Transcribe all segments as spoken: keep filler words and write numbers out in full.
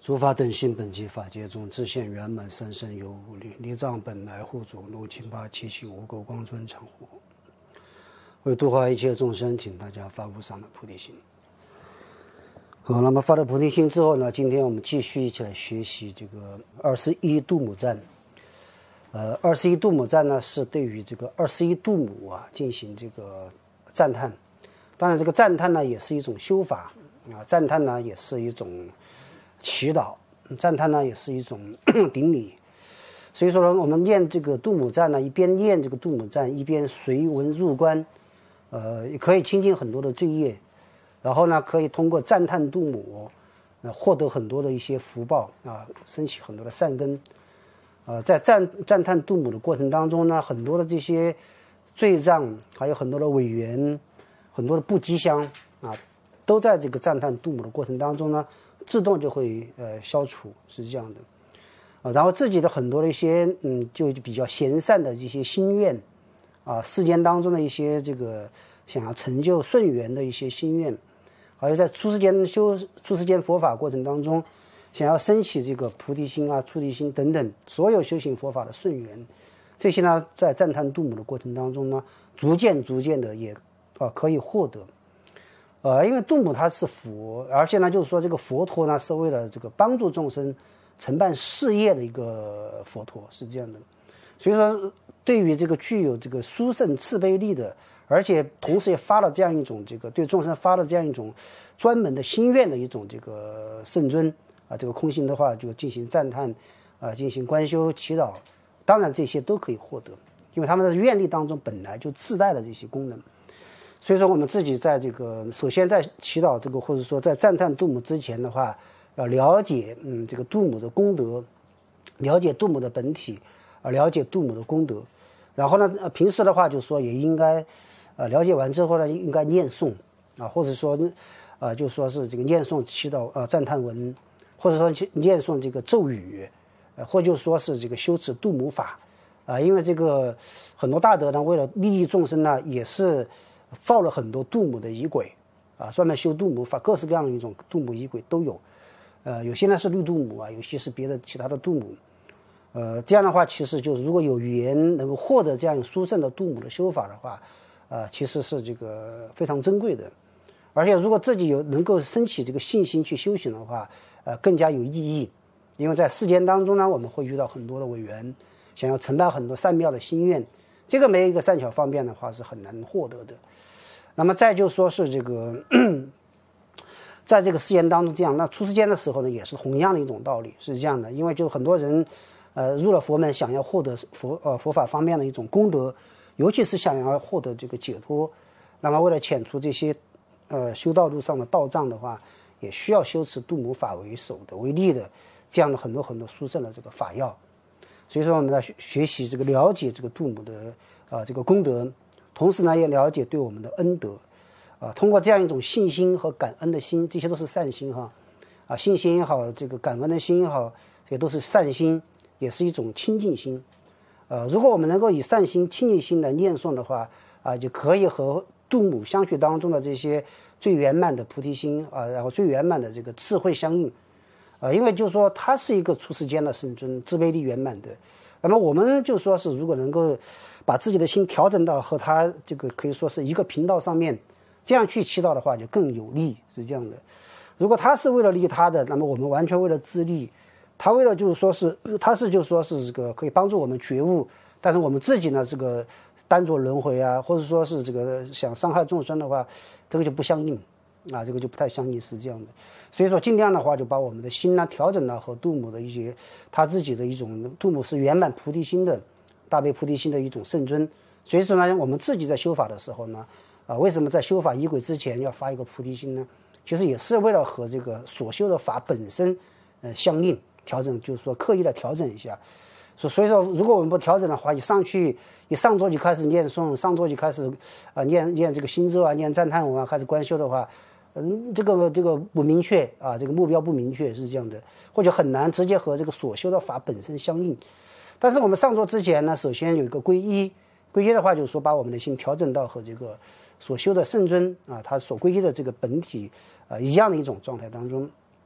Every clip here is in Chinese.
诸法等性本寂，法界中自现圆满，三身有五力，力藏本来护主，六亲八七七无垢光尊常护。为度化一切众生，请大家发无上的菩提心。好，那么发了菩提心之后呢，今天我们继续一起来学习这个二十一度母赞。呃，二十一度母赞呢，是对于这个二十一度母啊进行这个赞叹。当然，这个赞叹呢也是一种修法啊，赞叹呢也是一种祈祷，赞叹呢也是一种顶礼。所以说呢，我们念这个度母赞呢，一边念这个度母赞，一边随文入观，呃，也可以清净很多的罪业，然后呢，可以通过赞叹度母，呃，获得很多的一些福报啊，升起很多的善根。呃，在赞赞叹度母的过程当中呢，很多的这些罪障，还有很多的违缘，很多的不吉祥啊，都在这个赞叹度母的过程当中呢，自动就会呃消除，是这样的。啊，然后自己的很多的一些嗯，就比较闲散的这些心愿，啊，世间当中的一些这个想要成就顺缘的一些心愿，还有在出世间修出世间佛法过程当中，想要升起这个菩提心啊、出离心等等所有修行佛法的顺缘，这些呢，在赞叹度母的过程当中呢，逐渐逐渐的也啊可以获得。呃，因为度母它是佛，而且呢，就是说这个佛陀呢是为了这个帮助众生承办事业的一个佛陀，是这样的。所以说，对于这个具有这个殊胜慈悲力的，而且同时也发了这样一种这个对众生发了这样一种专门的心愿的一种这个圣尊啊，这个空性的话就进行赞叹啊，进行观修祈祷，当然这些都可以获得，因为他们的愿力当中本来就自带了这些功能。所以说，我们自己在这个首先在祈祷这个，或者说在赞叹度母之前的话，要了解嗯这个度母的功德，了解度母的本体，啊，了解度母的功德。然后呢，呃，平时的话就是说也应该，呃，了解完之后呢，应该念诵啊，或者说，呃，就说是这个念诵祈祷呃赞叹文，或者说念诵这个咒语，呃，或就说是这个修持度母法啊，因为这个很多大德呢，为了利益众生呢，也是造了很多度母的仪轨啊，专门修度母法，各式各样的一种度母仪轨都有。呃，有些呢是绿度母啊，有些是别的其他的度母。呃，这样的话，其实就是如果有缘能够获得这样殊胜的度母的修法的话，呃，其实是这个非常珍贵的。而且如果自己有能够升起这个信心去修行的话，呃，更加有意义。因为在世间当中呢，我们会遇到很多的违缘，想要承办很多善妙的心愿，这个没有一个善巧方便的话是很难获得的。那么再就说是这个在这个世间当中这样，那出世间的时候呢，也是同样的一种道理，是这样的。因为就很多人呃入了佛门，想要获得佛呃佛法方面的一种功德，尤其是想要获得这个解脱，那么为了遣除这些呃修道路上的道障的话，也需要修持度母法为首的为例的这样的很多很多殊胜的这个法要。所以说我们在学习这个了解这个度母的啊、呃、这个功德，同时呢也了解对我们的恩德啊，通过这样一种信心和感恩的心，这些都是善心哈啊，信心也好，这个感恩的心也好，这些都是善心，也是一种清净心。呃，如果我们能够以善心清净心来念诵的话啊，就可以和度母相续当中的这些最圆满的菩提心啊，然后最圆满的这个智慧相应。呃，因为就是说他是一个出世间的圣尊，智慧力圆满的。那么我们就说是如果能够把自己的心调整到和他这个可以说是一个频道上面，这样去祈祷的话就更有利，是这样的。如果他是为了利他的，那么我们完全为了自利，他为了就是说是他是就是说是这个可以帮助我们觉悟，但是我们自己呢这个单着轮回啊，或者说是这个想伤害众生的话，这个就不相应啊，这个就不太相应，是这样的。所以说尽量的话就把我们的心呢调整到和度母的一些他自己的一种，度母是圆满菩提心的大悲菩提心的一种圣尊。所以说呢，我们自己在修法的时候呢啊，为什么在修法仪轨之前要发一个菩提心呢？其实也是为了和这个所修的法本身呃相应，调整，就是说刻意的调整一下。所所以说如果我们不调整的话，一上去一上座就开始念诵，上座就开始啊念念这个心咒啊，念赞叹文啊，开始观修的话，嗯，这个这个不明确啊，这个目标不明确，是这样的，或者很难直接和这个所修的法本身相应。但是我们上座之前呢，首先有一个皈依，皈依的话就是说把我们的心调整到和这个所修的圣尊啊，他所皈依的这个本体啊一样的一种状态当中。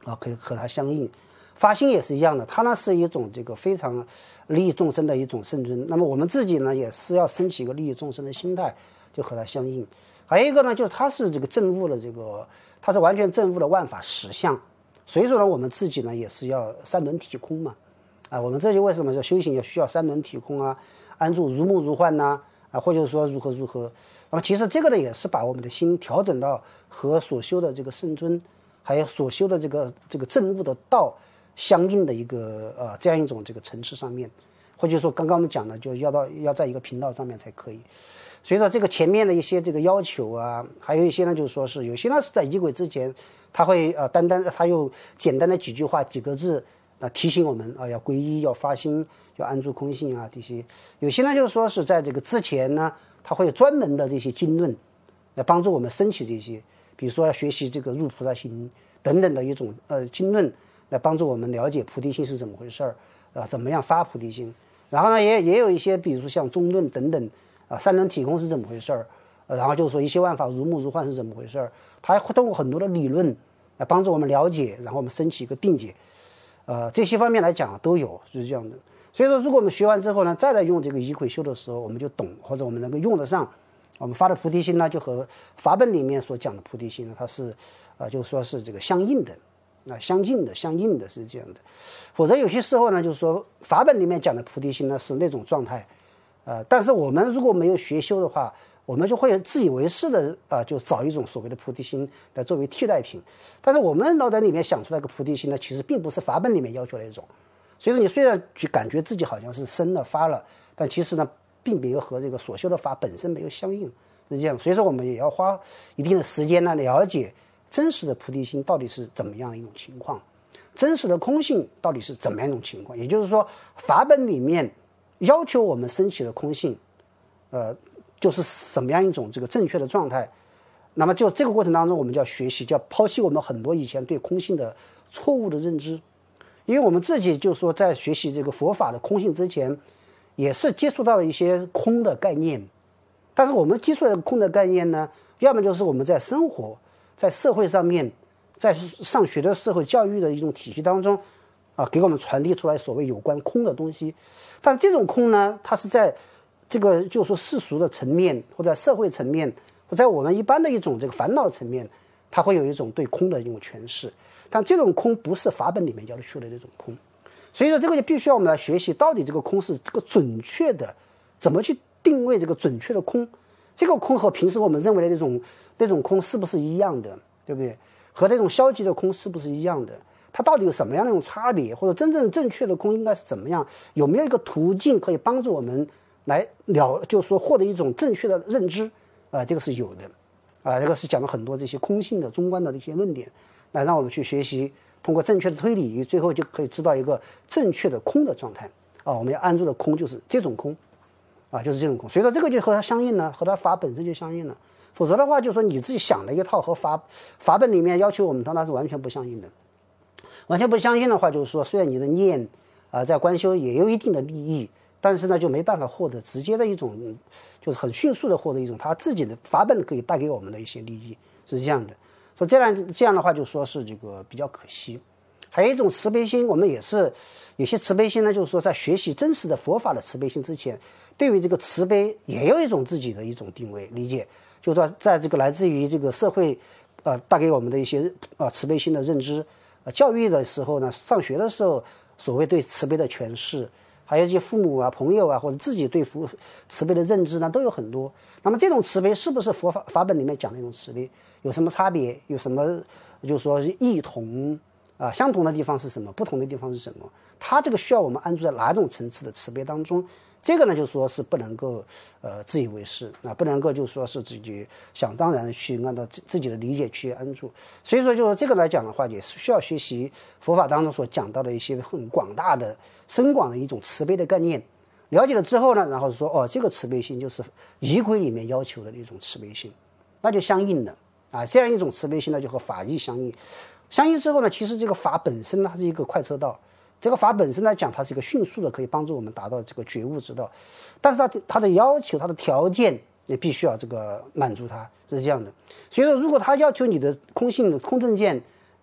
啊，可以和它相应。发心也是一样的，它呢是一种这个非常利益众生的一种圣尊。那么我们自己呢也是要升起一个利益众生的心态，就和它相应。还有一个呢，就是它是这个证悟的这个，它是完全证悟的万法实相。所以说呢，我们自己呢也是要三轮体空嘛。啊，我们这就为什么叫修行要需要三轮体空啊，安住如梦如幻呐、啊，啊，或者说如何如何。那么其实这个呢，也是把我们的心调整到和所修的这个圣尊，还有所修的这个这个证悟的道相应的一个呃这样一种这个层次上面，或者说刚刚我们讲的，就要到要在一个频道上面才可以。所以说这个前面的一些这个要求啊，还有一些呢，就是说是有些呢是在仪轨之前，他会呃单单他用简单的几句话几个字。啊，提醒我们啊，要皈依，要发心，要安住空性啊，这些。有些呢，就是说是在这个之前呢，他会有专门的这些经论，来帮助我们升起这些，比如说要学习这个入菩萨行等等的一种呃经论，来帮助我们了解菩提心是怎么回事儿啊，怎么样发菩提心。然后呢，也也有一些，比如说像中论等等啊，三轮体空是怎么回事儿、呃，然后就是说一切万法如梦如幻是怎么回事儿，他会通过很多的理论来帮助我们了解，然后我们升起一个定解。呃，这些方面来讲都有，是这样的。所以说，如果我们学完之后呢，再来用这个仪轨修的时候，我们就懂，或者我们能够用得上。我们发的菩提心呢，就和法本里面所讲的菩提心呢，它是，呃，就说是这个相应的，啊、呃，相近的、相应的是这样的。否则有些时候呢，就是说法本里面讲的菩提心呢是那种状态，呃，但是我们如果没有学修的话，我们就会自以为是的啊、呃，就找一种所谓的菩提心来作为替代品。但是我们脑袋里面想出来个菩提心呢，其实并不是法本里面要求的一种。所以说你虽然去感觉自己好像是生了发了，但其实呢，并没有和这个所修的法本身没有相应，是这样。所以说我们也要花一定的时间呢，了解真实的菩提心到底是怎么样的一种情况，真实的空性到底是怎么样一种情况。也就是说，法本里面要求我们升起的空性，呃。就是什么样一种这个正确的状态，那么就这个过程当中，我们就要学习，就要抛弃我们很多以前对空性的错误的认知，因为我们自己就是说在学习这个佛法的空性之前，也是接触到了一些空的概念，但是我们接触的空的概念呢，要么就是我们在生活、在社会上面、在上学的社会教育的一种体系当中，啊，给我们传递出来所谓有关空的东西，但这种空呢，它是在这个就是说世俗的层面，或者社会层面，或在我们一般的一种这个烦恼层面，它会有一种对空的一种诠释。但这种空不是法本里面要求的这种空，所以说这个就必须要我们来学习，到底这个空是这个准确的，怎么去定位这个准确的空？这个空和平时我们认为的那种那种空是不是一样的，对不对？和那种消极的空是不是一样的？它到底有什么样的一种差别？或者真正正确的空应该是怎么样？有没有一个途径可以帮助我们来了，就是说获得一种正确的认知，啊、呃，这个是有的，啊、呃，这个是讲了很多这些空性的中观的一些论点，来让我们去学习，通过正确的推理，最后就可以知道一个正确的空的状态，啊，我们要安住的空就是这种空，啊，就是这种空，所以说这个就和它相应了，和它法本身就相应了，否则的话，就是说你自己想的一套和法法本里面要求我们的那是完全不相应的，完全不相应的话，就是说虽然你的念啊、呃、在观修也有一定的利益。但是呢，就没办法获得直接的一种，就是很迅速的获得一种他自己的法本可以带给我们的一些利益，是这样的。所以这样这样的话，就说是这个比较可惜。还有一种慈悲心，我们也是有些慈悲心呢，就是说在学习真实的佛法的慈悲心之前，对于这个慈悲也有一种自己的一种定位理解，就是说在这个来自于这个社会，呃，带给我们的一些呃慈悲心的认知，呃，教育的时候呢，上学的时候，所谓对慈悲的诠释。还有一些父母啊、朋友啊，或者自己对福慈悲的认知呢，都有很多。那么这种慈悲是不是佛法法本里面讲的一种慈悲？有什么差别？有什么就是说异同啊？相同的地方是什么？不同的地方是什么？它这个需要我们安住在哪种层次的慈悲当中？这个呢，就说是不能够呃自以为是啊，不能够就说是自己想当然的去按照自己的理解去安住。所以说，就是这个来讲的话，也是需要学习佛法当中所讲到的一些很广大的。深广的一种慈悲的概念，了解了之后呢，然后说哦，这个慈悲心就是仪轨里面要求的一种慈悲心，那就相应的啊，这样一种慈悲心呢，就和法义相应。相应之后呢，其实这个法本身呢，它是一个快车道，这个法本身来讲，它是一个迅速的，可以帮助我们达到这个觉悟之道。但是它它的要求，它的条件也必须要这个满足它，是这样的。所以说，如果它要求你的空性的空正见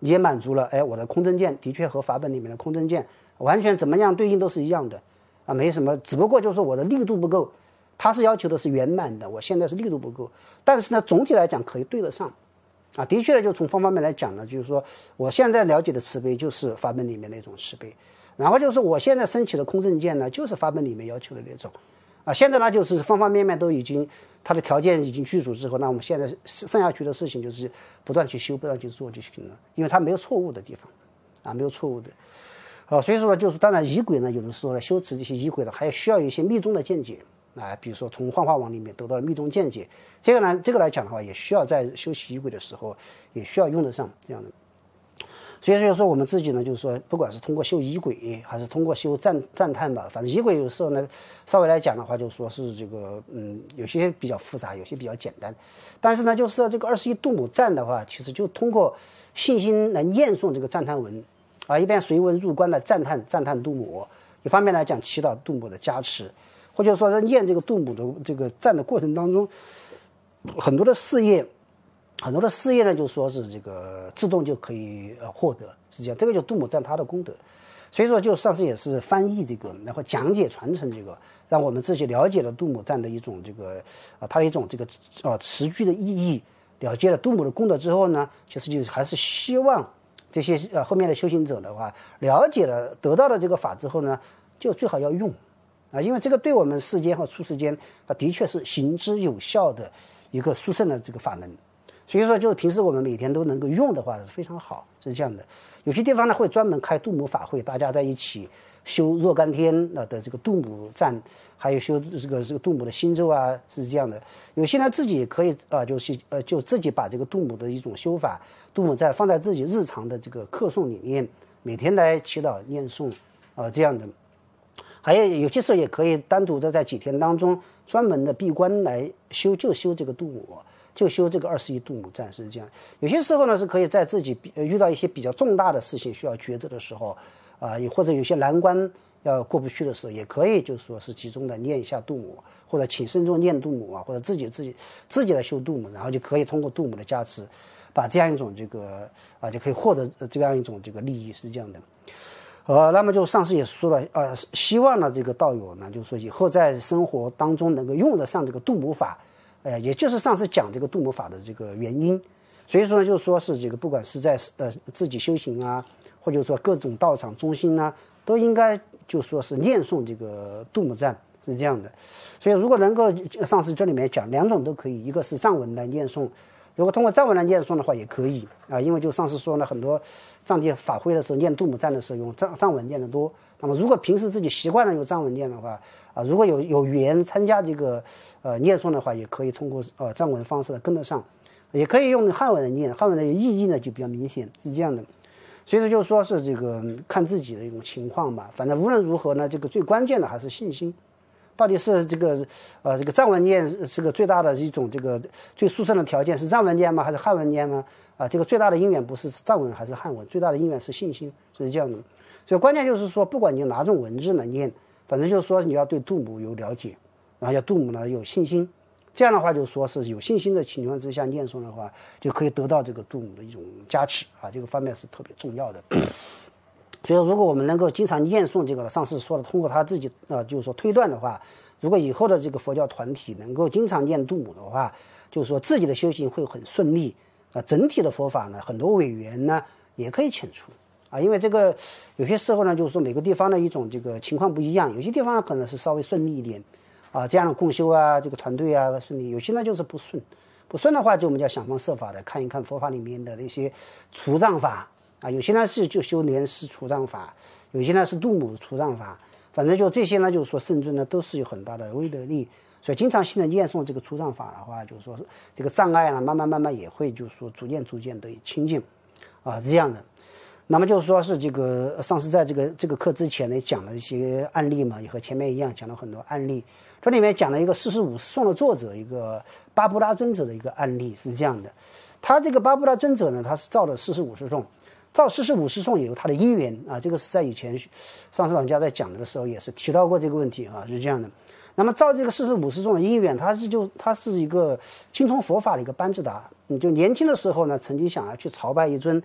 也满足了，哎，我的空正见的确和法本里面的空正见完全怎么样对应都是一样的啊，没什么，只不过就是说我的力度不够，他是要求的是圆满的，我现在是力度不够，但是呢，总体来讲可以对得上。啊，的确呢，就从方方面来讲呢，就是说我现在了解的慈悲就是法本里面那种慈悲，然后就是我现在升起的空正见呢，就是法本里面要求的那种，啊，现在呢就是方方面面都已经它的条件已经具足之后，那我们现在剩下去的事情就是不断去修，不断去做就行了，因为它没有错误的地方，啊，没有错误的，啊，所以说呢，就是当然仪轨呢，有的时候呢修持这些仪轨呢，还需要一些密宗的见解。啊，比如说从幻化网里面得到了密宗见解，这个呢，这个来讲的话，也需要在修习仪轨的时候，也需要用得上这样的。所以说，说我们自己呢，就是说，不管是通过修仪轨，还是通过修赞赞叹吧，反正仪轨有时候呢，稍微来讲的话，就说是这个，嗯，有些比较复杂，有些比较简单。但是呢，就是这个二十一度母赞的话，其实就通过信心来念诵这个赞叹文，啊，一边随文入观的赞叹赞叹度母，一方面来讲祈祷度母的加持。或者说在念这个度母的这个赞的过程当中，很多的事业，很多的事业呢，就说是这个自动就可以呃获得，是这样。这个就度母赞它的功德，所以说就上次也是翻译这个，然后讲解传承这个，让我们自己了解了度母赞的一种这个啊、呃、它的一种这个啊、呃、词句的意义，了解了度母的功德之后呢，其实就还是希望这些呃后面的修行者的话，了解了得到了这个法之后呢，就最好要用。啊，因为这个对我们世间和出世间，它的确是行之有效的一个殊胜的这个法门，所以说就是平时我们每天都能够用的话是非常好，是这样的。有些地方呢会专门开度母法会，大家在一起修若干天的这个度母赞，还有修这个这个度母的心咒啊，是这样的。有些呢自己也可以啊、呃，就是呃就自己把这个度母的一种修法度母赞放在自己日常的这个课诵里面，每天来祈祷念诵啊、呃、这样的。还有有些时候也可以单独的在几天当中专门的闭关来修，就修这个度母，就修这个二十一度母赞，是这样。有些时候呢是可以在自己遇到一些比较重大的事情需要抉择的时候啊、呃，或者有些难关要过不去的时候，也可以就是说是集中的念一下度母，或者请圣众念度母啊，或者自己自己自己来修度母，然后就可以通过度母的加持，把这样一种这个啊就可以获得这样一种这个利益，是这样的。呃，那么就上次也说了，呃，希望呢这个道友呢，就是说以后在生活当中能够用得上这个度母法，呃，也就是上次讲这个度母法的这个原因。所以说呢，就说是这个不管是在呃自己修行啊，或者说各种道场中心呢，都应该就说是念诵这个度母赞，是这样的。所以如果能够上次这里面讲两种都可以，一个是藏文来念诵。如果通过藏文来念诵的话也可以啊，因为就上次说呢，很多藏地法会的时候念度母赞的时候用藏藏文念的多。那么如果平时自己习惯了用藏文念的话啊，如果有有缘参加这个呃念诵的话，也可以通过呃藏文方式的跟得上，也可以用汉文来念，汉文的意义呢就比较明显，是这样的。所以说就说是这个看自己的一种情况吧，反正无论如何呢，这个最关键的还是信心。到底是这个呃这个藏文念是个最大的一种这个最殊胜的条件是藏文念吗？还是汉文念吗？啊，这个最大的因缘不是藏文还是汉文，最大的因缘是信心，是这样的。所以关键就是说，不管你用哪种文字来念，反正就是说你要对度母有了解，然后要度母呢有信心，这样的话就说是有信心的情况之下念诵的话，就可以得到这个度母的一种加持啊，这个方面是特别重要的。所以如果我们能够经常念诵这个，上次说的通过他自己呃就是说推断的话，如果以后的这个佛教团体能够经常念度母的话，就是说自己的修行会很顺利啊、呃，整体的佛法呢很多委员呢也可以遣除啊，因为这个有些时候呢就是说每个地方的一种这个情况不一样，有些地方可能是稍微顺利一点啊，这样的共修啊这个团队啊顺利，有些呢就是不顺，不顺的话就我们就要想方设法的看一看佛法里面的那些除障法。啊，有些呢是就修莲师除障法，有些呢是度母除障法，反正就这些呢，就是说圣尊呢都是有很大的威德力，所以经常性的念诵这个除障法的话，就是说这个障碍呢，慢慢慢慢也会就是说逐渐逐渐得以清净，啊，这样的。那么就是说是这个上次在这个这个课之前呢讲了一些案例嘛，也和前面一样讲了很多案例，这里面讲了一个四十五世颂的作者一个巴布拉尊者的一个案例是这样的，他这个巴布拉尊者呢，他是造了四十五世颂。造四十五世颂也有它的因缘啊，这个是在以前上次老人家在讲的时候也是提到过这个问题啊，是这样的。那么造这个四十五世颂的因缘，它是就它是一个精通佛法的一个班智达，你就年轻的时候呢，曾经想要去朝拜一尊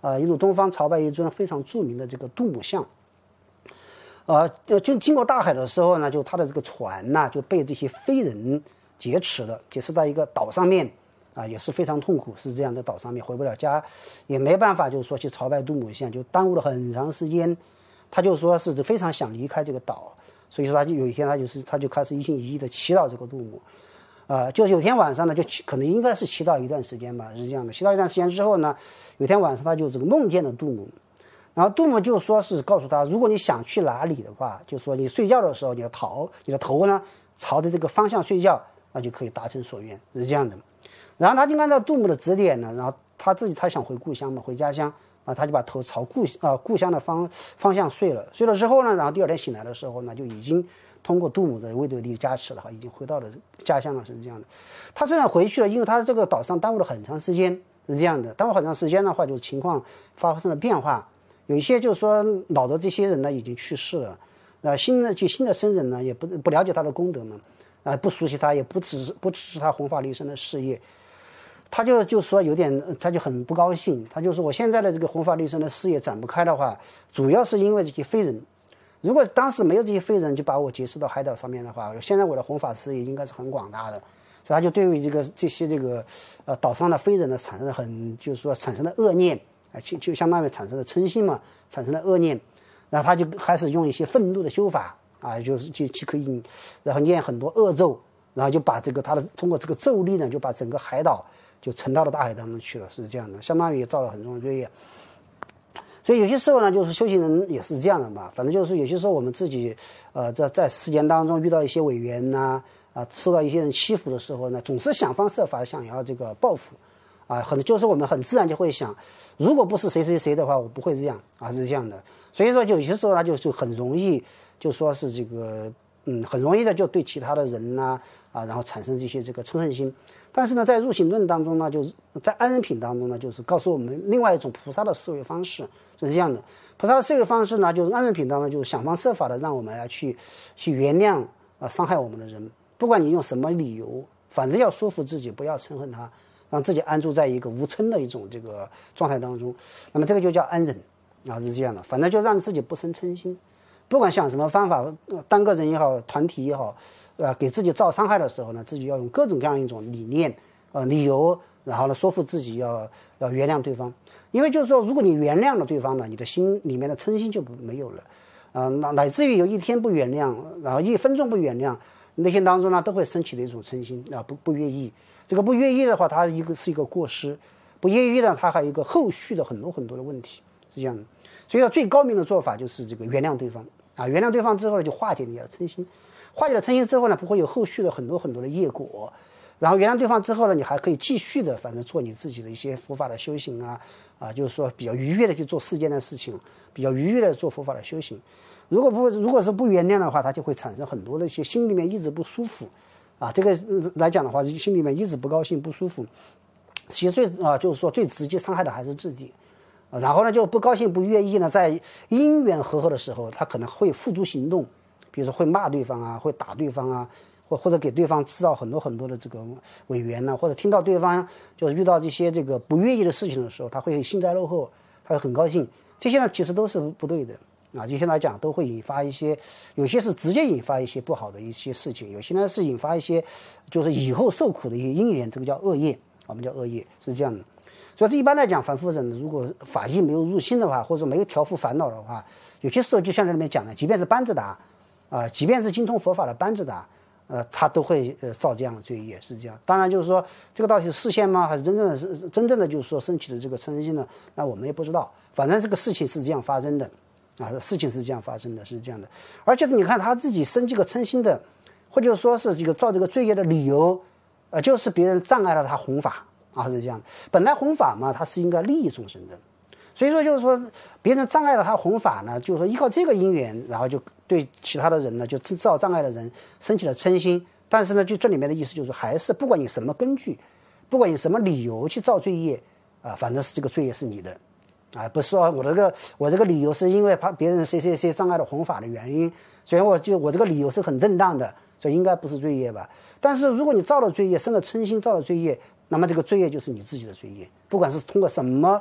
呃，印度东方朝拜一尊非常著名的这个杜母像。呃，就经过大海的时候呢，就他的这个船呐、啊、就被这些非人劫持了，劫持到一个岛上面啊，也是非常痛苦，是这样的岛上面回不了家，也没办法，就是说去朝拜杜母像，就耽误了很长时间。他就说是非常想离开这个岛，所以说他就有一天他就是他就开始一心一意的祈祷这个杜母。呃，就有天晚上呢，就可能应该是祈祷一段时间吧，是这样的。祈祷一段时间之后呢，有天晚上他就这个梦见了杜母，然后杜母就说是告诉他，如果你想去哪里的话，就说你睡觉的时候，你的头你的头呢朝着这个方向睡觉，那就可以达成所愿，是这样的。然后他就按照杜母的指点呢，然后他自己他想回故乡嘛，回家乡啊，他就把头朝故啊故乡的方方向睡了。睡了之后呢，然后第二天醒来的时候呢，就已经通过杜母的威德力加持的话，已经回到了家乡了，是这样的。他虽然回去了，因为他这个岛上耽误了很长时间，是这样的。耽误很长时间的话，就情况发生了变化。有一些就是说老的这些人呢已经去世了，呃，新的就新的生人呢也不不了解他的功德嘛，啊、呃，不熟悉他，也不支持不支持他弘法利生的事业。他就就说有点，他就很不高兴。他就说我现在的这个弘法利生的事业展不开的话，主要是因为这些非人。如果当时没有这些非人就把我劫持到海岛上面的话，现在我的弘法事业应该是很广大的。所以他就对于这个这些这个呃岛上的非人呢产生了很就是说产生了恶念啊，就就相当于产生了嗔心嘛，产生了恶念。然后他就开始用一些愤怒的修法啊，就是就就可以，然后念很多恶咒，然后就把这个他的通过这个咒力呢，就把整个海岛就沉到了大海当中去了，是这样的，相当于也造了很重的罪业。所以有些时候呢，就是修行人也是这样的嘛，反正就是有些时候我们自己，呃，在在世间当中遇到一些违缘呐、啊，啊，受到一些人欺负的时候呢，总是想方设法想要这个报复，啊，很就是我们很自然就会想，如果不是谁谁谁的话，我不会这样啊，是这样的。所以说有些时候呢，就就很容易就说是这个，嗯，很容易的就对其他的人呐、啊，啊，然后产生这些这个嗔恨心。但是呢，在入行论当中呢，就是在安忍品当中呢，就是告诉我们另外一种菩萨的思维方式是这样的。菩萨的思维方式呢，就是安忍品当中就是想方设法的让我们要去去原谅啊、呃、伤害我们的人，不管你用什么理由，反正要说服自己不要憎恨他，让自己安住在一个无嗔的一种这个状态当中。那么这个就叫安忍啊，是这样的。反正就让自己不生嗔心，不管想什么方法，单个人也好，团体也好。呃，给自己造伤害的时候呢，自己要用各种各样一种理念、呃理由，然后呢说服自己要要原谅对方。因为就是说，如果你原谅了对方呢，你的心里面的嗔心就不没有了，啊、呃，乃乃至于有一天不原谅，然后一分钟不原谅，内心当中呢都会升起的一种嗔心啊、呃，不不愿意。这个不愿意的话，它一个是一个过失，不愿意呢，它还有一个后续的很多很多的问题，是这样的。所以说，最高明的做法就是这个原谅对方啊，原谅对方之后呢，就化解你的嗔心。化解了嗔心之后呢，不会有后续的很多很多的业果。然后原谅对方之后呢，你还可以继续的，反正做你自己的一些佛法的修行啊，啊，就是说比较愉悦的去做世间的事情，比较愉悦的做佛法的修行。如果不如果是不原谅的话，它就会产生很多的一些心里面一直不舒服，啊，这个来讲的话，心里面一直不高兴不舒服。其实最啊，就是说最直接伤害的还是自己。啊、然后呢，就不高兴不愿意呢，在因缘和合的时候，他可能会付诸行动。比如说会骂对方啊，会打对方啊，或或者给对方制造很多很多的这个违缘呢，或者听到对方就是遇到这些这个不愿意的事情的时候，他会幸灾乐祸，他会很高兴。这些呢其实都是不对的啊，这些来讲都会引发一些，有些是直接引发一些不好的一些事情，有些呢是引发一些就是以后受苦的一些因缘，这个叫恶业，我们叫恶业，是这样的。所以这一般来讲，凡夫人如果法义没有入心的话，或者没有调伏烦恼的话，有些时候就像这里面讲的，即便是班智达。啊、呃，即便是精通佛法的班智达，呃，他都会呃造这样的罪业，是这样。当然，就是说这个到底是示现吗？还是真正的是真正的就是说升起的这个嗔心呢？那我们也不知道。反正这个事情是这样发生的，啊，事情是这样发生的，是这样的。而且你看他自己生这个嗔心的，或者说是这个造这个罪业的理由，呃，就是别人障碍了他弘法啊，是这样的。本来弘法嘛，他是应该利益众生的。所以说，就是说，别人障碍了他弘法呢，就是说依靠这个因缘，然后就对其他的人呢，就制造障碍的人升起了嗔心。但是呢，就这里面的意思就是，还是不管你什么根据，不管你什么理由去造罪业，啊、呃，反正是这个罪业是你的，啊，不是说我这个我这个理由是因为怕别人谁谁谁障碍了弘法的原因，所以我就我这个理由是很正当的，所以应该不是罪业吧？但是如果你造了罪业，生了嗔心，造了罪业，那么这个罪业就是你自己的罪业，不管是通过什么。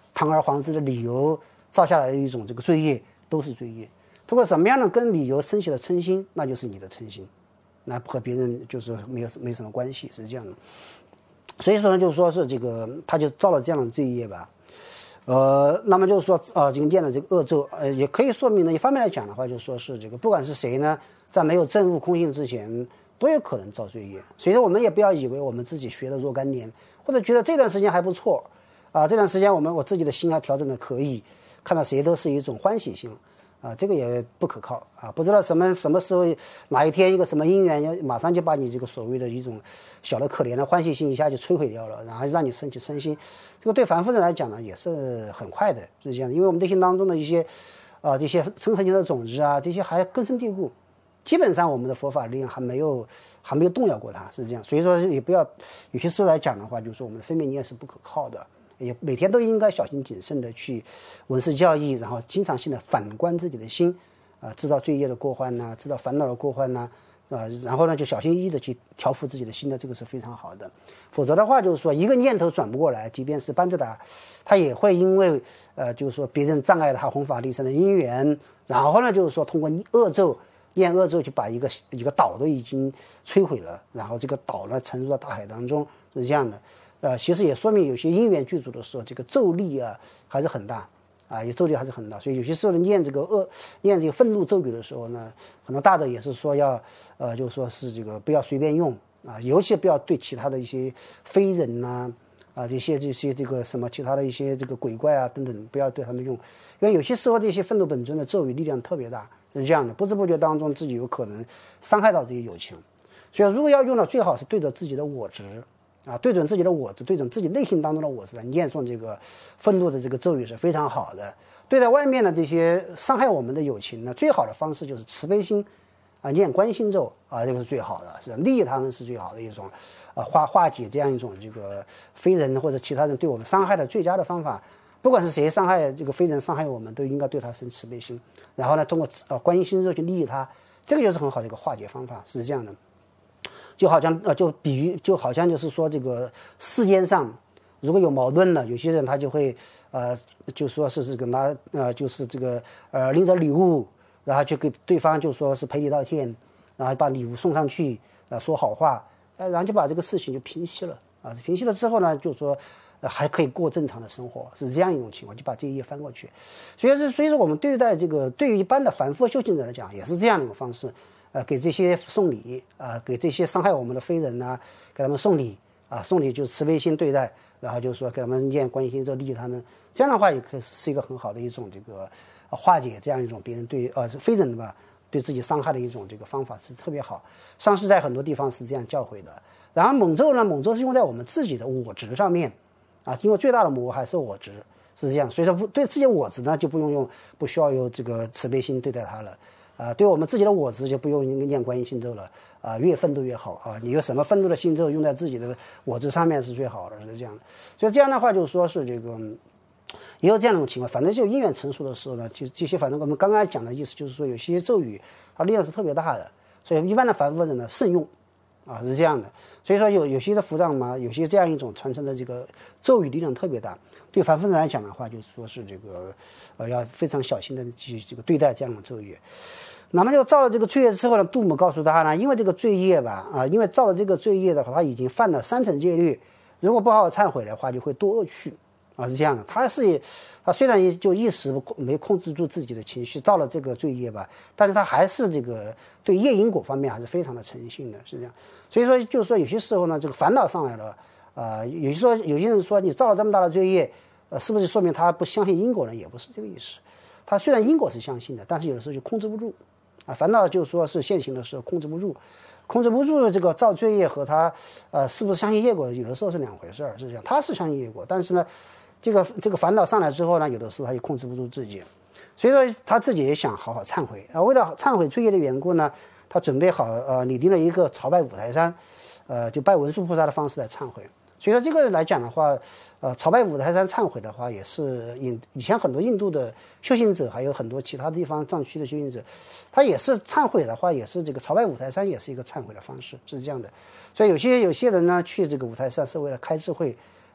堂而皇之的理由造下来的一种这个罪业，都是罪业。通过什么样的跟理由升起了嗔心，那就是你的嗔心，那和别人就是没有没什么关系，是这样的。所以说呢，就是说是这个他就造了这样的罪业吧。呃，那么就是说啊，这个念的这个恶咒，呃，也可以说明呢，一方面来讲的话，就说是这个不管是谁呢，在没有证悟空性之前，都有可能造罪业。所以说我们也不要以为我们自己学了若干年，或者觉得这段时间还不错啊，这段时间我们我自己的心还调整的可以，看到谁都是一种欢喜心啊，这个也不可靠啊，不知道什么什么时候哪一天一个什么因缘，马上就把你这个所谓的一种小的可怜的欢喜心一下就摧毁掉了，然后让你升起嗔心。这个对凡夫人来讲呢，也是很快的，是这样的。因为我们内心当中的一些，啊、呃，这些嗔恨心的种子啊，这些还根深蒂固，基本上我们的佛法力量还没有还没有动摇过它，是这样。所以说也不要有些时候来讲的话，就是说我们的分别念是不可靠的，也每天都应该小心谨慎的去闻思教义，然后经常性的反观自己的心，啊、呃，知道罪业的过患呐、啊，知道烦恼的过患呐、啊。啊，然后呢，就小心翼翼的去调伏自己的心的，这个是非常好的。否则的话，就是说一个念头转不过来，即便是班智达，他也会因为呃，就是说别人障碍了他弘法利生的因缘，然后呢，就是说通过恶咒念恶咒，就把一个一个岛都已经摧毁了，然后这个岛呢沉入到大海当中，是这样的。呃，其实也说明有些因缘具足的时候，这个咒力啊还是很大。啊，也咒力还是很大，所以有些时候呢，念这个恶、念这个愤怒咒语的时候呢，很多大德也是说要，呃，就说是这个不要随便用啊，尤其不要对其他的一些非人呐、啊，啊这些这些这个什么其他的一些这个鬼怪啊等等，不要对他们用，因为有些时候这些愤怒本尊的咒语力量特别大，是这样的，不知不觉当中自己有可能伤害到这些友情，所以如果要用呢，最好是对着自己的我执。啊，对准自己的我执，对准自己内心当中的我执来念诵这个愤怒的这个咒语是非常好的。对待外面的这些伤害我们的友情呢，最好的方式就是慈悲心，啊，念观心咒啊，这个是最好的，是利益他们是最好的一种，啊，化化解这样一种这个非人或者其他人对我们伤害的最佳的方法。不管是谁伤害这个非人伤害我们，都应该对他生慈悲心，然后呢，通过呃观心咒去利益他，这个就是很好的一个化解方法，是这样的。就好像呃，就比喻，就好像就是说，这个世间上如果有矛盾了，有些人他就会呃，就说是这个拿呃，就是这个呃拎着礼物，然后就给对方就说是赔礼道歉，然后把礼物送上去，呃，说好话，呃，然后就把这个事情就平息了啊。平息了之后呢，就说、呃、还可以过正常的生活，是这样一种情况，就把这一页翻过去。所以是，所以说我们对待这个，对于一般的凡夫修行者来讲，也是这样的一种方式。呃，给这些送礼啊、呃，给这些伤害我们的非人呐、啊，给他们送礼啊，送礼就慈悲心对待，然后就是说给他们念观心咒利益他们，这样的话也可以是一个很好的一种这个、呃、化解这样一种别人对呃非人吧对自己伤害的一种这个方法是特别好。上师在很多地方是这样教诲的。然后猛咒呢，猛咒是用在我们自己的我执上面啊，因为最大的魔还是我执，是这样，所以说不对自己的我执呢就不用用，不需要用这个慈悲心对待它了。啊，对我们自己的我执就不用念观音心咒了啊，越愤怒越好啊！你有什么愤怒的心咒用在自己的我执上面是最好的，是这样的。所以这样的话，就是说是这个也有这样的情况。反正就因缘成熟的时候呢，就这些反正我们刚刚讲的意思就是说，有些咒语它力量是特别大的，所以一般的凡夫人呢慎用啊，是这样的。所以说有有些的伏藏嘛，有些这样一种传承的这个咒语力量特别大。对凡夫人来讲的话，就是说是这个呃要非常小心的去这个对待这样的咒语。那么就造了这个罪业之后呢，度母告诉他呢，因为这个罪业吧，啊，因为造了这个罪业的话，他已经犯了三层戒律，如果不好好忏悔的话，就会堕恶趣，啊，是这样的。他是他虽然就一时没控制住自己的情绪，造了这个罪业吧，但是他还是这个对业因果方面还是非常的诚信的，是这样。所以说，就是说有些时候呢，这个烦恼上来了，啊、呃，有些说有些人说你造了这么大的罪业，呃，是不是说明他不相信因果呢？也不是这个意思。他虽然因果是相信的，但是有的时候就控制不住。啊，烦恼就是说是现行的时候控制不住，控制不住这个造罪业和他呃是不是相信业果，有的时候是两回事儿，是这样。他是相信业果，但是呢，这个这个烦恼上来之后呢，有的时候他就控制不住自己，所以说他自己也想好好忏悔啊。为了忏悔罪业的缘故呢，他准备好呃拟定了一个朝拜五台山，呃就拜文殊菩萨的方式来忏悔。所以说这个来讲的话，呃，朝拜五台山忏悔的话，也是印以前很多印度的修行者，还有很多其他地方藏区的修行者，他也是忏悔的话，也是这个朝拜五台山也是一个忏悔的方式，是这样的。所以有些有些人呢去这个五台山是为了开智慧，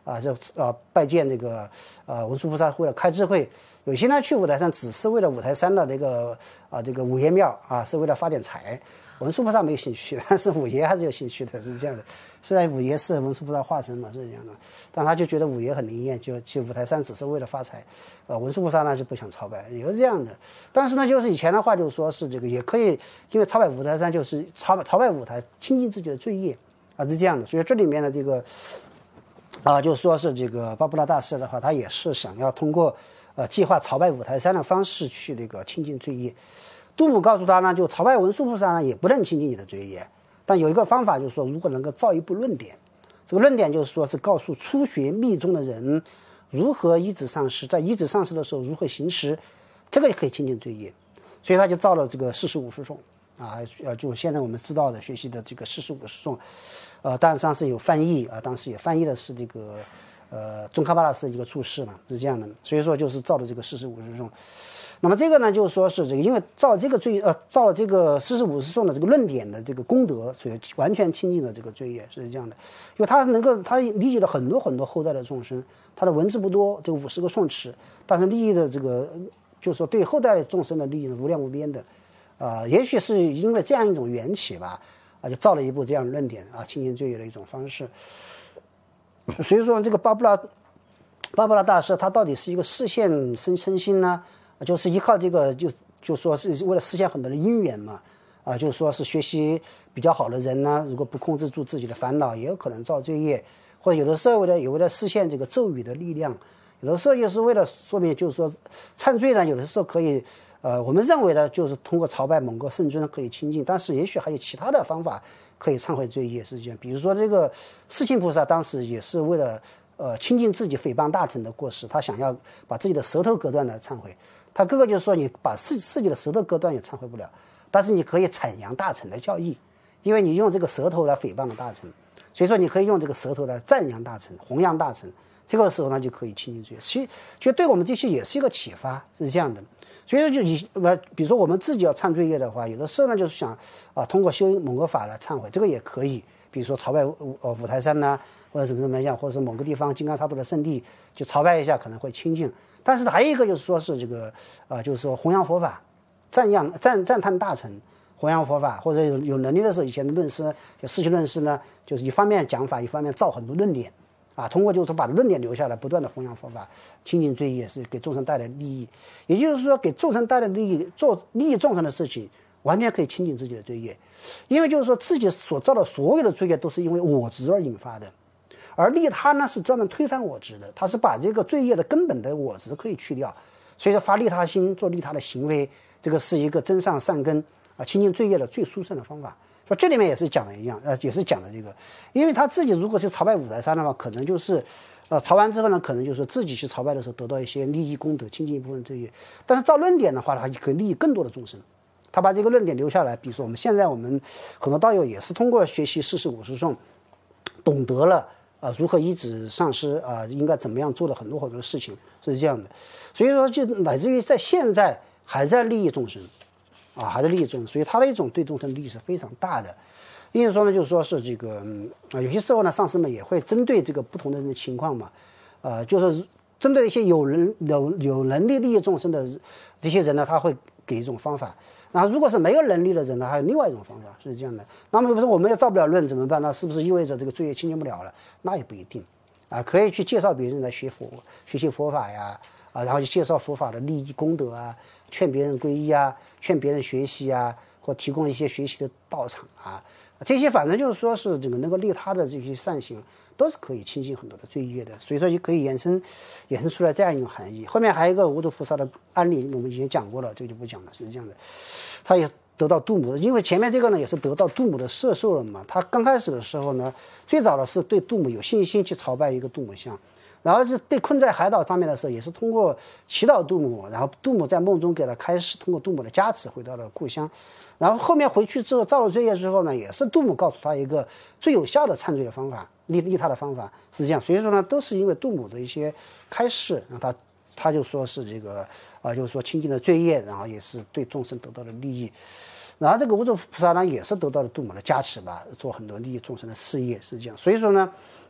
啊，这啊拜见这个呃文殊菩萨为了开智慧，有些呢去五台山只是为了五台山的那个啊这个五爷庙啊，是为了发点财。文殊菩萨没有兴趣，但是五爷还是有兴趣的，是这样的。虽然五爷是文殊菩萨化身嘛，是这样的，但他就觉得五爷很灵验，就去五台山只是为了发财。呃，文殊菩萨呢就不想朝拜，也是这样的。但是呢，就是以前的话，就是说是这个也可以，因为朝拜五台山就是朝朝拜五台，清净自己的罪业啊，是这样的。所以这里面的这个啊，就说是这个巴布拉大师的话，他也是想要通过呃计划朝拜五台山的方式去这个清净罪业。杜母告诉他呢，就朝拜文殊菩萨呢也不能清净你的罪业，但有一个方法，就是说如果能够造一部论点，这个论点就是说是告诉初学密宗的人如何依止上师，在依止上师的时候如何行持，这个也可以清净罪业。所以他就造了这个四十五十颂啊，呃，就现在我们知道的学习的这个四十五十颂，呃，当然上是有翻译啊，当时也翻译的是这个呃宗喀巴大师一个注释嘛，是这样的，所以说就是造的这个四十五十颂。那么这个呢，就是说是这个，因为照这个罪呃，照了这个四十五十颂的这个论点的这个功德，所以完全清净了这个罪业，是这样的。因为他能够他理解了很多很多后代的众生，他的文字不多，这个五十个颂词，但是利益的这个就是说对后代众生的利益无量无边的，啊、呃，也许是因为这样一种缘起吧，啊，就造了一部这样的论点啊，清净罪业的一种方式。所以说这个巴布拉巴布拉大师他到底是一个示现生身心呢？就是依靠这个，就就说是为了实现很多的因缘嘛，啊，就是说是学习比较好的人呢，如果不控制住自己的烦恼，也有可能造罪业，或者有的时候为了有为了实现这个咒语的力量，有的时候又是为了说明，就是说忏罪呢，有的时候可以，呃，我们认为呢，就是通过朝拜某个圣尊可以清净，但是也许还有其他的方法可以忏悔罪业，是这样。比如说这个世亲菩萨当时也是为了呃清净自己诽谤大臣的过失，他想要把自己的舌头割断来忏悔。他哥哥就说，你把自自己的舌头割断也忏悔不了，但是你可以阐扬大臣的教义，因为你用这个舌头来诽谤了大臣，所以说你可以用这个舌头来赞扬大臣，弘扬大臣，这个时候呢就可以清净罪。其实其实对我们这些也是一个启发，是这样的。所以说就以呃，比如说我们自己要忏罪业的话，有的时候呢就是想啊，通过修某个法来忏悔，这个也可以。比如说朝拜呃五台山呐、啊，或者怎么怎么样，或者是某个地方金刚萨埵的圣地，就朝拜一下可能会清净。但是还有一个就是说是这个呃，就是说弘扬佛法，赞扬赞赞叹大臣，弘扬佛法，或者有有能力的时候，以前的论师有世亲论师呢，就是一方面讲法，一方面造很多论点，啊，通过就是说把论点留下来，不断的弘扬佛法，清净罪业，是给众生带来利益。也就是说，给众生带来利益，做利益众生的事情，完全可以清净自己的罪业，因为就是说自己所造的所有的罪业都是因为我执而引发的。而利他呢是专门推翻我执的，他是把这个罪业的根本的我执可以去掉，所以说发利他心，做利他的行为，这个是一个增上善根啊，清净罪业的最殊胜的方法。说这里面也是讲的一样，呃，也是讲的这个，因为他自己如果是朝拜五台山的话，可能就是，呃，朝完之后呢，可能就是自己去朝拜的时候得到一些利益功德，清净一部分罪业。但是照论点的话，他可以利益更多的众生。他把这个论点留下来，比如说我们现在我们很多道友也是通过学习四十五十颂，懂得了。啊，如何依止上师啊，应该怎么样做了很多很多事情，是这样的。所以说，就乃至于在现在还在利益众生，啊，还在利益众生，所以他的一种对众生利益是非常大的。因为说呢，就是说是这个嗯啊，有些时候呢，上师们也会针对这个不同的人的情况嘛，呃，就是针对一些有人有有能力利益众生的这些人呢，他会给一种方法。然后如果是没有能力的人呢，还有另外一种方法，是这样的。那么比如说我们要造不了论怎么办？那是不是意味着这个罪业清净不了了？那也不一定，啊，可以去介绍别人来学佛、学习佛法呀，啊，然后去介绍佛法的利益功德啊，劝别人皈依啊，劝别人学习啊，或提供一些学习的道场啊，这些反正就是说是这个能够利他的这些善行，都是可以清净很多的罪业的。所以说也可以衍生衍生出来这样一种含义。后面还有一个无著菩萨的案例，我们以前讲过了，这个就不讲了，是这样的。他也得到度母，因为前面这个呢也是得到度母的摄受了嘛。他刚开始的时候呢，最早的是对度母有信心去朝拜一个度母像，然后就被困在海岛上面的时候，也是通过祈祷度母，然后度母在梦中给他开示，通过度母的加持回到了故乡。然后后面回去之后造了罪业之后呢，也是度母告诉他一个最有效的忏罪的方法，利利他的方法是这样。所以说呢，都是因为度母的一些开示，让他他就说是这个啊、呃，就是说清净的罪业，然后也是对众生得到了利益。然后这个无著菩萨呢，也是得到了度母的加持吧，做很多利益众生的事业，是这样。所以说呢，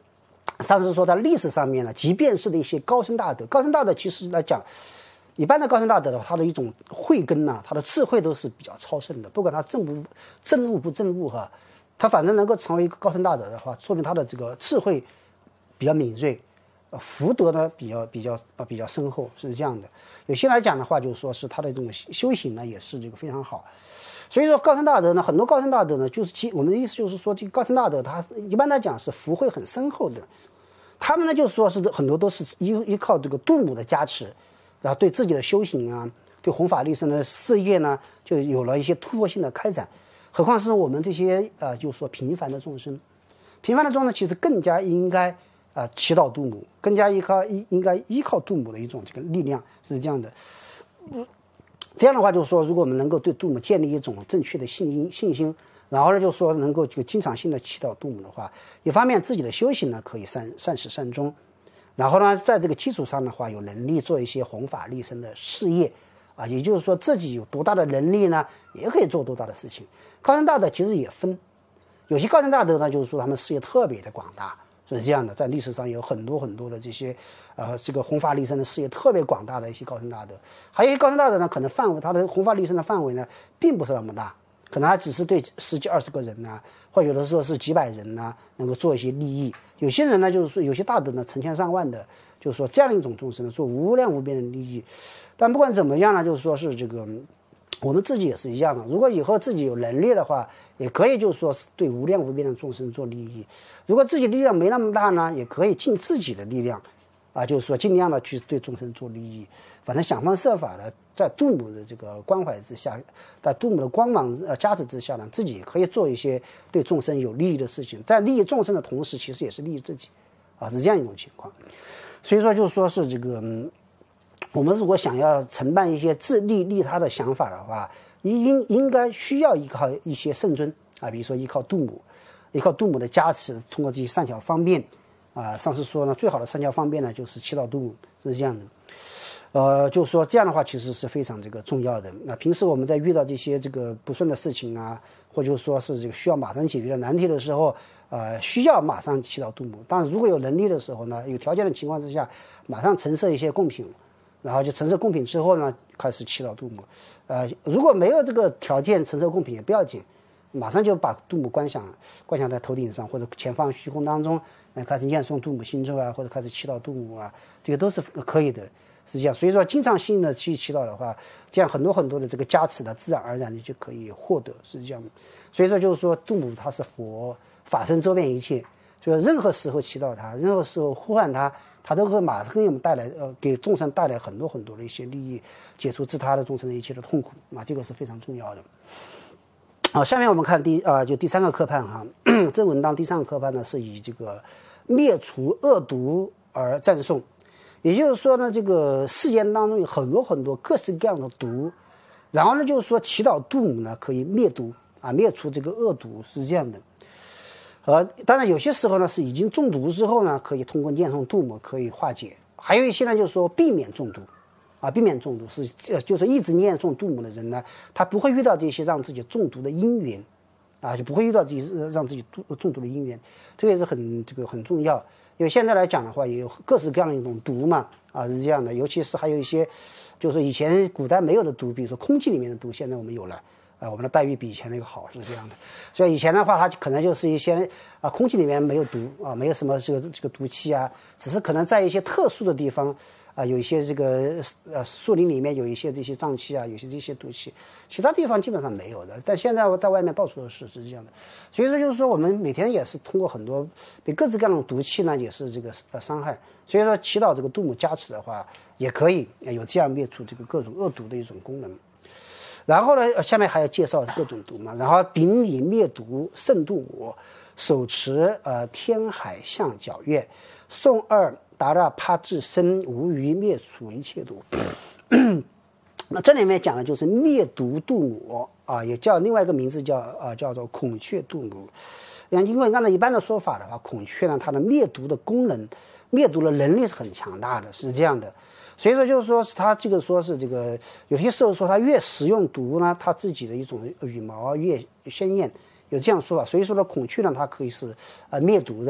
上次说在历史上面呢，即便是的一些高僧大德，高僧大德其实来讲，一般的高僧大德的话，他的一种慧根呐、啊，他的智慧都是比较超胜的，不管他正不正悟不正悟哈，他反正能够成为一个高僧大德的话，说明他的这个智慧比较敏锐，呃，福德呢比较比较呃比较深厚，是这样的。有些来讲的话，就是说是他的这种修行呢，也是这个非常好。所以说高僧大德呢，很多高僧大德呢，就是其我们的意思就是说，这个高僧大德他一般来讲是福慧很深厚的，他们呢就说是很多都是依依靠这个度母的加持，然后对自己的修行啊，对弘法利生的事业呢，就有了一些突破性的开展。何况是我们这些呃，就是说平凡的众生，平凡的众生其实更加应该啊、呃、祈祷度母，更加依靠应应该依靠度母的一种这个力量，是这样的。嗯这样的话，就是说，如果我们能够对度母建立一种正确的信心信心，然后呢，就是说能够这个经常性的祈祷度母的话，一方面自己的修行呢可以善善始善终，然后呢，在这个基础上的话，有能力做一些弘法利生的事业，啊，也就是说自己有多大的能力呢，也可以做多大的事情。高僧大德其实也分，有些高僧大德呢，就是说他们事业特别的广大，是这样的，在历史上有很多很多的这些。呃，这个弘法利生的事业特别广大的一些高僧大德，还有一些高僧大德呢，可能范围他的弘法利生的范围呢，并不是那么大，可能他只是对十几二十个人呐、啊，或有的时候是几百人呐、啊，能够做一些利益。有些人呢，就是说有些大德呢，成千上万的，就是说这样的一种众生呢，做无量无边的利益。但不管怎么样呢，就是说是这个，我们自己也是一样的。如果以后自己有能力的话，也可以就是说是对无量无边的众生做利益。如果自己力量没那么大呢，也可以尽自己的力量。啊，就是说尽量的去对众生做利益，反正想方设法的在度母的这个关怀之下，在度母的光芒呃加持之下呢，自己也可以做一些对众生有利益的事情，在利益众生的同时，其实也是利益自己，啊，是这样一种情况。所以说，就说是这个，嗯，我们如果想要承办一些自利利他的想法的话，应应该需要依靠一些圣尊啊，比如说依靠度母，依靠度母的加持，通过这些善巧方便。啊，上次说呢，最好的善巧方便呢，就是祈祷度母，是这样的。呃，就是说这样的话，其实是非常这个重要的。那平时我们在遇到这些这个不顺的事情啊，或者说是这个需要马上解决的难题的时候，呃，需要马上祈祷度母。当然，如果有能力的时候呢，有条件的情况之下，马上陈设一些贡品，然后就陈设贡品之后呢，开始祈祷度母。呃，如果没有这个条件陈设贡品也不要紧，马上就把度母观想观想在头顶上或者前方虚空当中。开始念诵度母心咒啊，或者开始祈祷度母啊，这个都是可以的，是这样。所以说，经常性的去祈祷的话，这样很多很多的这个加持呢，自然而然的就可以获得，是这样。所以说，就是说，度母它是佛法身周遍一切，所以任何时候祈祷它，任何时候呼唤它，它都会马上给我们带来呃，给众生带来很多很多的一些利益，解除自他的众生的一切的痛苦啊，这个是非常重要的。好，下面我们看第啊、呃，就第三个科判哈，这文当第三个科判呢，是以这个灭除恶毒而赞颂，也就是说呢，这个世间当中有很多很多各式各样的毒，然后呢，就是说祈祷度母呢可以灭毒啊，灭除这个恶毒，是这样的。呃，当然有些时候呢是已经中毒之后呢，可以通过念诵度母可以化解，还有一些呢就是说避免中毒。啊，避免中毒是呃，就是一直念诵度母的人呢，他不会遇到这些让自己中毒的因缘，啊，就不会遇到这些让自己中毒的因缘，这个也是很这个很重要。因为现在来讲的话，也有各式各样的一种毒嘛，啊是这样的，尤其是还有一些，就是以前古代没有的毒，比如说空气里面的毒，现在我们有了，啊，我们的待遇比以前那个好，是这样的。所以以前的话，它可能就是一些啊，空气里面没有毒啊，没有什么这个这个毒气啊，只是可能在一些特殊的地方。啊，有一些这个呃树林里面有一些这些瘴气啊，有些这些毒气，其他地方基本上没有的。但现在我在外面到处都是是这样的，所以说就是说我们每天也是通过很多被各式各样的毒气呢，也是这个呃伤害。所以说祈祷这个度母加持的话，也可以有这样灭除这个各种恶毒的一种功能。然后呢，下面还要介绍各种毒嘛，然后秉以灭毒胜度母，手持呃天海象皎月，诵二。达拉帕智身无余灭除一切毒。那这里面讲的就是灭毒度母啊，也叫另外一个名字叫啊叫做孔雀度母。因为按照一般的说法的话，孔雀呢它的灭毒的功能、灭毒的能力是很强大的，是这样的。所以说就是说是它这个说是这个有些时候说它越使用毒呢，它自己的一种羽毛越鲜艳，有这样说法。所以说呢，孔雀呢它可以是呃灭毒的。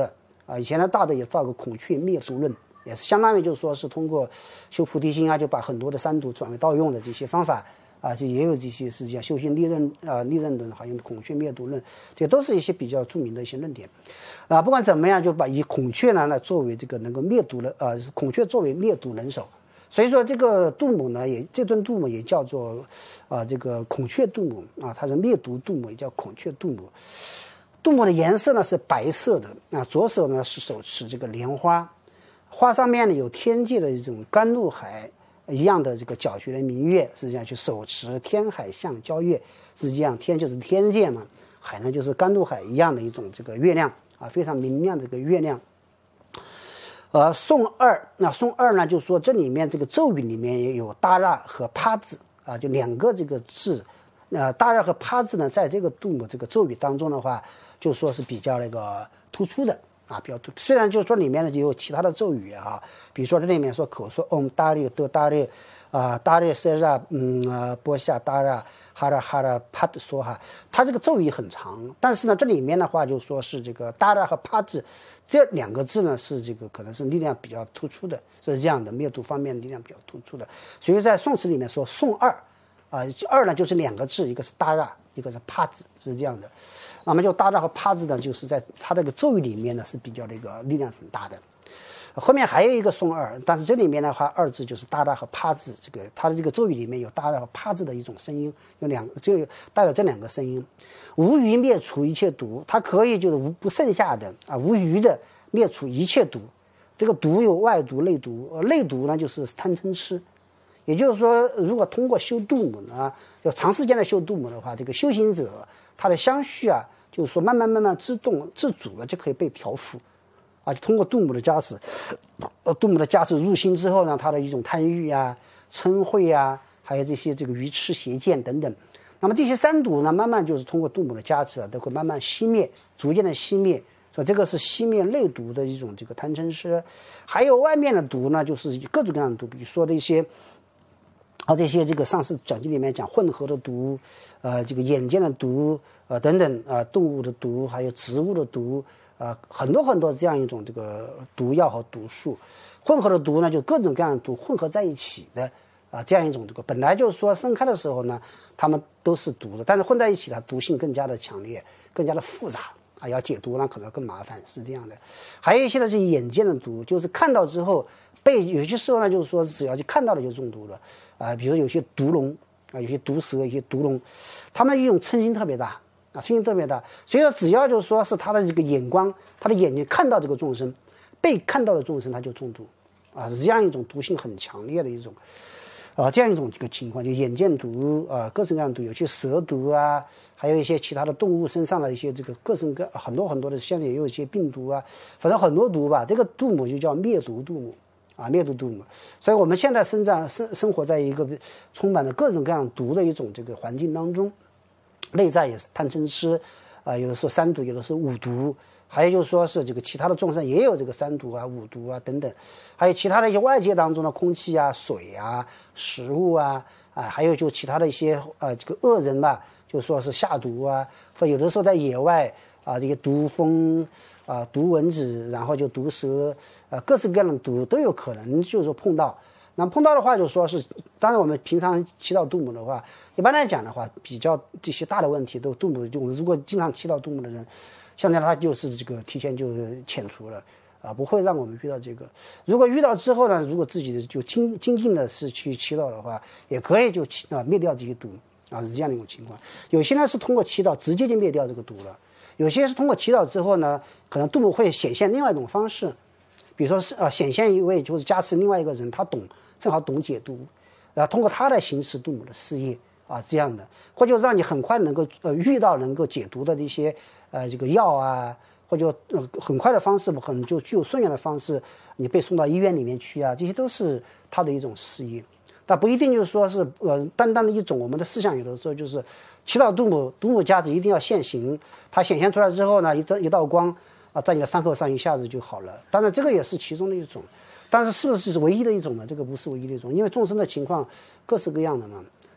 啊。以前的大德也造个孔雀灭毒论，也是相当于就是说是通过修菩提心啊，就把很多的三毒转为道用的这些方法啊，这也有这些实际上修行利刃啊利刃论，还有孔雀灭毒论，这都是一些比较著名的一些论点啊。不管怎么样，就把以孔雀呢呢作为这个能够灭毒的呃孔雀作为灭毒人手。所以说这个杜母呢，也这尊杜母也叫做啊、呃、这个孔雀杜母啊，它是灭毒杜母，也叫孔雀杜母。杜母的颜色呢是白色的啊，左手呢是手持这个莲花，花上面呢有天界的这种甘露海一样的这个皎洁的明月，实际上就手持天海象交月，实际上天就是天界嘛，海呢就是甘露海一样的一种这个月亮啊，非常明亮的这个月亮。呃，颂二，那颂二呢，就是说这里面这个咒语里面也有大让和趴字啊，就两个这个字，呃，大让和趴字呢，在这个杜母这个咒语当中的话，就说是比较那个突出的啊，比较突。虽然就是说里面呢也有其他的咒语啊，比如说这里面说口说嗡达利德达利啊达利塞拉嗯啊波夏达拉哈拉哈拉帕的说哈，它这个咒语很长，但是呢这里面的话就说是这个大让和趴字。这两个字呢是这个可能是力量比较突出的，是这样的，灭毒方面力量比较突出的，所以在宋词里面说宋二啊，二呢就是两个字，一个是大让，一个是趴字，是这样的。那么就大让和趴字呢，就是在它这个咒语里面呢是比较那个力量很大的。后面还有一个宋二，但是这里面的话二字就是大让和趴字，这个它的这个咒语里面有大让和趴字的一种声音，有两就带了这两个声音。无余灭除一切毒，它可以就是无不剩下的啊，无余的灭除一切毒。这个毒有外毒、内毒，呃，内毒呢就是贪嗔痴。也就是说，如果通过修杜母呢，就长时间的修杜母的话，这个修行者他的相续啊，就是说慢慢慢慢自动自主了就可以被调伏。啊，通过杜母的加持，呃，杜母的加持入心之后呢，他的一种贪欲啊、嗔恚啊，还有这些这个愚痴邪见等等，那么这些三毒呢，慢慢就是通过杜母的加持啊，都会慢慢熄灭，逐渐的熄灭。所以这个是熄灭内毒的一种这个贪嗔痴，还有外面的毒呢，就是各种各样的毒，比如说的一些。啊，这些这个上次讲经里面讲混合的毒，呃，这个眼见的毒，呃，等等啊、呃，动物的毒，还有植物的毒，呃，很多很多这样一种这个毒药和毒素，混合的毒呢，就各种各样的毒混合在一起的啊、呃，这样一种这个本来就是说分开的时候呢，它们都是毒的，但是混在一起它毒性更加的强烈，更加的复杂啊，要解毒呢可能更麻烦，是这样的。还有一些呢是眼见的毒，就是看到之后被有些时候呢，就是说只要去看到了就中毒了。啊，比如有些毒龙啊，有些毒蛇，有些毒龙，他们一种嗔心特别大啊，嗔心特别大。所以说，只要就是说是他的这个眼光，他的眼睛看到这个众生，被看到的众生，他就中毒啊，是这样一种毒性很强烈的一种啊，这样一种这个情况，就眼见毒啊，各种各样的毒，有些蛇毒啊，还有一些其他的动物身上的一些这个各种各很多很多的，现在也有一些病毒啊，反正很多毒吧。这个杜母就叫灭毒杜母。啊，灭毒杜母，所以我们现在生长生生活在一个充满了各种各样毒的一种这个环境当中，内在也是贪嗔痴，啊、呃，有的时候三毒，有的时候五毒，还有就是说是这个其他的众生也有这个三毒啊、五毒啊等等，还有其他的一些外界当中的空气啊、水啊、食物啊，啊，还有就其他的一些呃这个恶人吧，就说是下毒啊，或有的时候在野外啊，这些毒蜂啊、毒蚊子，然后就毒蛇。呃，各式各样的毒都有可能，就是说碰到。那碰到的话，就说是，当然我们平常祈祷杜母的话，一般来讲的话，比较这些大的问题都杜母就如果经常祈祷杜母的人，现在他就是这个提前就遣除了啊，不会让我们遇到这个。如果遇到之后呢，如果自己就精精进的是去祈祷的话，也可以就啊灭掉这些毒啊，是这样的一种情况。有些呢是通过祈祷直接就灭掉这个毒了，有些是通过祈祷之后呢，可能杜母会显现另外一种方式。比如说是呃显现一位就是加持另外一个人，他懂正好懂解毒，然后通过他来行使杜母的事业啊这样的，或者让你很快能够呃遇到能够解毒的这些呃这个药啊，或者呃很快的方式，很就具有顺缘的方式，你被送到医院里面去啊，这些都是他的一种事业。但不一定就是说是呃单单的一种，我们的思想有的时候就是祈祷杜母，杜母加持一定要现行，它显现出来之后呢，一道一道光。啊，在你的伤口上一下子就好了。当然，这个也是其中的一种，但是是不是唯一的一种呢？这个不是唯一的一种，因为众生的情况各式各样的嘛。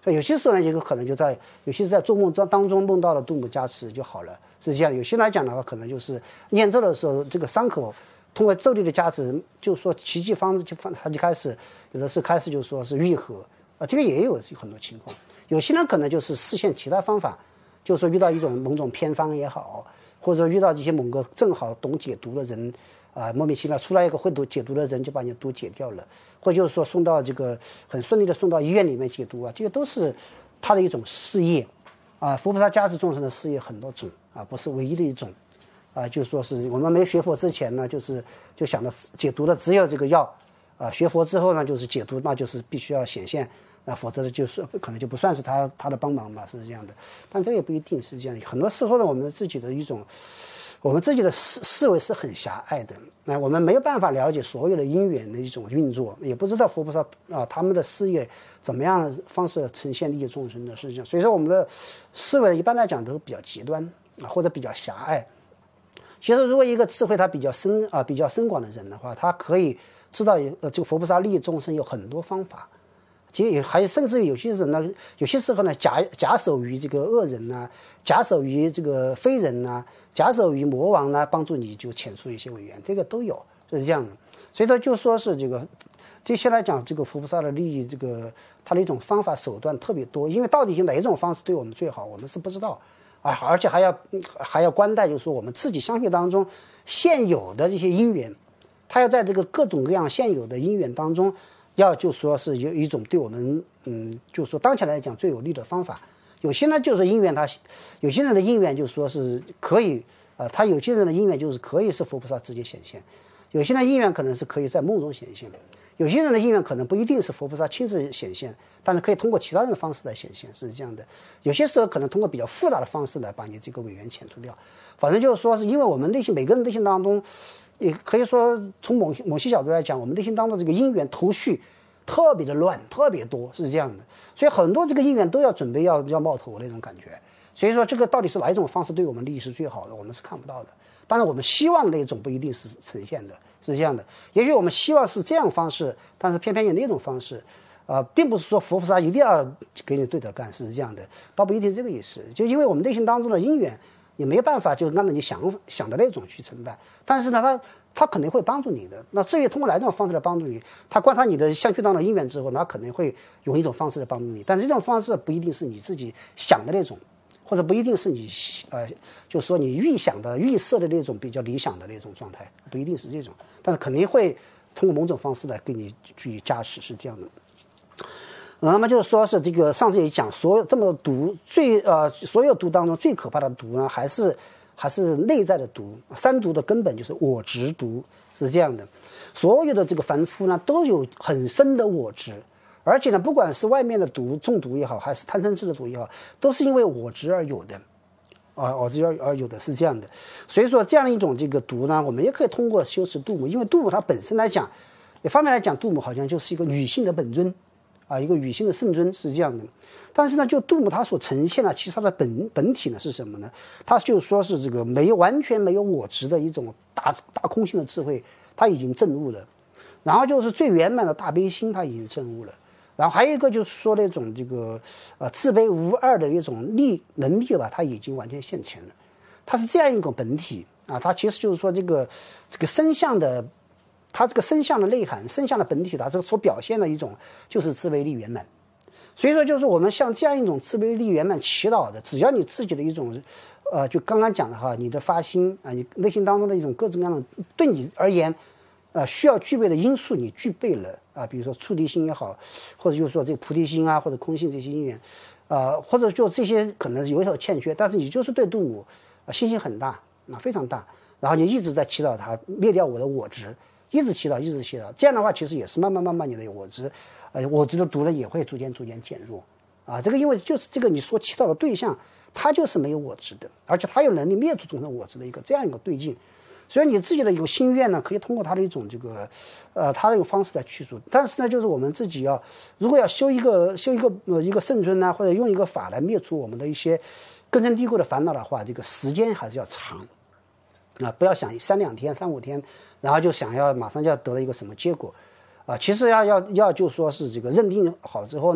有些时候呢，也有可能就在有些是在做梦当中梦到了杜母加持就好了，是这样。有些来讲的话，可能就是念咒的时候，这个伤口通过咒力的加持，就说奇迹方就方它就开始有的是开始就说是愈合啊，这个也有很多情况。有些人可能就是实现其他方法，就是说遇到一种某种偏方也好，或者说遇到这些某个正好懂解读的人。啊，莫名其妙出来一个会读解读的人，就把你毒解掉了，或者就是说送到这个很顺利的送到医院里面解毒啊，这个都是他的一种事业啊。佛菩萨加持众生的事业很多种啊，不是唯一的一种啊。就是说是我们没学佛之前呢，就是就想着解毒的只有这个药啊，学佛之后呢，就是解毒，那就是必须要显现啊，否则的就是可能就不算是他他的帮忙嘛，是这样的。但这个也不一定是这样，很多时候呢，我们自己的一种。我们自己的思思维是很狭隘的，那我们没有办法了解所有的因缘的一种运作，也不知道佛菩萨啊他们的事业怎么样的方式呈现利益众生的事情，所以说我们的思维一般来讲都比较极端啊，或者比较狭隘。其实如果一个智慧他比较深啊比较深广的人的话，他可以知道呃这个佛菩萨利益众生有很多方法。其实还甚至于有些人呢，有些时候呢，假假手于这个恶人呐、啊，假手于这个非人呐、啊，假手于魔王呢、啊，帮助你就遣出一些委员，这个都有，是这样的。所以说，就说是这个这些来讲，这个佛菩萨的利益，这个他的一种方法手段特别多，因为到底是哪一种方式对我们最好，我们是不知道啊，而且还要还要关待，就是说我们自己相续当中现有的这些因缘，他要在这个各种各样现有的因缘当中。要就说是有一种对我们，嗯，就说当前来讲最有利的方法。有些呢就是因缘他，有些人的因缘就说是可以，呃，他有些人的因缘就是可以是佛菩萨直接显现，有些人因缘可能是可以在梦中显现，有些人的因缘可能不一定是佛菩萨亲自显现，但是可以通过其他人的方式来显现，是这样的。有些时候可能通过比较复杂的方式来把你这个委员遣除掉。反正就是说是因为我们内心每个人内心当中。也可以说，从某某些角度来讲，我们内心当中这个因缘头绪特别的乱，特别多，是这样的。所以很多这个因缘都要准备要要冒头那种感觉。所以说，这个到底是哪一种方式对我们利益是最好的，我们是看不到的。当然，我们希望那种不一定是呈现的，是这样的。也许我们希望是这样方式，但是偏偏有那种方式，呃，并不是说佛菩萨一定要给你对着干，是这样的，倒不一定这个意思。就因为我们内心当中的因缘。也没有办法就按照你想想的那种去承办，但是呢，他他肯定会帮助你的。那至于通过哪种方式来帮助你，他观察你的相续当中因缘之后，他可能会用一种方式来帮助你，但是这种方式不一定是你自己想的那种，或者不一定是你呃，就说你预想的、预设的那种比较理想的那种状态，不一定是这种，但是肯定会通过某种方式来给你去加持，是这样的。那么就是说是这个上次也讲，所有这么多毒最呃所有毒当中最可怕的毒呢，还是还是内在的毒。三毒的根本就是我执毒，是这样的。所有的这个凡夫呢，都有很深的我执，而且呢，不管是外面的毒中毒也好，还是贪嗔痴的毒也好，都是因为我执而有的。啊，我执而而有的是这样的。所以说，这样一种这个毒呢，我们也可以通过修持度母，因为度母它本身来讲，一方面来讲，度母好像就是一个女性的本尊。啊，一个女性的圣尊是这样的，但是呢，就度母它所呈现的，其实它的本本体呢是什么呢？它就说是这个没有完全没有我执的一种大大空性的智慧，它已经证悟了。然后就是最圆满的大悲心，它已经证悟了。然后还有一个就是说那种这个呃自卑无二的一种力能力吧，它已经完全现前了。它是这样一种本体啊，它其实就是说这个这个身相的。它这个身相的内涵，身相的本体，它这个所表现的一种就是自卑力圆满。所以说，就是我们像这样一种自卑力圆满祈祷的，只要你自己的一种，呃，就刚刚讲的哈，你的发心啊，你内心当中的一种各种各样的对你而言，呃，需要具备的因素，你具备了啊，比如说出离心也好，或者就是说这个菩提心啊，或者空性这些因缘，呃，或者就这些可能有所欠缺，但是你就是对度母啊信心很大啊，非常大，然后你一直在祈祷它灭掉我的我执。一直祈祷，一直祈祷，这样的话，其实也是慢慢慢慢你的我执，呃，我执的毒呢也会逐渐逐渐减弱，啊，这个因为就是这个你所祈祷的对象，他就是没有我执的，而且他有能力灭除众生我执的一个这样一个对境，所以你自己的一个心愿呢，可以通过他的一种这个，呃，他的一个方式来去除。但是呢，就是我们自己要，如果要修一个修一个呃一个圣尊呢，或者用一个法来灭除我们的一些根深蒂固的烦恼的话，这个时间还是要长。啊，不要想三两天、三五天，然后就想要马上就要得了一个什么结果，啊，其实要要要就说是这个认定好之后呢，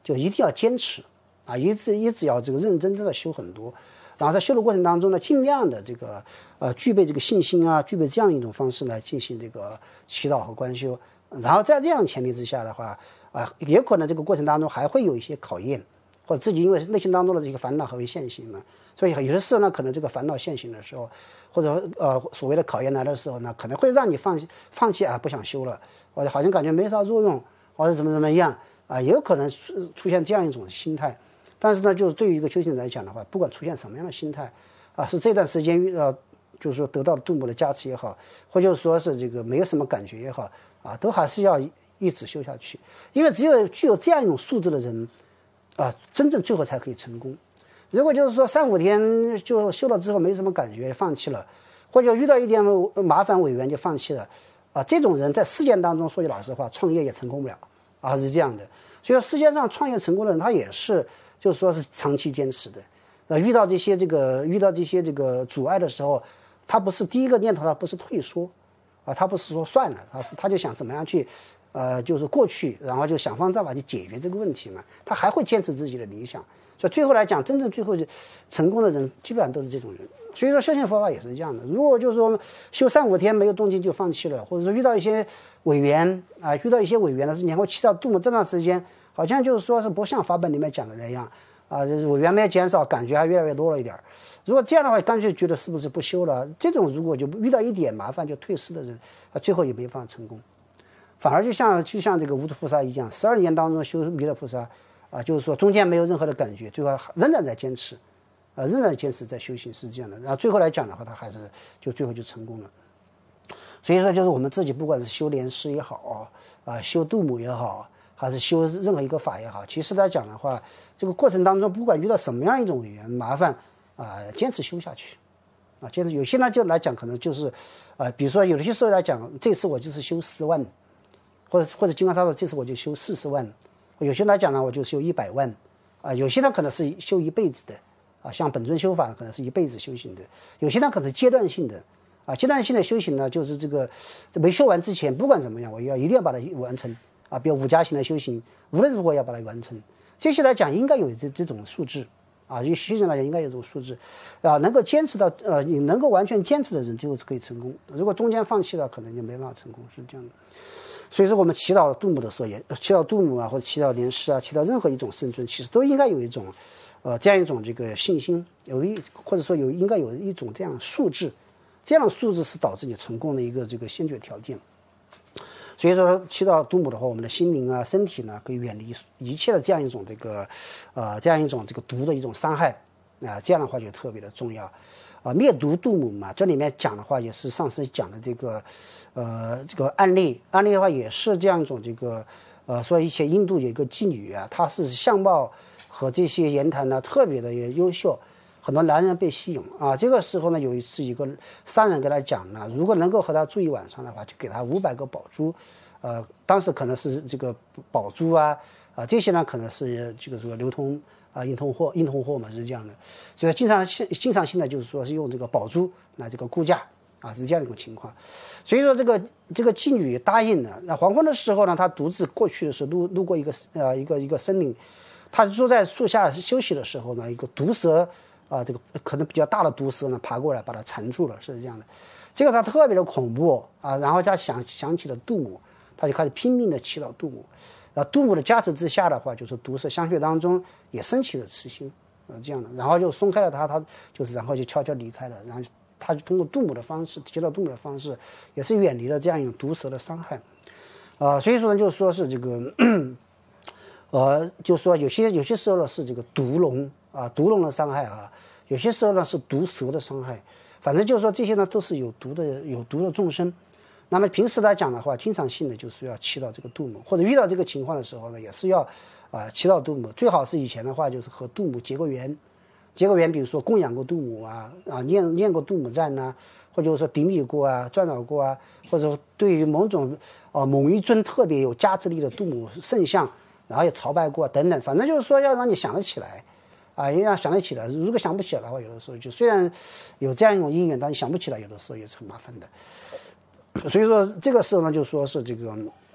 就一定要坚持啊，一直一直要这个认认真真的修很多。然后在修的过程当中呢，尽量的这个呃具备这个信心啊，具备这样一种方式来进行这个祈祷和观修。然后在这样前提之下的话，啊、呃，也可能这个过程当中还会有一些考验，或者自己因为内心当中的这个烦恼还会现行嘛，所以有些时候呢，可能这个烦恼现行的时候，或者呃所谓的考验来的时候呢，可能会让你放弃放弃啊，不想修了，或者好像感觉没啥作用，或者怎么怎么样啊，也有可能出现这样一种心态。但是呢，就是对于一个修行人来讲的话，不管出现什么样的心态，啊，是这段时间遇到，就是说得到度母的加持也好，或者说是这个没有什么感觉也好，啊，都还是要一直修下去，因为只有具有这样一种素质的人，啊，真正最后才可以成功。如果就是说三五天就修了之后没什么感觉，放弃了，或者遇到一点麻烦委员就放弃了，啊，这种人在世间当中说句老实话，创业也成功不了，啊，是这样的。所以说世界上创业成功的人，他也是。就是说是长期坚持的，呃，遇到这些这个遇到这些这个阻碍的时候，他不是第一个念头，他不是退缩，啊，他不是说算了，他是他就想怎么样去，呃，就是过去，然后就想方设法去解决这个问题嘛，他还会坚持自己的理想，所以最后来讲，真正最后成功的人基本上都是这种人。所以说修行佛法也是这样的，如果就是说修三五天没有动静就放弃了，或者说遇到一些委员啊，遇到一些委员的事情，或祈祷度母这段时间。好像就是说是不像法本里面讲的那样啊，就是委员没减少，感觉还越来越多了一点。如果这样的话，干脆觉得是不是不修了？这种如果就遇到一点麻烦就退失的人，啊，最后也没办法成功。反而就像就像这个无著菩萨一样，十二年当中修弥勒菩萨啊，就是说中间没有任何的感觉，最后仍然在坚持，啊，仍然坚持在修行是这样的。然后最后来讲的话，他还是就最后就成功了。所以说，就是我们自己不管是修莲师也好啊，修度母也好。还是修任何一个法也好，其实来讲的话，这个过程当中，不管遇到什么样一种委员麻烦啊、呃，坚持修下去，啊，坚持有些呢就来讲可能就是，呃，比如说有些时候来讲，这次我就是修十万，或者或者金刚萨埵这次我就修四十万，有些来讲呢我就修一百万，啊，有些呢可能是修一辈子的，啊，像本尊修法可能是一辈子修行的，有些呢可能是阶段性的，啊，阶段性的修行呢就是这个没修完之前，不管怎么样，我要一定要把它完成。啊，比如五加行的修行，无论如何要把它完成。这些来讲应该有这这种素质，啊，就修行来讲应该有这种素质，啊，能够坚持到呃，你能够完全坚持的人，最后是可以成功。如果中间放弃了，可能就没办法成功，是这样的。所以说，我们祈祷度母的时候，也祈祷度母啊，或者祈祷莲师啊，祈祷任何一种圣尊，其实都应该有一种，呃，这样一种这个信心，有一或者说有应该有一种这样的素质，这样的素质是导致你成功的一个这个先决条件。所以说，祈祷度母的话，我们的心灵啊、身体呢，可以远离一切的这样一种这个，呃，这样一种这个毒的一种伤害啊、呃，这样的话就特别的重要。啊、呃，灭毒度母嘛，这里面讲的话也是上师讲的这个，呃，这个案例，案例的话也是这样一种这个，呃，说一些印度有一个妓女啊，她是相貌和这些言谈呢特别的优秀。很多男人被吸引啊，这个时候呢，有一次一个商人跟他讲呢，如果能够和他住一晚上的话，就给他五百个宝珠，呃，当时可能是这个宝珠啊，啊这些呢可能是这个这个流通啊硬通货硬通货嘛是这样的，所以经常性经常性的就是说是用这个宝珠来这个估价啊是这样的一种情况，所以说这个这个妓女答应了，那黄昏的时候呢，她独自过去的时候路路过一个呃一个一个森林，她坐在树下休息的时候呢，一个毒蛇。啊，这个可能比较大的毒蛇呢，爬过来把它缠住了，是这样的。这个它特别的恐怖啊，然后他想想起了度母，他就开始拼命的祈祷度母。啊，度母的加持之下的话，就是毒蛇相续当中也升起了慈心，啊，这样的，然后就松开了他，他就是然后就悄悄离开了，然后他就通过度母的方式，祈祷度母的方式，也是远离了这样一种毒蛇的伤害。啊，所以说呢，就说是这个，呃，就说有些有些时候呢是这个毒龙。啊，毒龙的伤害啊，有些时候呢是毒蛇的伤害，反正就是说这些呢都是有毒的有毒的众生。那么平时来讲的话，经常性的就是要祈祷这个度母，或者遇到这个情况的时候呢，也是要啊祈祷度母。最好是以前的话就是和度母结过缘，结过缘，比如说供养过度母啊，啊念念过度母赞呐、啊，或者说顶礼过啊，转导过啊，或者说对于某种啊某一尊特别有加持力的度母圣像，然后也朝拜过、啊、等等，反正就是说要让你想得起来。啊，一样想得起来。如果想不起来的话，有的时候就虽然有这样一种因缘，但是想不起来，有的时候也是很麻烦的。所以说这个时候呢，就说是这个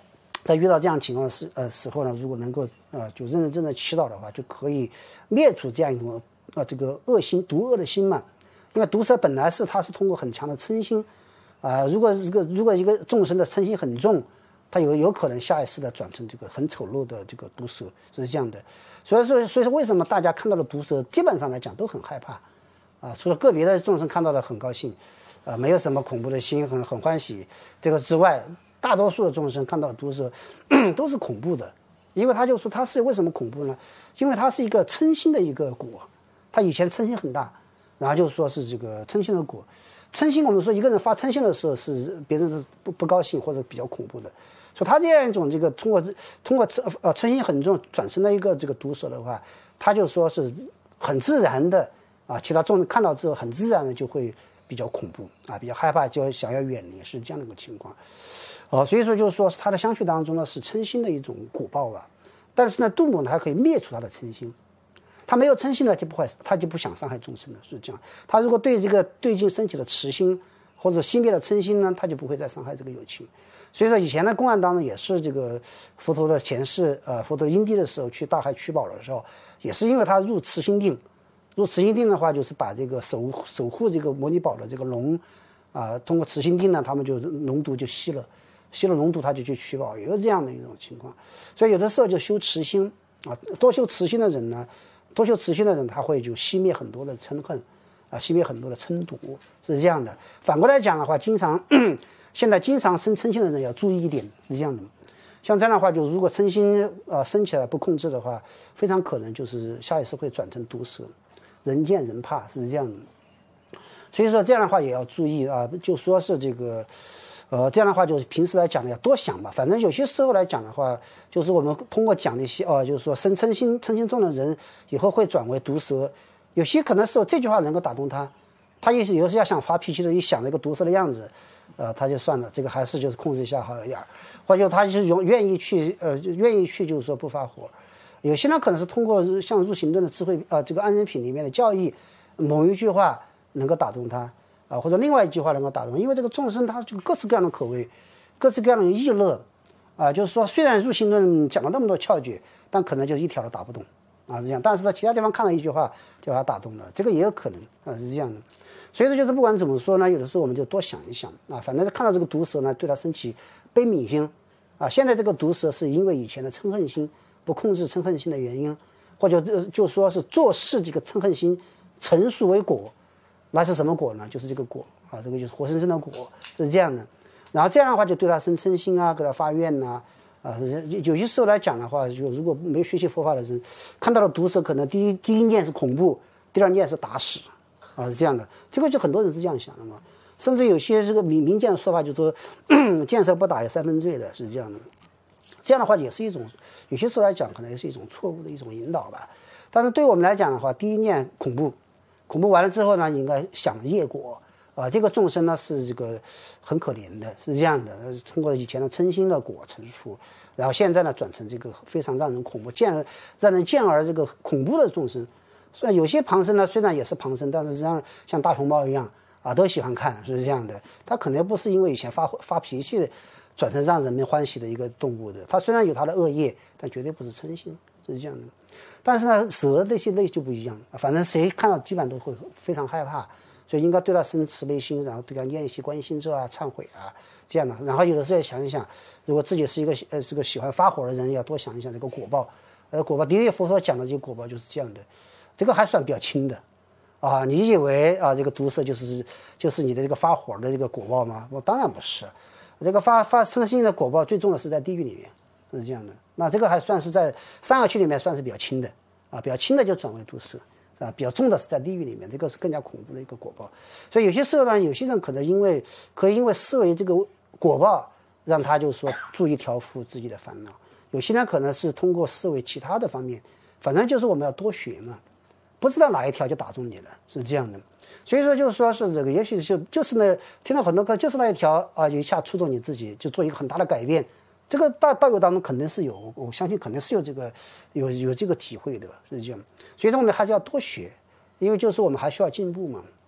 在遇到这样情况时呃时候呢，如果能够呃就认认真真的祈祷的话，就可以灭除这样一种呃这个恶心毒恶的心嘛。因为毒蛇本来是它是通过很强的嗔心啊、呃，如果这个如果一个众生的嗔心很重，它有有可能下一世的转成这个很丑陋的这个毒蛇，是这样的。所以说所以说为什么大家看到的毒蛇基本上来讲都很害怕啊？除了个别的众生看到了很高兴，啊，没有什么恐怖的心，很很欢喜这个之外。大多数的众生看到的毒蛇都是恐怖的，因为他就说他是为什么恐怖呢？因为它是一个嗔心的一个果，他以前嗔心很大，然后就说是这个嗔心的果。嗔心我们说一个人发嗔心的时候是别人是不不高兴或者比较恐怖的，所以他这样一种这个通过通过嗔呃嗔心很重转生的一个这个毒蛇的话，他就说是很自然的啊，其他众人看到之后很自然的就会比较恐怖啊，比较害怕，就想要远离，是这样的一个情况。哦，所以说就是说他的相续当中呢是嗔心的一种果报吧，但是呢度母呢还可以灭除他的嗔心，他没有嗔心呢就不会，他就不想伤害众生了，是这样。他如果对这个对境升起了慈心或者熄灭了嗔心呢，他就不会再伤害这个有情。所以说以前的公案当中也是这个佛陀的前世呃佛陀因地的时候去大海取宝的时候，也是因为他入慈心定，入慈心定的话就是把这个守守护这个摩尼宝的这个龙啊、呃，通过慈心定呢，他们就龙毒就吸了。吸了龙毒他就去取宝，有这样的一种情况。所以有的时候就修慈心啊，多修慈心的人呢，多修慈心的人他会就熄灭很多的嗔恨啊，熄灭很多的嗔毒，是这样的。反过来讲的话，经常现在经常生嗔心的人要注意一点，是这样的。像这样的话，就如果嗔心啊升起来不控制的话，非常可能就是下一次会转成毒蛇，人见人怕，是这样的。所以说这样的话也要注意啊，就说是这个。呃，这样的话就是平时来讲呢要多想吧，反正有些时候来讲的话，就是我们通过讲的一些哦、呃，就是说生嗔心嗔心重的人以后会转为毒蛇，有些可能时候这句话能够打动他，他也是有时要想发脾气的，一想那个毒蛇的样子，呃，他就算了，这个还是就是控制一下好一点，或者他就是愿愿意去呃愿意去就是说不发火，有些呢可能是通过像入行论的智慧啊、呃、这个安忍品里面的教义，某一句话能够打动他。啊，或者另外一句话能够打动，因为这个众生他就各式各样的口味，各式各样的意乐，啊，就是说虽然入行论讲了那么多窍诀，但可能就一条都打不动，啊，是这样。但是在其他地方看了一句话就把他打动了，这个也有可能啊，是这样的。所以说就是不管怎么说呢，有的时候我们就多想一想啊，反正看到这个毒蛇呢，对他升起悲悯心，啊，现在这个毒蛇是因为以前的嗔恨心不控制嗔恨心的原因，或者就说是做事这个嗔恨心成熟为果。那是什么果呢？就是这个果啊，这个就是活生生的果，是这样的。然后这样的话，就对他生嗔心啊，给他发愿呐、啊，啊，有些时候来讲的话，就如果没有学习佛法的人，看到了毒蛇，可能第一第一念是恐怖，第二念是打死，啊，是这样的。这个就很多人是这样想的嘛。甚至有些这个民民间的说法，就说见蛇不打有三分罪的，是这样的。这样的话也是一种，有些时候来讲，可能也是一种错误的一种引导吧。但是对我们来讲的话，第一念恐怖。恐怖完了之后呢，应该想业果啊，这个众生呢是这个很可怜的，是这样的，通过以前的嗔心的果成出，然后现在呢转成这个非常让人恐怖、见让人见而这个恐怖的众生。虽然有些旁生呢，虽然也是旁生，但是实际上像大熊猫一样啊，都喜欢看，是这样的。它可能不是因为以前发发脾气转成让人们欢喜的一个动物的，它虽然有它的恶业，但绝对不是嗔心，是这样的。但是呢，蛇这些类就不一样，反正谁看到基本上都会非常害怕，所以应该对他生慈悲心，然后对他念一些观音心咒啊、忏悔啊这样的。然后有的时候也想一想，如果自己是一个呃是个喜欢发火的人，要多想一想这个果报。呃，果报的确佛陀讲的这个果报就是这样的，这个还算比较轻的啊。你以为啊这个毒蛇就是就是你的这个发火的这个果报吗？我当然不是，这个发发嗔心的果报最重的是在地狱里面。是这样的，那这个还算是在三恶趣里面算是比较轻的啊，比较轻的就转为毒蛇啊，比较重的是在地狱里面，这个是更加恐怖的一个果报。所以有些时候呢，有些人可能因为可以因为视为这个果报，让他就说注意调伏自己的烦恼；有些人可能是通过视为其他的方面，反正就是我们要多学嘛，不知道哪一条就打中你了，是这样的。所以说就是说是这个，也许就就是呢，听到很多课就是那一条啊，一下触动你自己，就做一个很大的改变。这个大道友当中肯定是有，我相信肯定是有这个有有这个体会的，是这样。所以说我们还是要多学，因为就是我们还需要进步嘛。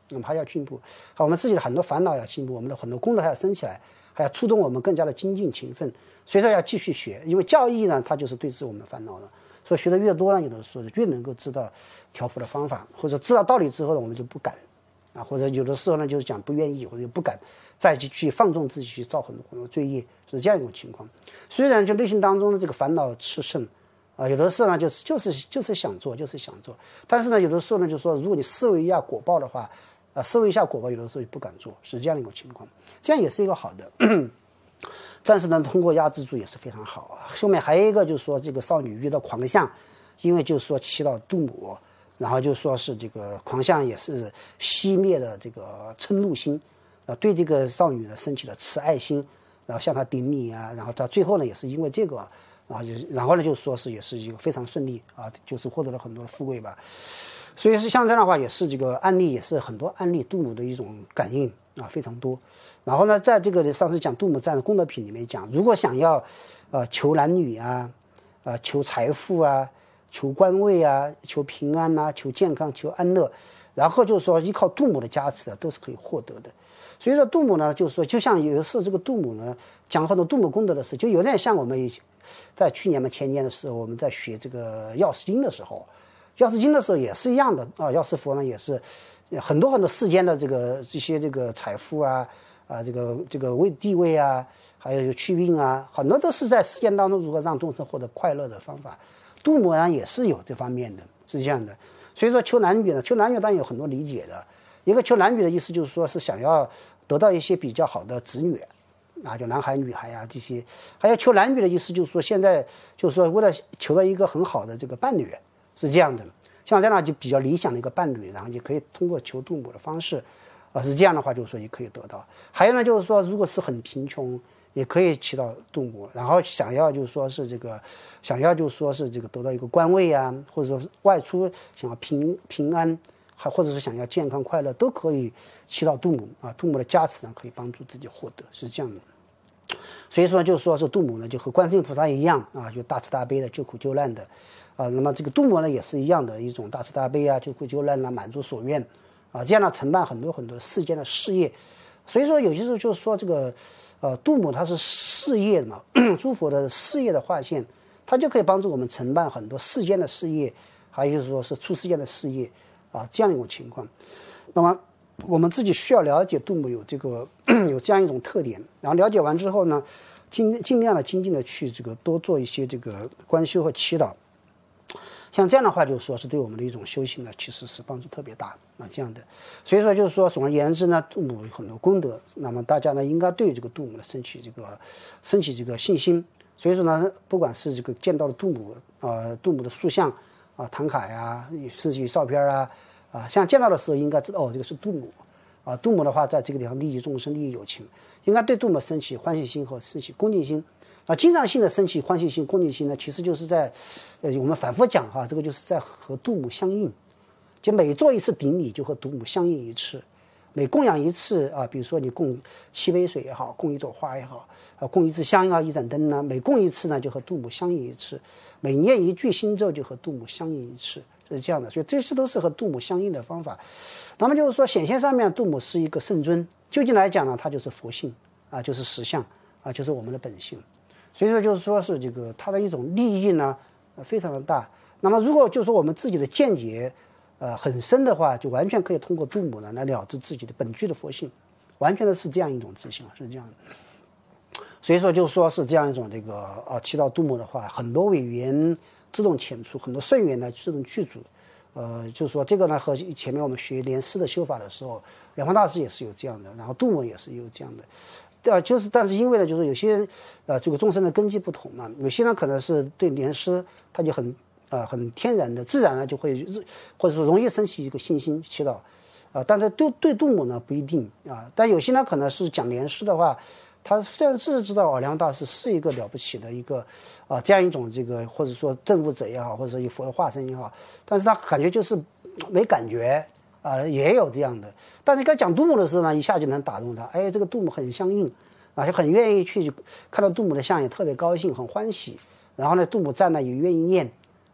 我们还要进步，好，我们自己的很多烦恼要进步，我们的很多功德还要升起来，还要触动我们更加的精进勤奋。所以说要继续学，因为教义呢，它就是对治我们的烦恼的。所以学的越多呢，有的时候越能够知道调伏的方法，或者知道道理之后呢，我们就不敢啊，或者有的时候呢，就是讲不愿意，或者不敢再去去放纵自己去造很多很多罪业，是这样一种情况。虽然就内心当中的这个烦恼炽盛啊，有的时候呢，就是就是就是想做，就是想做，但是呢，有的时候呢，就是说，如果你思维一下果报的话，啊，思维一下果报，有的时候就不敢做，是这样的一种情况。这样也是一个好的。暂时呢，通过压制住也是非常好啊。后面还有一个就是说，这个少女遇到狂相，因为就是说祈祷度母，然后就说是这个狂相也是熄灭了这个嗔怒心，啊，对这个少女呢升起了慈爱心，然后向她顶礼啊，然后到最后呢也是因为这个，然后就然后呢就说是也是一个非常顺利啊，就是获得了很多的富贵吧。所以是像这样的话，也是这个案例，也是很多案例度母的一种感应啊，非常多。然后呢，在这个上次讲度母占功德品里面讲，如果想要呃求男女啊，呃求财富啊，求官位啊，求平安啊，求健康，求安乐，然后就是说依靠度母的加持的，都是可以获得的。所以说度母呢，就是说就像有的时候这个度母呢，讲很多度母功德的事，就有点像我们在去年嘛前年的时候，我们在学这个药师经的时候。药师经的时候也是一样的啊，药师佛呢也是很多很多世间的这个这些这个财富啊啊这个这个位地位啊，还有祛病啊，很多都是在世间当中如何让众生获得快乐的方法。度母呢也是有这方面的，是这样的。所以说求男女呢，求男女当然有很多理解的。一个求男女的意思就是说是想要得到一些比较好的子女啊，就男孩女孩啊这些。还有求男女的意思就是说现在就是说为了求到一个很好的这个伴侣。是这样的，像这样就比较理想的一个伴侣，然后你可以通过求度母的方式，啊，是这样的话，就是说也可以得到。还有呢，就是说如果是很贫穷，也可以祈祷度母，然后想要就是说是这个，想要就是说是这个得到一个官位啊，或者说外出想要平平安，还或者是想要健康快乐，都可以祈祷度母啊，度母的加持呢可以帮助自己获得，是这样的。所以说就是说是度母呢，就和观世音菩萨一样啊，就大慈大悲的救苦救难的。啊，那么这个度母呢也是一样的一种大慈大悲啊，救苦救难啊，满足所愿啊，这样呢承办很多很多世间的事业。所以说有些时候就是说这个呃度母它是事业嘛，诸佛的事业的化现，它就可以帮助我们承办很多世间的事业，还有就是说是出世间的事业啊，这样的一种情况。那么我们自己需要了解度母有这个有这样一种特点，然后了解完之后呢，尽尽量的精进的去这个多做一些这个观修和祈祷。像这样的话，就是说是对我们的一种修行呢，其实是帮助特别大啊，这样的。所以说就是说，总而言之呢，度母有很多功德，那么大家呢应该对这个度母呢升起这个升起这个信心。所以说呢，不管是这个见到的度母呃度母的塑像啊、唐卡呀，甚至于照片啊啊，像见到的时候应该知道哦，这个是度母啊。度母的话，在这个地方利益众生，利益有情，应该对度母升起欢喜心和升起恭敬心。啊，经常性的升起欢喜心、恭敬心呢，其实就是在，呃，我们反复讲哈，这个就是在和度母相应，就每做一次顶礼就和度母相应一次，每供养一次啊，比如说你供七杯水也好，供一朵花也好，啊，供一支香也好，一盏灯呢，每供一次呢就和度母相应一次，每念一句心咒就和度母相应一次，是这样的，所以这些都是和度母相应的方法。那么就是说显现上面度母是一个圣尊，究竟来讲呢，它就是佛性啊，就是实相啊，就是我们的本性。所以说就是说是这个它的一种利益呢，呃，非常的大。那么如果就是说我们自己的见解，呃，很深的话，就完全可以通过度母呢来了知自己的本具的佛性，完全的是这样一种自信，是这样的。所以说就是说是这样一种这个啊，祈祷度母的话，很多委员自动遣出，很多圣缘呢自动具足。呃，就是说这个呢和前面我们学莲师的修法的时候，莲花大师也是有这样的，然后度母也是有这样的。呃，就是，但是因为呢，就是有些呃，这个众生的根基不同嘛，有些人可能是对莲师他就很呃很天然的、自然的就会，或者说容易升起一个信心祈祷，啊、呃，但是对对度母呢不一定啊。但有些人可能是讲莲师的话，他虽然是知道哦，莲花大师是一个了不起的一个啊、呃、这样一种这个或者说证悟者也好，或者说一佛的化身也好，但是他感觉就是没感觉。啊、呃，也有这样的，但是刚讲度母的时候呢，一下就能打动他，哎，这个度母很相应，啊，就很愿意去看到度母的像，也特别高兴，很欢喜。然后呢，度母在那也愿意念，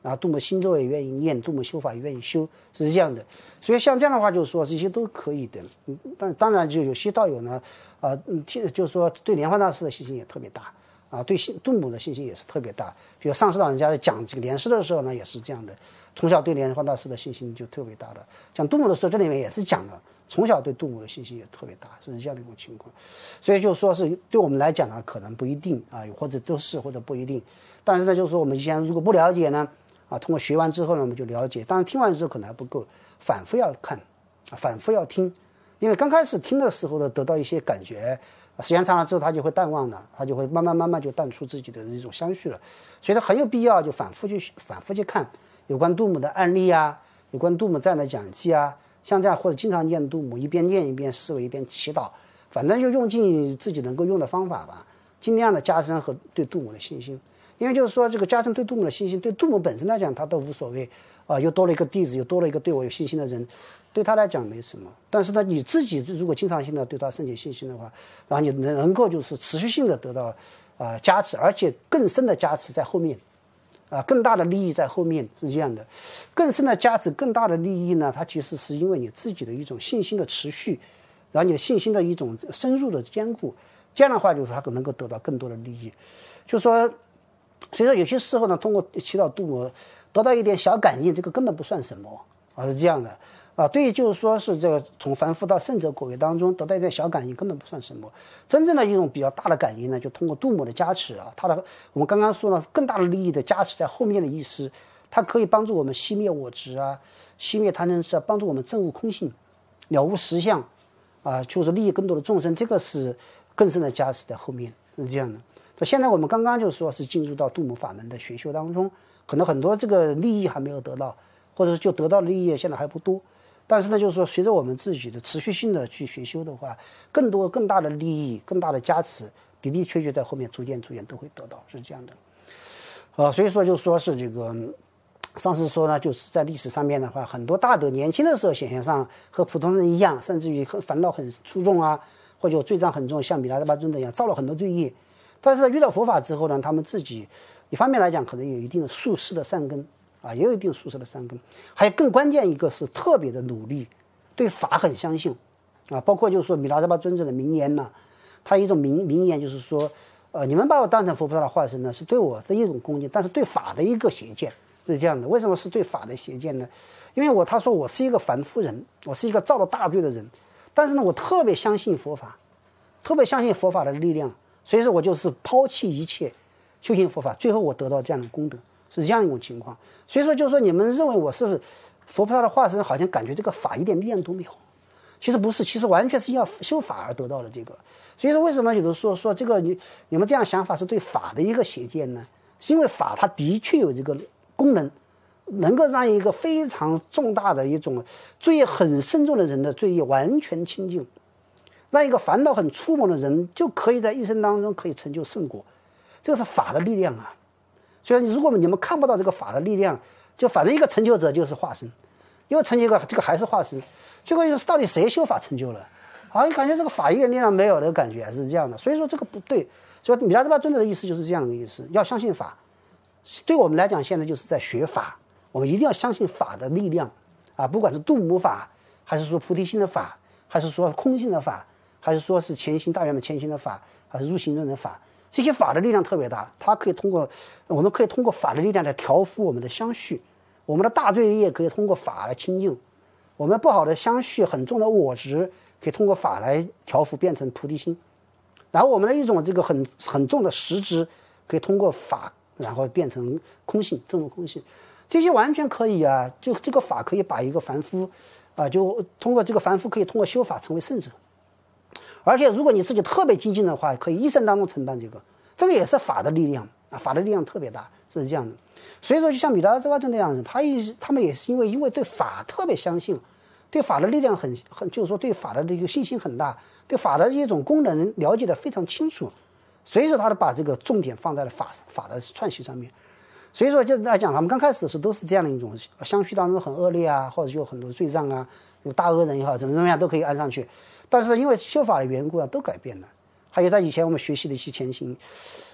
啊，杜牧心咒也愿意念，杜牧修法也愿意修，是这样的。所以像这样的话，就是说这些都可以的。嗯，但当然就有些道友呢，啊、呃，嗯，就是说对莲花大师的信心也特别大，啊，对杜牧的信心也是特别大。比如上师老人家在讲这个莲师的时候呢，也是这样的，从小对莲花大师的信心就特别大了。讲杜牧的时候，这里面也是讲了，从小对杜牧的信心也特别大，是这样的一种情况。所以就说是对我们来讲呢，可能不一定啊，或者都是或者不一定。但是呢，就是说我们以前如果不了解呢，啊，通过学完之后呢，我们就了解。当然听完之后可能还不够，反复要看，啊，反复要听，因为刚开始听的时候呢，得到一些感觉，时间长了之后，他就会淡忘了，他就会慢慢慢慢就淡出自己的这种相续了。所以他很有必要就反复去反复去看有关杜牧的案例啊，有关杜牧这样的讲记啊，像这样或者经常念杜牧，一边念一边思维一边祈祷，反正就用尽自己能够用的方法吧，尽量的加深和对杜牧的信心。因为就是说这个加深对杜牧的信心，对杜牧本身来讲他都无所谓啊、呃，又多了一个弟子，又多了一个对我有信心的人，对他来讲没什么。但是呢，你自己如果经常性的对他升起信心的话，然后你能能够就是持续性的得到啊、呃、加持，而且更深的加持在后面，啊、呃、更大的利益在后面，是这样的。更深的加持，更大的利益呢，它其实是因为你自己的一种信心的持续，然后你的信心的一种深入的坚固，这样的话就是他能够得到更多的利益。就说所以说有些时候呢，通过祈祷杜牧得到一点小感应，这个根本不算什么啊，是这样的啊。对于就是说是这个从凡夫到圣者果位当中得到一点小感应，根本不算什么。真正的一种比较大的感应呢，就通过杜牧的加持啊，他的我们刚刚说了更大的利益的加持在后面的意思，它可以帮助我们熄灭我执啊，熄灭贪嗔痴啊，帮助我们证悟空性，了悟实相啊，就是利益更多的众生，这个是更深的加持在后面，是这样的。现在我们刚刚就说是进入到杜牧法门的学修当中，可能很多这个利益还没有得到，或者就得到的利益现在还不多。但是呢，就是说随着我们自己的持续性的去学修的话，更多更大的利益、更大的加持，的的确确在后面逐渐逐渐都会得到，是这样的。呃，所以说就说是这个，上次说呢，就是在历史上面的话，很多大德年轻的时候显现上和普通人一样，甚至于烦恼很出众啊，或者罪障很重，像米拉德巴尊者一样造了很多罪业。但是遇到佛法之后呢，他们自己一方面来讲可能有一定的宿世的善根啊，也有一定宿世的善根，还有更关键一个是特别的努力，对法很相信啊。包括就是说米拉德巴尊者的名言嘛，他一种名名言就是说，呃，你们把我当成佛菩萨的化身呢，是对我的一种恭敬，但是对法的一个邪见，是这样的。为什么是对法的邪见呢？因为我他说我是一个凡夫人，我是一个造了大罪的人，但是呢，我特别相信佛法，特别相信佛法的力量。所以说我就是抛弃一切修行佛法，最后我得到这样的功德，是这样一种情况。所以说就是说你们认为我是佛菩萨的化身，好像感觉这个法一点力量都没有，其实不是，其实完全是要修法而得到的这个。所以说为什么有的说说这个你你们这样想法是对法的一个邪见呢？是因为法它的确有这个功能，能够让一个非常重大的一种罪业很深重的人的罪业完全清净，让一个烦恼很粗猛的人就可以在一生当中可以成就圣果，这个是法的力量啊。所以如果你们看不到这个法的力量，就反正一个成就者就是化身，又成就一个这个还是化身，最后就是到底谁修法成就了？好像感觉这个法一点力量没有的感觉是这样的。所以说这个不对。所以米拉德巴尊者的意思就是这样的意思，要相信法。对我们来讲，现在就是在学法，我们一定要相信法的力量啊，不管是度母法，还是说菩提心的法，还是说空性的法，还是说是前行大圆满前行的法，还是入行论的法，这些法的力量特别大，它可以通过我们可以通过法的力量来调伏我们的相续，我们的大罪业可以通过法来清净，我们不好的相续很重的我执可以通过法来调伏变成菩提心，然后我们的一种这个很很重的实执可以通过法然后变成空性，证悟空性，这些完全可以啊，就这个法可以把一个凡夫啊，就通过这个凡夫可以通过修法成为圣者，而且如果你自己特别精进的话，可以一生当中承办这个，这个也是法的力量啊，法的力量特别大，是这样的。所以说就像米拉德巴尊那样子，他一他们也是因为因为对法特别相信，对法的力量很很就是说对法的这个信心很大，对法的一种功能了解的非常清楚，所以说他的把这个重点放在了法法的串习上面。所以说就来讲，他们刚开始的时候都是这样的一种相续当中很恶劣啊，或者就有很多罪障啊，有大恶人也好，怎么怎么样都可以安上去。但是因为修法的缘故啊，都改变了。还有在以前我们学习的一些前行，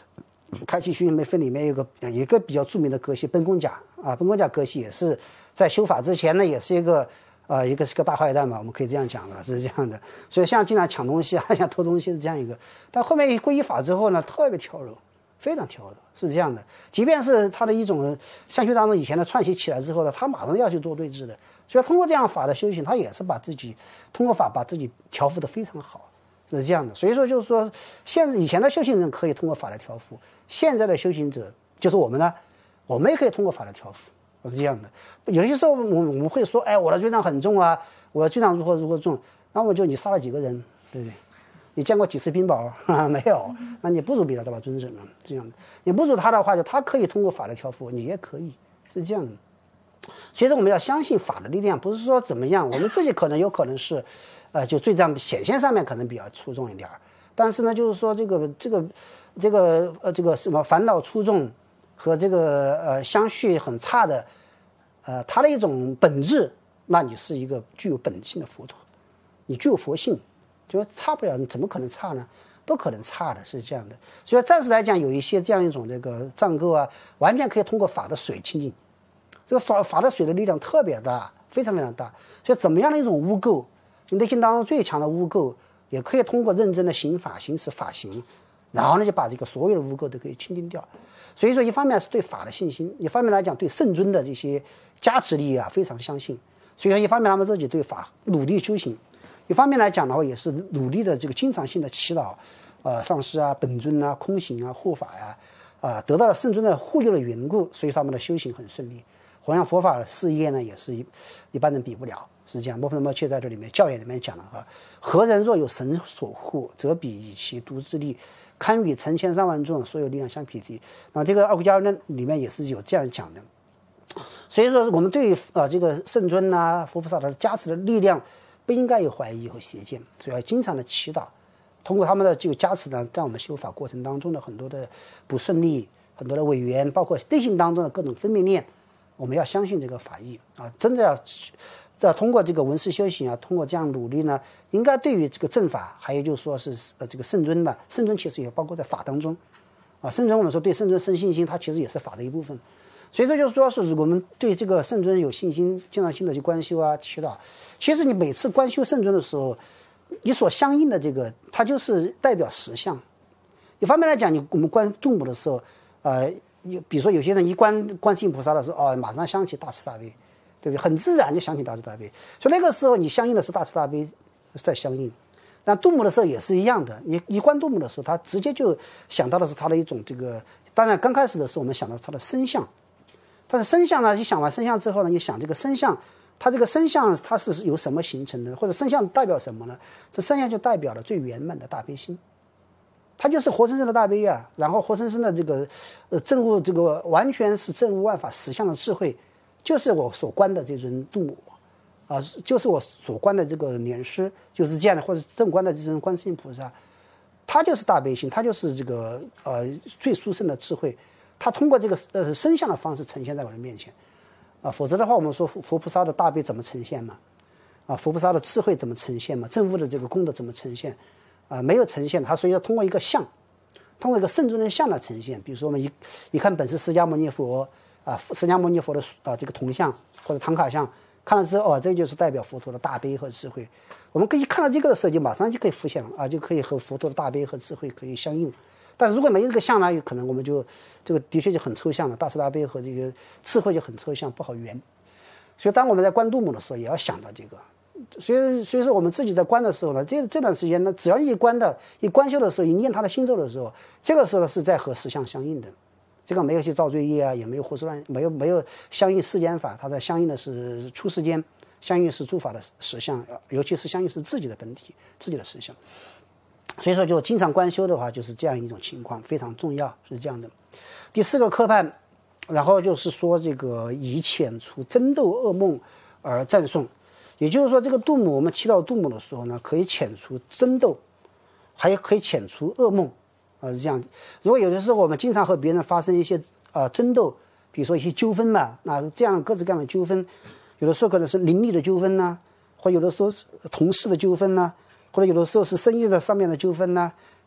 开启虚名分里面有个一个比较著名的歌系苯宫甲啊，苯宫甲歌系也是在修法之前呢，也是一个呃一个是个大坏蛋嘛，我们可以这样讲的，是这样的。所以像经常抢东西啊，像偷东西是这样一个，但后面一皈依法之后呢，特别调柔，非常调柔，是这样的。即便是他的一种相修当中以前的串习起来之后呢，他马上要去做对峙的。所以通过这样法的修行，他也是把自己通过法把自己调伏的非常好。是这样的，所以说就是说，现以前的修行人可以通过法来调伏，现在的修行者就是我们呢，我们也可以通过法来调伏，是这样的。有些时候我们我们会说，哎，我的罪障很重啊，我的罪障如何如何重，那我就你杀了几个人，对不对？你见过几次冰雹？没有，那你不如比他这把尊者呢，这样的。你不如他的话，就他可以通过法来调伏，你也可以，是这样的。所以说我们要相信法的力量，不是说怎么样，我们自己可能有可能是。呃，就罪障显现上面可能比较出众一点，但是呢，就是说这个这个这个呃这个什么烦恼出众和这个呃相续很差的，呃，它的一种本质，那你是一个具有本性的佛陀，你具有佛性，就差不了，你怎么可能差呢？不可能差的，是这样的。所以暂时来讲，有一些这样一种这个障垢啊，完全可以通过法的水清净，这个法法的水的力量特别大，非常非常大。所以怎么样的一种污垢？内心当中最强的污垢，也可以通过认真的行法行使法行，然后呢就把这个所有的污垢都可以清净掉。所以说，一方面是对法的信心，一方面来讲对圣尊的这些加持力啊非常相信。所以说，一方面他们自己对法努力修行，一方面来讲的话也是努力的这个经常性的祈祷，呃，上师啊、本尊啊、空行啊、护法呀、啊，啊、呃，得到了圣尊的护佑的缘故，所以他们的修行很顺利。弘扬佛法的事业呢，也是一一般人比不了。是这样，摩诃摩切在这里面教言里面讲了啊，何人若有神所护，则比以其独之力，堪与成千上万众所有力量相匹敌。那这个二胡家论里面也是有这样讲的。所以说，我们对于啊这个圣尊呐、啊、佛菩萨的加持的力量，不应该有怀疑和邪见，所以要经常的祈祷，通过他们的这个加持呢，在我们修法过程当中的很多的不顺利、很多的违缘，包括内心当中的各种分别念，我们要相信这个法义啊，真的要。这通过这个闻思修行啊，通过这样努力呢，应该对于这个正法，还有就是说是呃这个圣尊吧，圣尊其实也包括在法当中，啊，圣尊我们说对圣尊生信心，它其实也是法的一部分。所以这就是说是我们对这个圣尊有信心，经常性的去观修啊、祈祷。其实你每次观修圣尊的时候，你所相应的这个，它就是代表实相。一方面来讲，你我们观度母的时候，呃，比如说有些人一观观世音菩萨的时候，哦，马上想起大慈大悲。对不对？很自然就想起大慈大悲，所以那个时候你相应的是大慈大悲在相应。但度母的时候也是一样的，你一观度母的时候，他直接就想到的是他的一种这个。当然刚开始的时候我们想到他的身相，但是身相呢，你想完身相之后呢，你想这个身相，它这个身相它是由什么形成的，或者身相代表什么呢？这身相就代表了最圆满的大悲心，它就是活生生的大悲啊，然后活生生的这个呃证悟这个完全是证悟万法实相的智慧。就是我所观的这尊度母，啊、呃，就是我所观的这个莲师，就是这样的，或者正观的这尊观世音菩萨，他就是大悲心，他就是这个呃最殊胜的智慧，他通过这个呃身相的方式呈现在我的面前，啊、呃，否则的话，我们说佛菩萨的大悲怎么呈现嘛？啊，佛菩萨的智慧怎么呈现嘛？证悟的这个功德怎么呈现？啊、呃，没有呈现，他所以要通过一个相，通过一个圣尊的相来呈现。比如说我们一一看本师释迦牟尼佛。啊，释迦牟尼佛的啊这个铜像或者唐卡像，看了之后，哦，这就是代表佛陀的大悲和智慧。我们可以看到这个的时候，就马上就可以浮现啊，就可以和佛陀的大悲和智慧可以相应。但是如果没有这个像呢，有可能我们就这个的确就很抽象了，大慈大悲和这个智慧就很抽象，不好圆。所以当我们在观度母的时候，也要想到这个。所以，所以说我们自己在观的时候呢，这这段时间呢，只要一观的一观修的时候，一念他的心咒的时候，这个时候是在和实相相应的。这个没有去造罪业啊，也没有胡思乱，没有没有相应世间法，它在相应的是出世间，相应是诸法的实相，尤其是相应是自己的本体、自己的实相。所以说，就经常观修的话，就是这样一种情况，非常重要，是这样的。第四个科判，然后就是说这个以遣除争斗噩梦而赞颂，也就是说，这个度母我们祈祷度母的时候呢，可以遣除争斗，还可以遣除噩梦。啊，是这样。如果有的时候我们经常和别人发生一些呃争斗，比如说一些纠纷嘛，那这样各式各样的纠纷，有的时候可能是邻里的纠纷呐，或有的时候是同事的纠纷呐，或者有的时候是生意的上面的纠纷呐，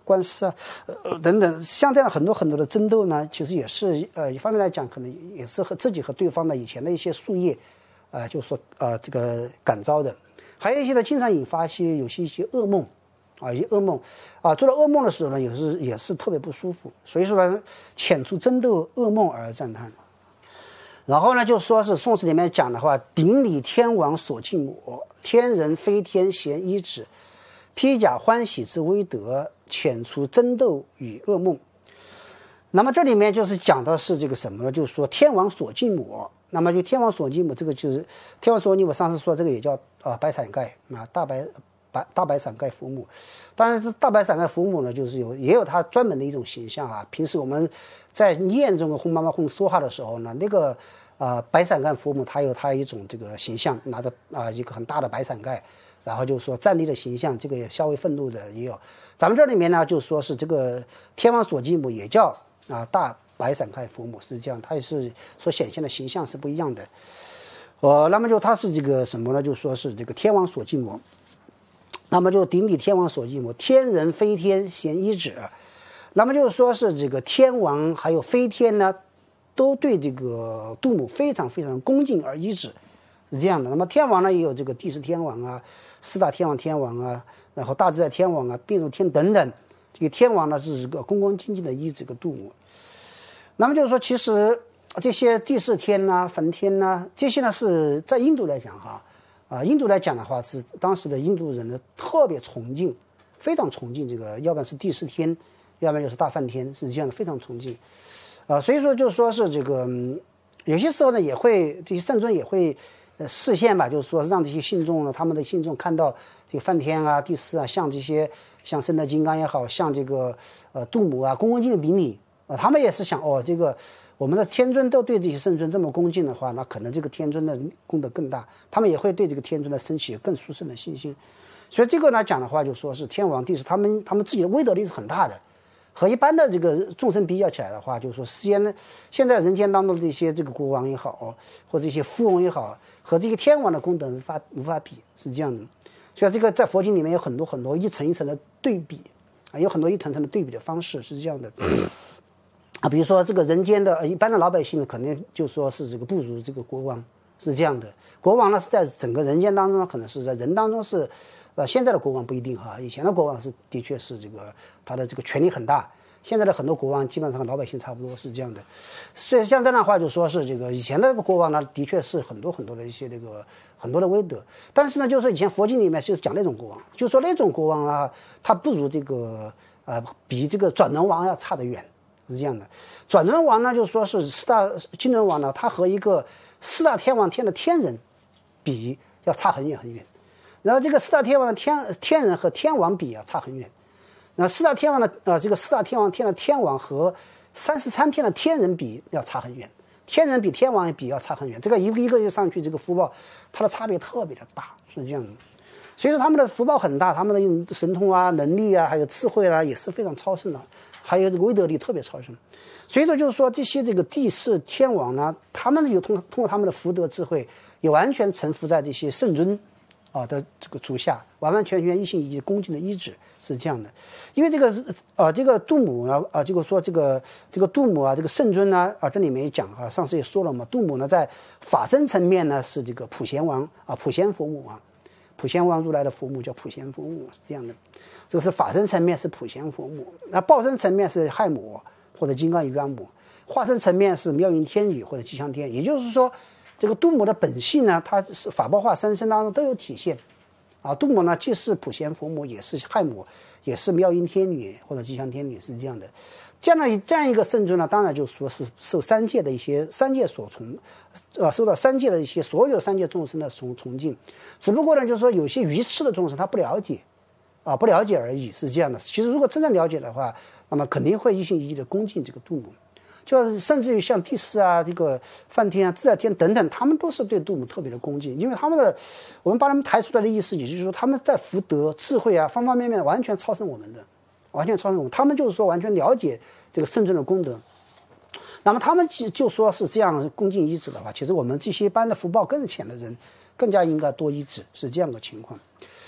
官司啊，呃等等，像这样很多很多的争斗呢，其实也是呃一方面来讲，可能也是和自己和对方的以前的一些夙业，啊、呃，就是说呃这个感召的，还有一些呢，经常引发一些有些一些噩梦。啊，一些噩梦，啊，做了噩梦的时候呢，也是也是特别不舒服，所以说呢，遣除争斗噩梦而赞叹。然后呢，就说是宋词里面讲的话，顶礼天王所敬我，天人非天咸一指，披甲欢喜之威德，遣除争斗与噩梦。那么这里面就是讲的是这个什么呢？就是说天王所敬我，那么就天王所敬我，这个就是天王所敬我。上次说这个也叫啊、呃、白伞盖啊大白。白大白伞盖佛母，当然，这大白伞盖佛母呢，就是有也有它专门的一种形象啊。平时我们在念这个哄妈妈哄说话的时候呢，那个啊、呃、白伞盖佛母，它有它一种这个形象，拿着啊、呃、一个很大的白伞盖，然后就说站立的形象，这个也稍微愤怒的也有。咱们这里面呢，就说是这个天王所敬母也叫啊、呃、大白伞盖佛母，是这样，它也是所显现的形象是不一样的。呃，那么就它是这个什么呢？就说是这个天王所敬母。那么就顶礼天王所敬我，天人非天咸一指。那么就是说是这个天王还有非天呢，都对这个杜母非常非常恭敬而依止，是这样的。那么天王呢，也有这个帝释天王啊、四大天王天王啊，然后大自在天王啊、变如天等等。这个天王呢是这个恭恭敬敬的依这个杜母。那么就是说，其实这些帝释天呐、梵天呐，这些呢是在印度来讲哈。啊，印度来讲的话，是当时的印度人呢特别崇敬，非常崇敬这个，要不然是帝释天，要不然就是大梵天，是这样的，非常崇敬。啊，所以说就说是这个、嗯，有些时候呢也会这些圣尊也会呃示现吧，就是说让这些信众呢，他们的信众看到这个梵天啊、帝释啊，像这些像圣德金刚也好像这个呃杜母啊，恭恭敬敬顶礼啊，他们也是想哦这个。我们的天尊都对这些圣尊这么恭敬的话，那可能这个天尊的功德更大，他们也会对这个天尊的升起更殊胜的信心。所以这个来讲的话，就说是天王帝释他们他们自己的威德力是很大的，和一般的这个众生比较起来的话，就是说世间呢，现在人间当中的一些这个国王也好，或者一些富翁也好，和这个天王的功德无法无法比，是这样的。所以这个在佛经里面有很多很多一层一层的对比啊，有很多一层层的对比的方式，是这样的。啊，比如说这个人间的一般的老百姓呢，肯定就说是这个不如这个国王，是这样的。国王呢是在整个人间当中呢，可能是在人当中是，呃，现在的国王不一定哈，以前的国王是的确是这个他的这个权力很大。现在的很多国王基本上和老百姓差不多，是这样的。所以像这样的话，就说是这个以前的这个国王呢，的确是很多很多的一些这个很多的威德。但是呢，就是以前佛经里面就是讲那种国王，就说那种国王啊，他不如这个呃比这个转轮王要差得远。是这样的，转轮王呢，就说是四大金轮王呢，他和一个四大天王天的天人比要差很远很远。然后这个四大天王的天天人和天王比啊差很远。那四大天王的呃这个四大天王天的天王和三十三天的天人比要差很远，天人比天王比要差很远。这个一个一个就上去，这个福报它的差别特别的大，是这样的。所以说他们的福报很大，他们的神通啊、能力啊，还有智慧啊，也是非常超胜的。还有这个威德力特别超胜，所以说就是说这些这个帝释天王呢，他们有通通过他们的福德智慧，也完全臣服在这些圣尊啊的这个足下，完完全全一心一意恭敬的依止，是这样的。因为这个啊这个杜母呢啊这个说这个这个杜母啊这个圣尊呢啊这里面也讲啊，上次也说了嘛，杜母呢在法身层面呢是这个普贤王啊普贤佛母啊，普贤王如来的佛母叫普贤佛母，是这样的。这个是法身层面是普贤佛母，那报身层面是亥母或者金刚瑜伽母，化身层面是妙音天女或者吉祥天。也就是说，这个杜母的本性呢，它是法报化三身当中都有体现。啊，杜母呢既是普贤佛母，也是亥母，也是妙音天女或者吉祥天女，是这样的。这样的这样一个圣尊呢，当然就说是受三界的一些三界所崇，呃，受到三界的一些所有三界众生的崇崇敬。只不过呢，就是说有些愚痴的众生他不了解。啊，不了解而已，是这样的。其实如果真正了解的话，那么肯定会一心一意的恭敬这个杜母，就是甚至于像帝释啊、这个梵天啊、自在天等等，他们都是对杜母特别的恭敬，因为他们的，我们把他们抬出来的意思，也就是说他们在福德、智慧啊方方面面完全超胜我们的，完全超胜我们。他们就是说完全了解这个圣尊的功德。那么他们就说是这样恭敬依止的话，其实我们这些一般的福报更浅的人，更加应该多依止，是这样的情况。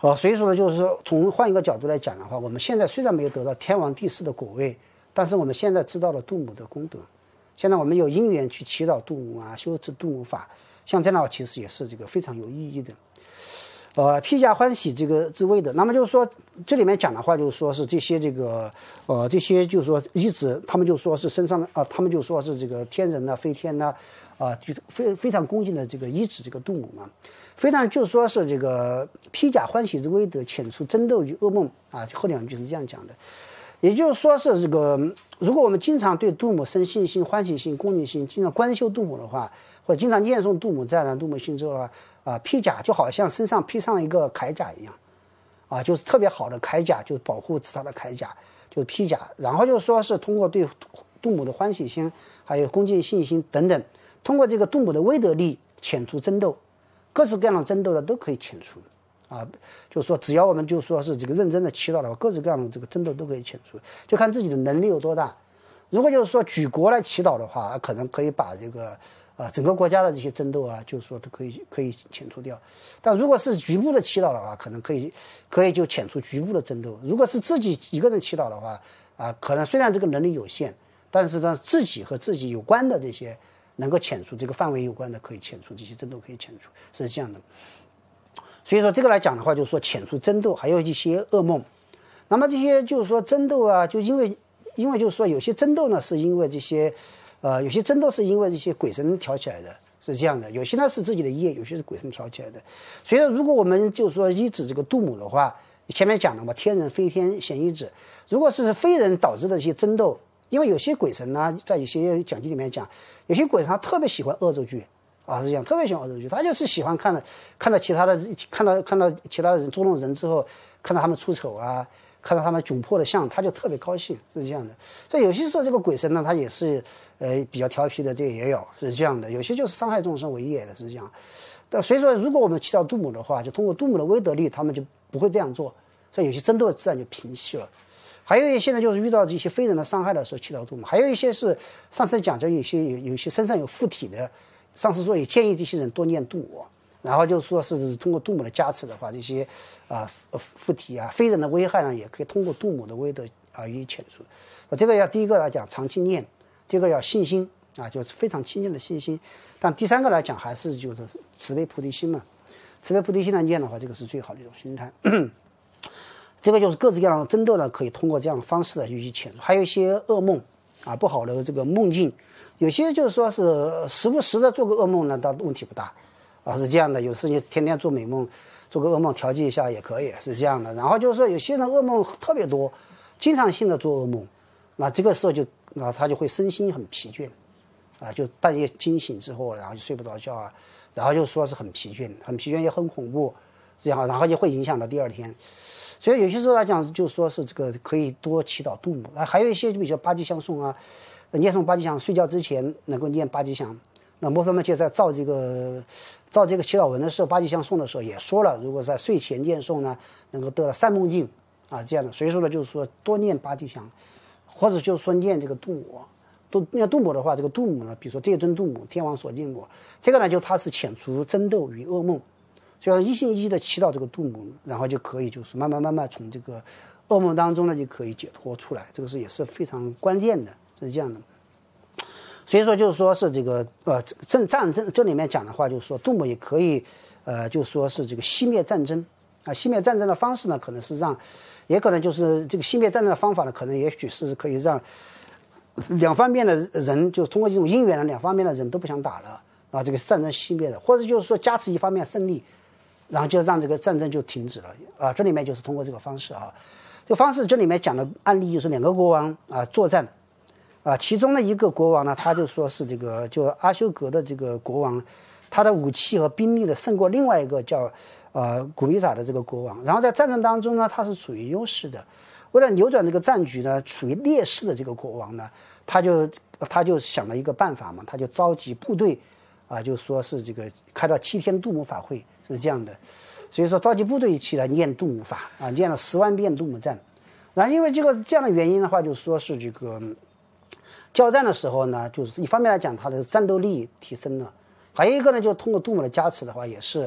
好，所以说呢，就是说从换一个角度来讲的话，我们现在虽然没有得到天王地士的果位，但是我们现在知道了度母的功德，现在我们有因缘去祈祷度母啊，修持度母法，像这样的话其实也是这个非常有意义的。呃，披甲欢喜这个之谓的，那么就是说这里面讲的话，就是说是这些这个呃这些就是说一直他们就说是身上的啊、呃，他们就说是这个天人呐、飞天呐、啊，啊、呃，就非非常恭敬的这个依止这个度母嘛，非常就说是这个披甲欢喜之威德，遣除争斗与噩梦啊，后两句是这样讲的，也就是说是这个，如果我们经常对度母生信心、欢喜心、恭敬心，经常观修度母的话，或者经常念诵度母赞啊、度母心咒啊。啊，披甲就好像身上披上了一个铠甲一样，啊，就是特别好的铠甲，就是保护他的铠甲，就是披甲。然后就说是通过对度母的欢喜心，还有恭敬信心等等，通过这个度母的威德力，遣除争斗，各种各样的争斗呢都可以遣除。啊，就是说只要我们就说是这个认真的祈祷的话，各种各样的这个争斗都可以遣除，就看自己的能力有多大。如果就是说举国来祈祷的话，可能可以把这个。啊，整个国家的这些争斗啊，就是说都可以可以遣除掉。但如果是局部的祈祷的话，可能可以可以就遣除局部的争斗。如果是自己一个人祈祷的话，啊，可能虽然这个能力有限，但是呢，自己和自己有关的这些能够遣除这个范围有关的，可以遣除这些争斗，可以遣除，是这样的。所以说这个来讲的话，就是说遣除争斗，还有一些噩梦。那么这些就是说争斗啊，就因为因为就是说有些争斗呢，是因为这些。呃，有些争斗是因为这些鬼神挑起来的，是这样的；有些呢是自己的业，有些是鬼神挑起来的。所以说，如果我们就是说依止这个度母的话，前面讲了嘛，天人飞天显依止。如果是非人导致的一些争斗，因为有些鬼神呢，在一些讲经里面讲，有些鬼神他特别喜欢恶作剧啊，是这样，特别喜欢恶作剧，他就是喜欢看到看到其他的看到看到其他的人捉弄人之后，看到他们出丑啊。看到他们窘迫的相，他就特别高兴，是这样的。所以有些时候这个鬼神呢，他也是呃比较调皮的，这个也有，是这样的。有些就是伤害众生为业的，是这样。但所以说，如果我们祈祷度母的话，就通过度母的威德力，他们就不会这样做。所以有些争斗自然就平息了。还有一些呢，就是遇到这些非人的伤害的时候祈祷度母。还有一些是上次讲，就有些有有些身上有附体的，上次说也建议这些人多念度母。然后就说是通过度母的加持的话，这些啊附体啊非人的危害呢，也可以通过度母的威德啊予以遣除。啊，这个要第一个来讲长期念，第二个要信心啊，就是非常亲近的信心。但第三个来讲还是就是慈悲菩提心嘛，慈悲菩提心来念的话，这个是最好的一种心态。这个就是各式各样的争斗呢，可以通过这样的方式来予以遣除。还有一些噩梦啊，不好的这个梦境，有些就是说是时不时的做个噩梦呢，倒问题不大。啊，是这样的，有时你天天做美梦，做个噩梦调剂一下也可以，是这样的。然后就是说，有些人噩梦特别多，经常性的做噩梦，那这个时候就啊，他就会身心很疲倦，啊，就半夜惊醒之后，然后就睡不着觉啊，然后就说是很疲倦，很疲倦也很恐怖，这样，然后就会影响到第二天。所以有些时候来讲，就说是这个可以多祈祷度母啊，还有一些就比如说八吉祥颂啊，念诵八吉祥，睡觉之前能够念八吉祥。那摩诃摩切在造这个造这个祈祷文的时候，八吉祥颂的时候也说了，如果在睡前念诵呢，能够得到善梦境啊，这样的。所以说呢，就是说多念八吉祥，或者就是说念这个度母。度念度母的话，这个度母呢，比如说这尊度母、天王所敬母，这个呢就它是遣除争斗与噩梦，所以一心一意的祈祷这个度母，然后就可以就是慢慢慢慢从这个噩梦当中呢就可以解脱出来，这个是也是非常关键的，是这样的。所以说就是说是这个呃战战争这里面讲的话，就是说度母也可以呃就说是这个熄灭战争啊，熄灭战争的方式呢，可能是让，也可能就是这个熄灭战争的方法呢，可能也许是可以让两方面的人，就通过这种因缘呢，两方面的人都不想打了啊，这个战争熄灭了，或者就是说加持一方面胜利，然后就让这个战争就停止了啊，这里面就是通过这个方式啊，这个方式这里面讲的案例就是两个国王啊作战。啊，其中的一个国王呢，他就说是这个，就阿修格的这个国王，他的武器和兵力呢胜过另外一个叫呃古米撒的这个国王。然后在战争当中呢，他是处于优势的。为了扭转这个战局呢，处于劣势的这个国王呢，他就他就想了一个办法嘛，他就召集部队啊，就说是这个开到七天度母法会，是这样的。所以说召集部队一起来念度母法啊，念了十万遍度母赞。然后因为这个这样的原因的话，就说是这个。交战的时候呢，就是一方面来讲，他的战斗力提升了，还有一个呢，就通过度母的加持的话，也是，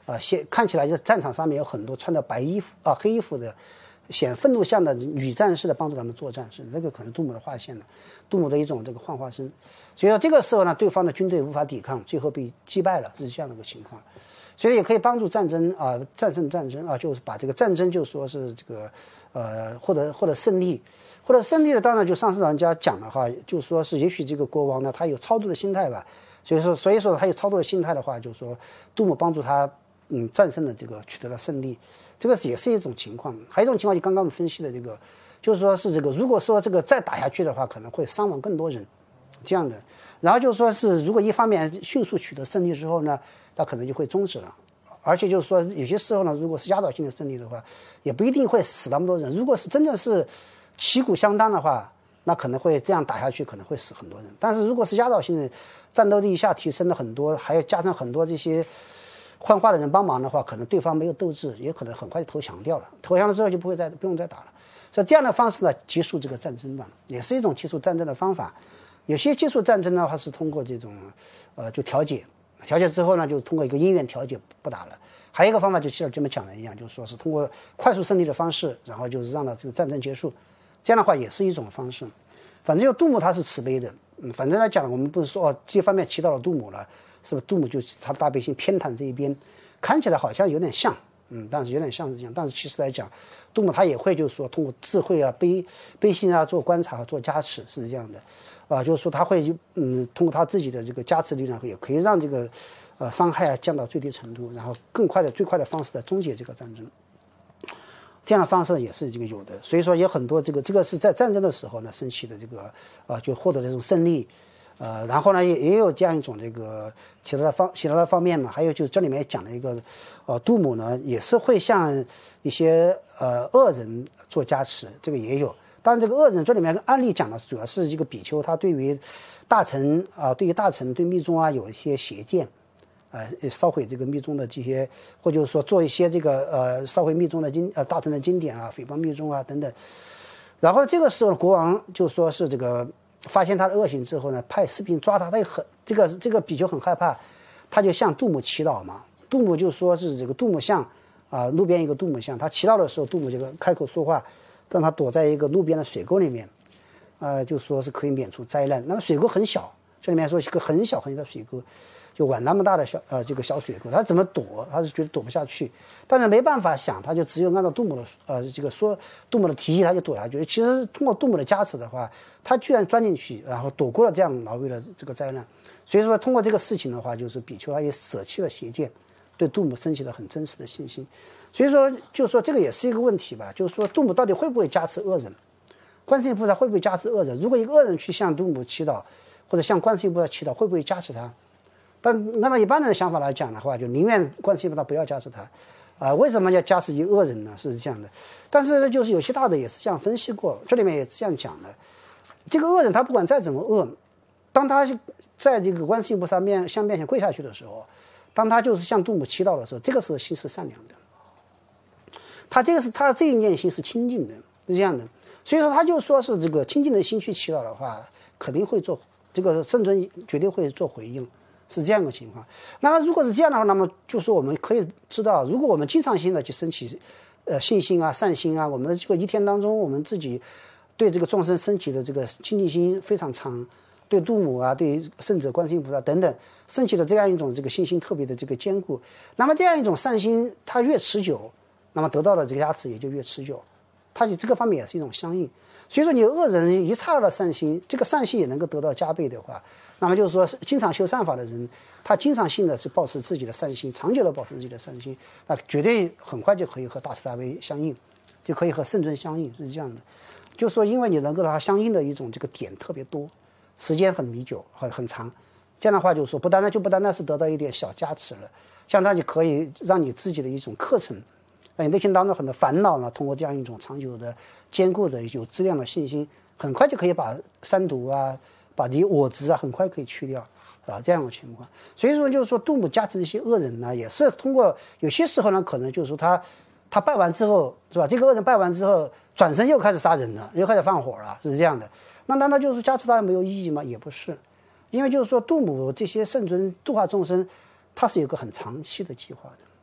呃，显看起来就战场上面有很多穿着白衣服啊、黑衣服的显愤怒相的女战士的帮助他们作战，是这个可能杜姆的划线的，杜姆的一种这个幻化身。所以说这个时候呢，对方的军队无法抵抗，最后被击败了，是这样的一个情况。所以也可以帮助战争啊、呃，战胜战争啊，就是把这个战争就说是这个呃获得获得胜利。或者胜利的，当然就上次老人家讲的话，就说是也许这个国王呢，他有超度的心态吧，所以说所以说他有超度的心态的话，就是说杜姆帮助他嗯战胜了这个取得了胜利，这个也是一种情况。还有一种情况就刚刚我们分析的这个，就是说是这个如果说这个再打下去的话，可能会伤亡更多人，这样的。然后就说是如果一方面迅速取得胜利之后呢，那可能就会终止了。而且就是说有些时候呢，如果是压倒性的胜利的话，也不一定会死那么多人。如果是真的是旗鼓相当的话，那可能会这样打下去，可能会死很多人。但是如果是压倒性的战斗力一下提升了很多，还要加上很多这些幻化的人帮忙的话，可能对方没有斗志，也可能很快就投降掉了。投降了之后就不会再不用再打了。所以这样的方式呢，结束这个战争吧，也是一种结束战争的方法。有些结束战争的话是通过这种呃就调解，调解之后呢，就通过一个因缘调解不打了。还有一个方法就像这么讲的一样，就是说是通过快速胜利的方式，然后就是让它这个战争结束。这样的话也是一种方式。反正就杜姆他是慈悲的，嗯，反正来讲我们不是说哦这方面骑到了杜姆了，是不是杜姆就他的大悲心偏袒这一边，看起来好像有点像，嗯，但是有点像是这样，但是其实来讲，杜姆他也会就是说通过智慧啊、悲悲心啊做观察、做加持，是这样的，啊，就是说他会嗯通过他自己的这个加持力量，也可以让这个呃伤害啊降到最低程度，然后更快的最快的方式来终结这个战争。这样的方式也是这个有的，所以说也很多这个这个是在战争的时候呢升起的这个呃就获得这种胜利，呃然后呢也也有这样一种这个其他的方其他的方面嘛，还有就是这里面也讲了一个呃杜姆呢也是会向一些呃恶人做加持，这个也有。当然这个恶人这里面案例讲的主要是这个比丘他对于大臣啊、呃、对于大臣对密宗啊有一些邪见。呃，烧毁这个密宗的这些，或者说做一些这个呃烧毁密宗的经呃大臣的经典啊，诽谤密宗啊等等。然后这个时候国王就说是这个发现他的恶行之后呢，派士兵抓他，他也很这个这个比丘很害怕，他就向杜姆祈祷嘛。杜姆就说是这个杜姆像啊、呃，路边一个杜姆像，他祈祷的时候，杜姆这个开口说话，让他躲在一个路边的水沟里面，呃，就说是可以免除灾难。那么水沟很小，这里面说是一个很小很小的水沟。就碗那么大的小呃这个小水沟，他怎么躲？他是觉得躲不下去，但是没办法想，他就只有按照杜姆的呃这个说杜姆的提议，他就躲下去。其实通过杜姆的加持的话，他居然钻进去，然后躲过了这样劳累的这个灾难。所以说通过这个事情的话，就是比丘他也舍弃了邪见，对杜姆升起了很真实的信心。所以说就是说这个也是一个问题吧，就是说杜姆到底会不会加持恶人？观世音菩萨会不会加持恶人？如果一个恶人去向杜姆祈祷，或者向观世音菩萨祈祷，会不会加持他？但按照一般人的想法来讲的话，就宁愿观世音菩萨不要加持他，啊、呃，为什么要加持一个恶人呢？是这样的，但是就是有些大的也是这样分析过，这里面也这样讲的，这个恶人他不管再怎么恶，当他在这个观世音菩萨面向面前跪下去的时候，当他就是向杜姆祈祷的时候，这个时候心是善良的，他这个是他的这一念心是清净的，是这样的，所以说他就说是这个清净的心去祈祷的话，肯定会做这个圣尊绝对会做回应。是这样一个情况。那么如果是这样的话，那么就是我们可以知道，如果我们经常性的去升起呃信心啊、善心啊，我们的这个一天当中，我们自己对这个众生升起的这个清净心非常长，对度母啊、对圣者观世音菩萨等等升起的这样一种这个信心特别的这个坚固，那么这样一种善心它越持久，那么得到的这个加持也就越持久，它这个方面也是一种相应。所以说你恶人一刹那的善心，这个善心也能够得到加倍的话，那么就是说经常修善法的人，他经常性的是保持自己的善心，长久的保持自己的善心，那绝对很快就可以和大慈大悲相应，就可以和圣尊相应，是这样的。就是说因为你能够和它相应的一种这个点特别多，时间很弥久很很长，这样的话就是说不单单就不单单是得到一点小加持了，相当于可以让你自己的一种课程，让你内心当中很多烦恼呢，通过这样一种长久的坚固的有质量的信心，很快就可以把三毒啊，把这些我执啊，很快可以去掉啊，这样的情况。所以说就是说度母加持一些恶人呢，也是通过有些时候呢，可能就是说他他拜完之后是吧，这个恶人拜完之后转身又开始杀人了，又开始放火了，是这样的。那难道就是加持他没有意义吗？也不是，因为就是说度母这些圣尊度化众生，它是有个很长期的计划的。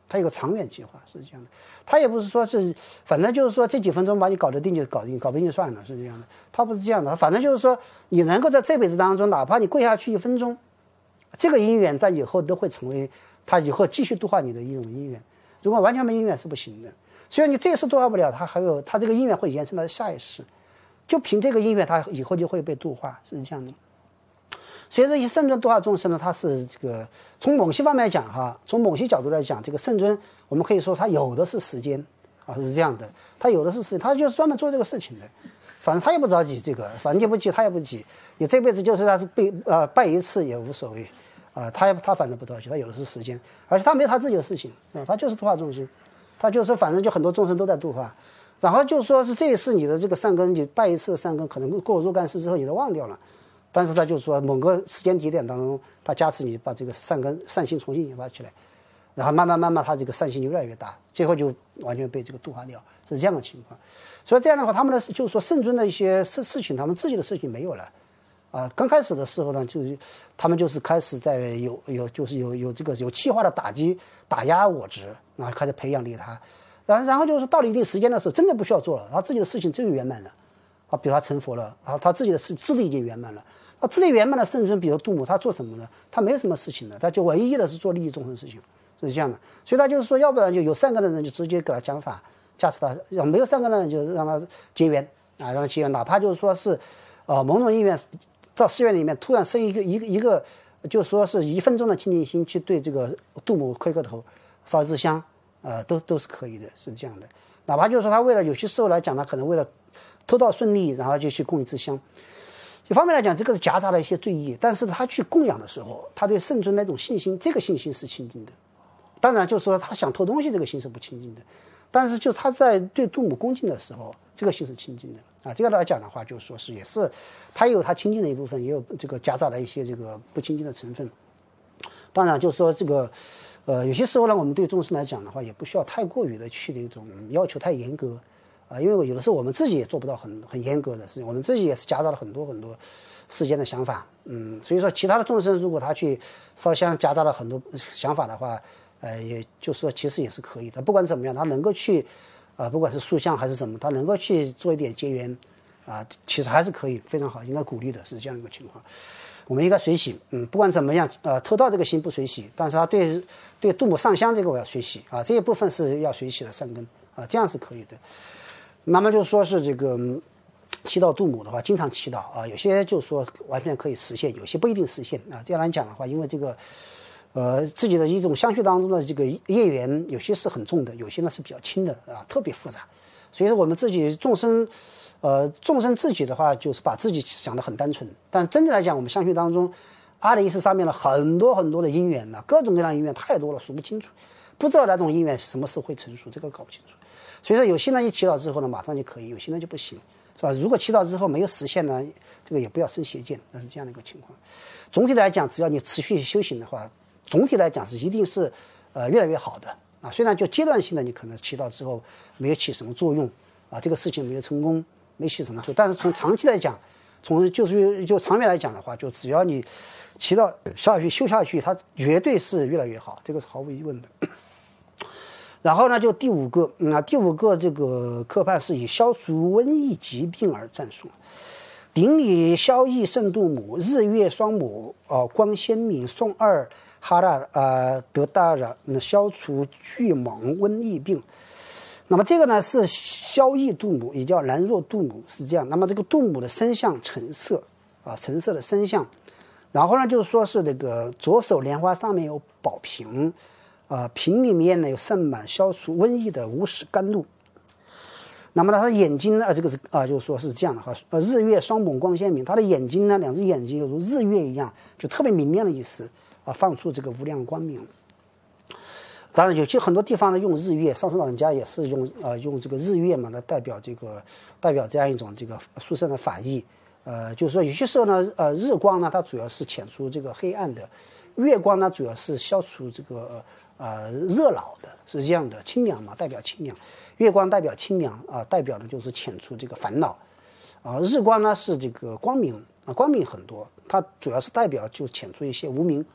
他有个长远计划，是这样的。他也不是说是，反正就是说这几分钟把你搞得定就搞定，搞不定就算了，是这样的。他不是这样的，反正就是说你能够在这辈子当中，哪怕你跪下去一分钟，这个因缘在以后都会成为他以后继续度化你的一种因缘。如果完全没因缘是不行的。所以你这一世度化不了，他还有他这个因缘会延伸到下一世，就凭这个因缘，他以后就会被度化，是这样的。所以说，以圣尊度化众生呢，他是这个从某些方面来讲哈，从某些角度来讲，这个圣尊我们可以说他有的是时间啊，是这样的，他有的是时间，他就是专门做这个事情的。反正他也不着急，这个反正你不急，他也不急，你这辈子就是他被呃拜一次也无所谓啊、呃，他他反正不着急，他有的是时间，而且他没有他自己的事情啊，他就是度化众生，他就是反正就很多众生都在度化。然后就说是这一世你的这个善根，你拜一次的善根，可能过若干世之后你都忘掉了，但是他就说某个时间节点当中，他加持你把这个善根善心重新引发起来，然后慢慢慢慢他这个善心就越来越大，最后就完全被这个度化掉，是这样的情况。所以这样的话，他们的就是说圣尊的一些事事情，他们自己的事情没有了啊。刚开始的时候呢，就是他们就是开始在有有就是有有这个有计划的打击打压我执，然后开始培养利他。然后，然后就是到了一定时间的时候，真的不需要做了，他自己的事情真就圆满了，啊，比如他成佛了，啊，他自己的事智力已经圆满了，他智力圆满的圣尊，比如杜母，他做什么呢？他没有什么事情的，他就唯一的是做利益众生的事情，是这样的。所以他就是说，要不然就有善根的人就直接给他讲法，加持他；要没有善根的人就让他结缘啊，让他结缘，哪怕就是说是，呃，某种因缘到寺院里面突然生一个一个一个，就说是一分钟的清净心去对这个杜母磕个头，烧一支香。呃，都都是可以的，是这样的。哪怕就是说他为了有些时候来讲，他可能为了偷盗顺利，然后就去供一支香。一方面来讲，这个是夹杂了一些罪业，但是他去供养的时候，他对圣尊那种信心，这个信心是清净的。当然，就是说他想偷东西，这个心是不清净的。但是就他在对杜母恭敬的时候，这个心是清净的啊。这个来讲的话，就是说是也是他也有他清净的一部分，也有这个夹杂了一些这个不清净的成分。当然，就是说这个。呃，有些时候呢，我们对众生来讲的话，也不需要太过于的去那种要求太严格啊，因为有的时候我们自己也做不到很很严格的事情，我们自己也是夹杂了很多很多世间的想法，嗯，所以说其他的众生如果他去烧香夹杂了很多想法的话，呃，也就是说其实也是可以的，不管怎么样，他能够去啊、呃，不管是塑像还是什么，他能够去做一点结缘啊，其实还是可以，非常好，应该鼓励的，是这样一个情况。我们应该随喜，嗯，不管怎么样，呃，偷盗这个心不随喜，但是他对对杜母上香这个我要随喜啊，这一部分是要随喜的善根啊，这样是可以的。那么就说是这个、嗯、祈祷杜母的话，经常祈祷啊，有些就说完全可以实现，有些不一定实现啊。这样来讲的话，因为这个呃自己的一种相续当中的这个业缘，有些是很重的，有些呢是比较轻的啊，特别复杂。所以说我们自己众生。呃，众生自己的话，就是把自己想得很单纯，但真正来讲，我们相续当中，阿赖耶识上面了很多很多的因缘呢，各种各样的因缘太多了，数不清楚，不知道哪种因缘什么时候会成熟，这个搞不清楚。所以说，有些人一祈祷之后呢，马上就可以；有些人就不行，是吧？如果祈祷之后没有实现呢，这个也不要生邪见，那是这样的一个情况。总体来讲，只要你持续修行的话，总体来讲是一定是呃越来越好的啊。虽然就阶段性的你可能祈祷之后没有起什么作用啊，这个事情没有成功。没起什么作用，但是从长期来讲，从就是就长远来讲的话，就只要你祈祷下去修下去，它绝对是越来越好，这个是毫无疑问的。然后呢，就第五个，那、嗯、第五个这个科判是以消除瘟疫疾病而赞颂，顶礼消疫圣度母，日月双母，呃，光鲜明，宋二哈拉呃得大了，消除巨蟒瘟疫病。那么这个呢是消疫度母，也叫兰若度母，是这样。那么这个度母的身相橙色啊，橙色的身相。然后呢，就是说是这个左手莲花上面有宝瓶，啊，瓶里面呢有盛满消除瘟疫的无始甘露。那么呢，他的眼睛呢，啊，这个是啊，就是说是这样的哈，呃，日月双猛光鲜明，他的眼睛呢，两只眼睛犹如日月一样，就特别明亮的意思啊，放出这个无量光明。当然，有些很多地方呢用日月，上师老人家也是用呃用这个日月嘛，来代表这个代表这样一种这个殊胜的法义。呃，就是说有些时候呢，呃，日光呢它主要是遣除这个黑暗的，月光呢主要是消除这个呃热恼的，是这样的，清凉嘛，代表清凉。月光代表清凉啊、呃，代表的就是遣除这个烦恼。啊、呃，日光呢是这个光明啊、呃，光明很多，它主要是代表就遣除一些无明。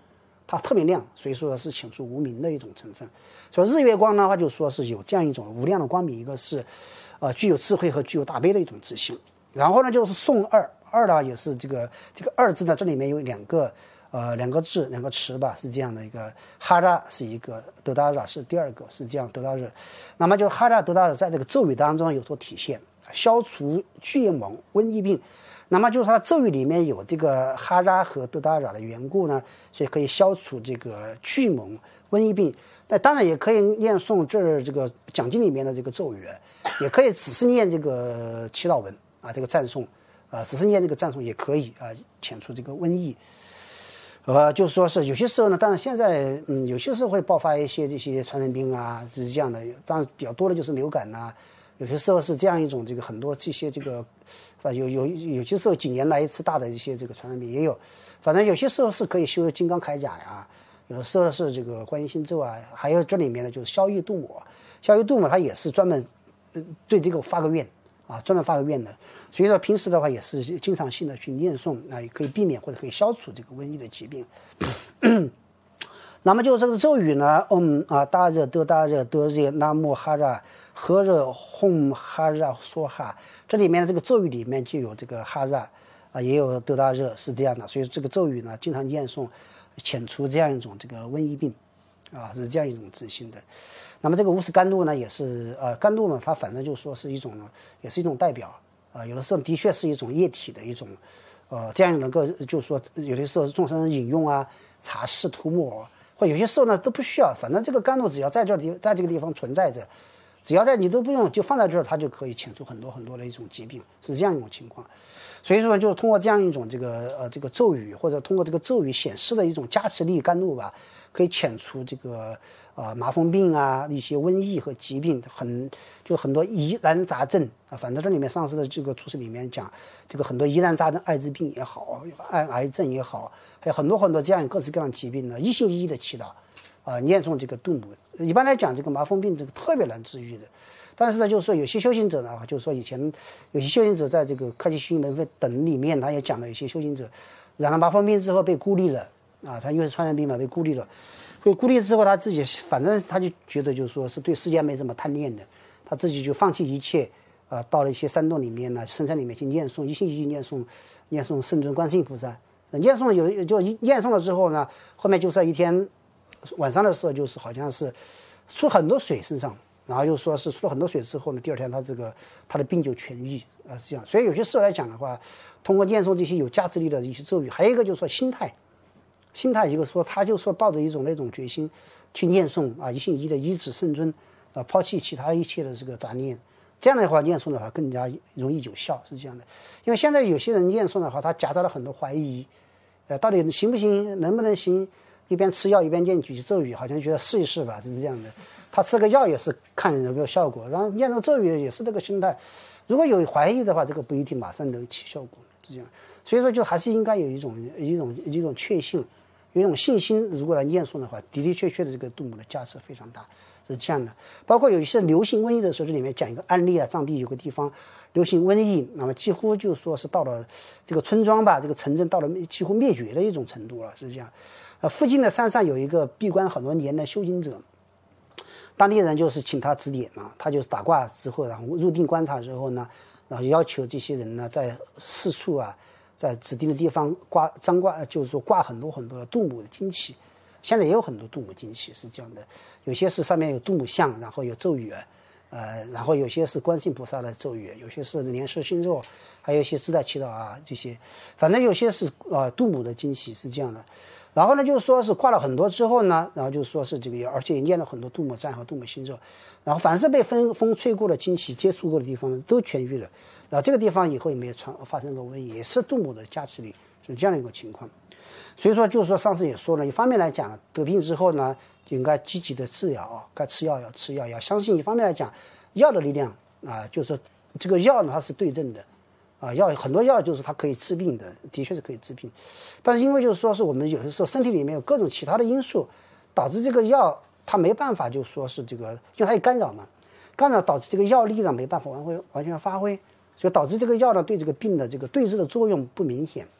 它特别亮，所以说是显出无名的一种成分。所以日月光的话，就说是有这样一种无量的光明，一个是呃具有智慧和具有大悲的一种自信。然后呢，就是宋二二呢，也是这个这个二字呢，这里面有两个呃两个字两个词吧，是这样的一个哈扎是一个，德达热是第二个，是这样德达热。那么就哈扎德达热在这个咒语当中有所体现，消除巨猛瘟疫病。那么就是它咒语里面有这个哈扎和德达热的缘故呢，所以可以消除这个巨猛瘟疫病。那当然也可以念诵这这个讲经里面的这个咒语，也可以只是念这个祈祷文啊，这个赞颂啊，只是念这个赞颂也可以啊，遣除这个瘟疫。呃，就说是有些时候呢，当然现在嗯，有些时候会爆发一些这些传染病啊，是这样的。当然比较多的就是流感呐、啊，有些时候是这样一种这个很多这些这个，啊有有有些时候几年来一次大的一些这个传染病也有。反正有些时候是可以修金刚铠甲呀，有的时候是这个观音心咒啊，还有这里面呢就是消疫度母，消疫度母它也是专门对这个发个愿啊，专门发个愿的。所以说平时的话也是经常性的去念诵啊，也可以避免或者可以消除这个瘟疫的疾病。那么就这个咒语呢，嗯啊，大热德大热德热南无哈扎和热吽哈扎梭哈，这里面的这个咒语里面就有这个哈扎啊，也有德大热，是这样的。所以这个咒语呢，经常念诵，遣除这样一种这个瘟疫病啊，是这样一种自信的。那么这个无始甘露呢，也是呃甘露呢，它反正就说是一种，也是一种代表啊、呃，有的时候的确是一种液体的一种，呃，这样能够就是说有的时候众生饮用啊，茶室涂抹，或有些时候呢都不需要，反正这个甘露只要在这地在这个地方存在着，只要在你都不用就放在这儿，它就可以遣除很多很多的一种疾病，是这样一种情况。所以说就是通过这样一种这个呃这个咒语，或者通过这个咒语显示的一种加持力甘露吧，可以遣除这个呃麻风病啊一些瘟疫和疾病，很就很多疑难杂症啊。反正这里面上次的这个注释里面讲，这个很多疑难杂症，艾滋病也好，癌癌症也好，还有很多很多这样各式各样的疾病呢，一心一意的祈祷啊，念诵这个度母。一般来讲，这个麻风病这个特别难治愈的。但是呢，就是说有些修行者呢，就是说以前有些修行者在这个开启修行门会等里面，他也讲了有些修行者染了麻风病之后被孤立了啊，他因为是传染病嘛，被孤立了，被孤立之后他自己反正他就觉得就是说是对世界没什么贪恋的，他自己就放弃一切啊，到了一些山洞里面呢，深山里面去念诵，一心一意念诵念诵圣尊观世音菩萨，念诵有就念诵了之后呢，后面就是一天晚上的时候，就是好像是出很多水身上。然后又说是出了很多水之后呢，第二天他这个他的病就痊愈啊，是这样。所以有些时候来讲的话，通过念诵这些有价值力的一些咒语，还有一个就是说心态，心态一个说他就说抱着一种那种决心去念诵啊，一心一意的依止圣尊啊，抛弃其他一切的这个杂念，这样的话念诵的话更加容易有效，是这样的。因为现在有些人念诵的话，他夹杂了很多怀疑，呃，到底行不行，能不能行？一边吃药一边念几句咒语，好像觉得试一试吧，是这样的。他吃个药也是看有没有效果，然后念诵咒语也是这个心态。如果有怀疑的话，这个不一定马上能起效果，是这样。所以说，就还是应该有一种一种一种确信，有一种信心。如果来念诵的话，的的确确的这个度母的价值非常大，是这样的。包括有一些流行瘟疫的时候，这里面讲一个案例啊，藏地有个地方流行瘟疫，那么几乎就说是到了这个村庄吧，这个城镇到了几乎灭绝的一种程度了，是这样。呃，附近的山上有一个闭关很多年的修行者。当地人就是请他指点嘛，他就是打卦之后，然后入定观察之后呢，然后要求这些人呢在四处啊，在指定的地方挂张挂，就是说挂很多很多的度母的经旗。现在也有很多度母经旗是这样的，有些是上面有度母像，然后有咒语，呃，然后有些是观世音菩萨的咒语，有些是莲师心咒，还有一些自在祈祷啊这些，反正有些是呃度母的经旗是这样的。然后呢，就是说是挂了很多之后呢，然后就说是这个，而且也念了很多度母赞和度母心咒，然后凡是被风风吹过的经旗接触过的地方都痊愈了，然后这个地方以后也没有传发生过瘟疫，也是度母的加持力，是这样的一个情况。所以说，就是说上次也说了，一方面来讲，得病之后呢，就应该积极的治疗啊，该吃药要吃药，要相信。一方面来讲，药的力量啊，就是说这个药呢它是对症的。啊，药很多药就是它可以治病的，的确是可以治病，但是因为就是说是我们有的时候身体里面有各种其他的因素，导致这个药它没办法，就说是这个，因为它有干扰嘛，干扰导致这个药力呢没办法完完完全发挥，所以导致这个药呢对这个病的这个对治的作用不明显，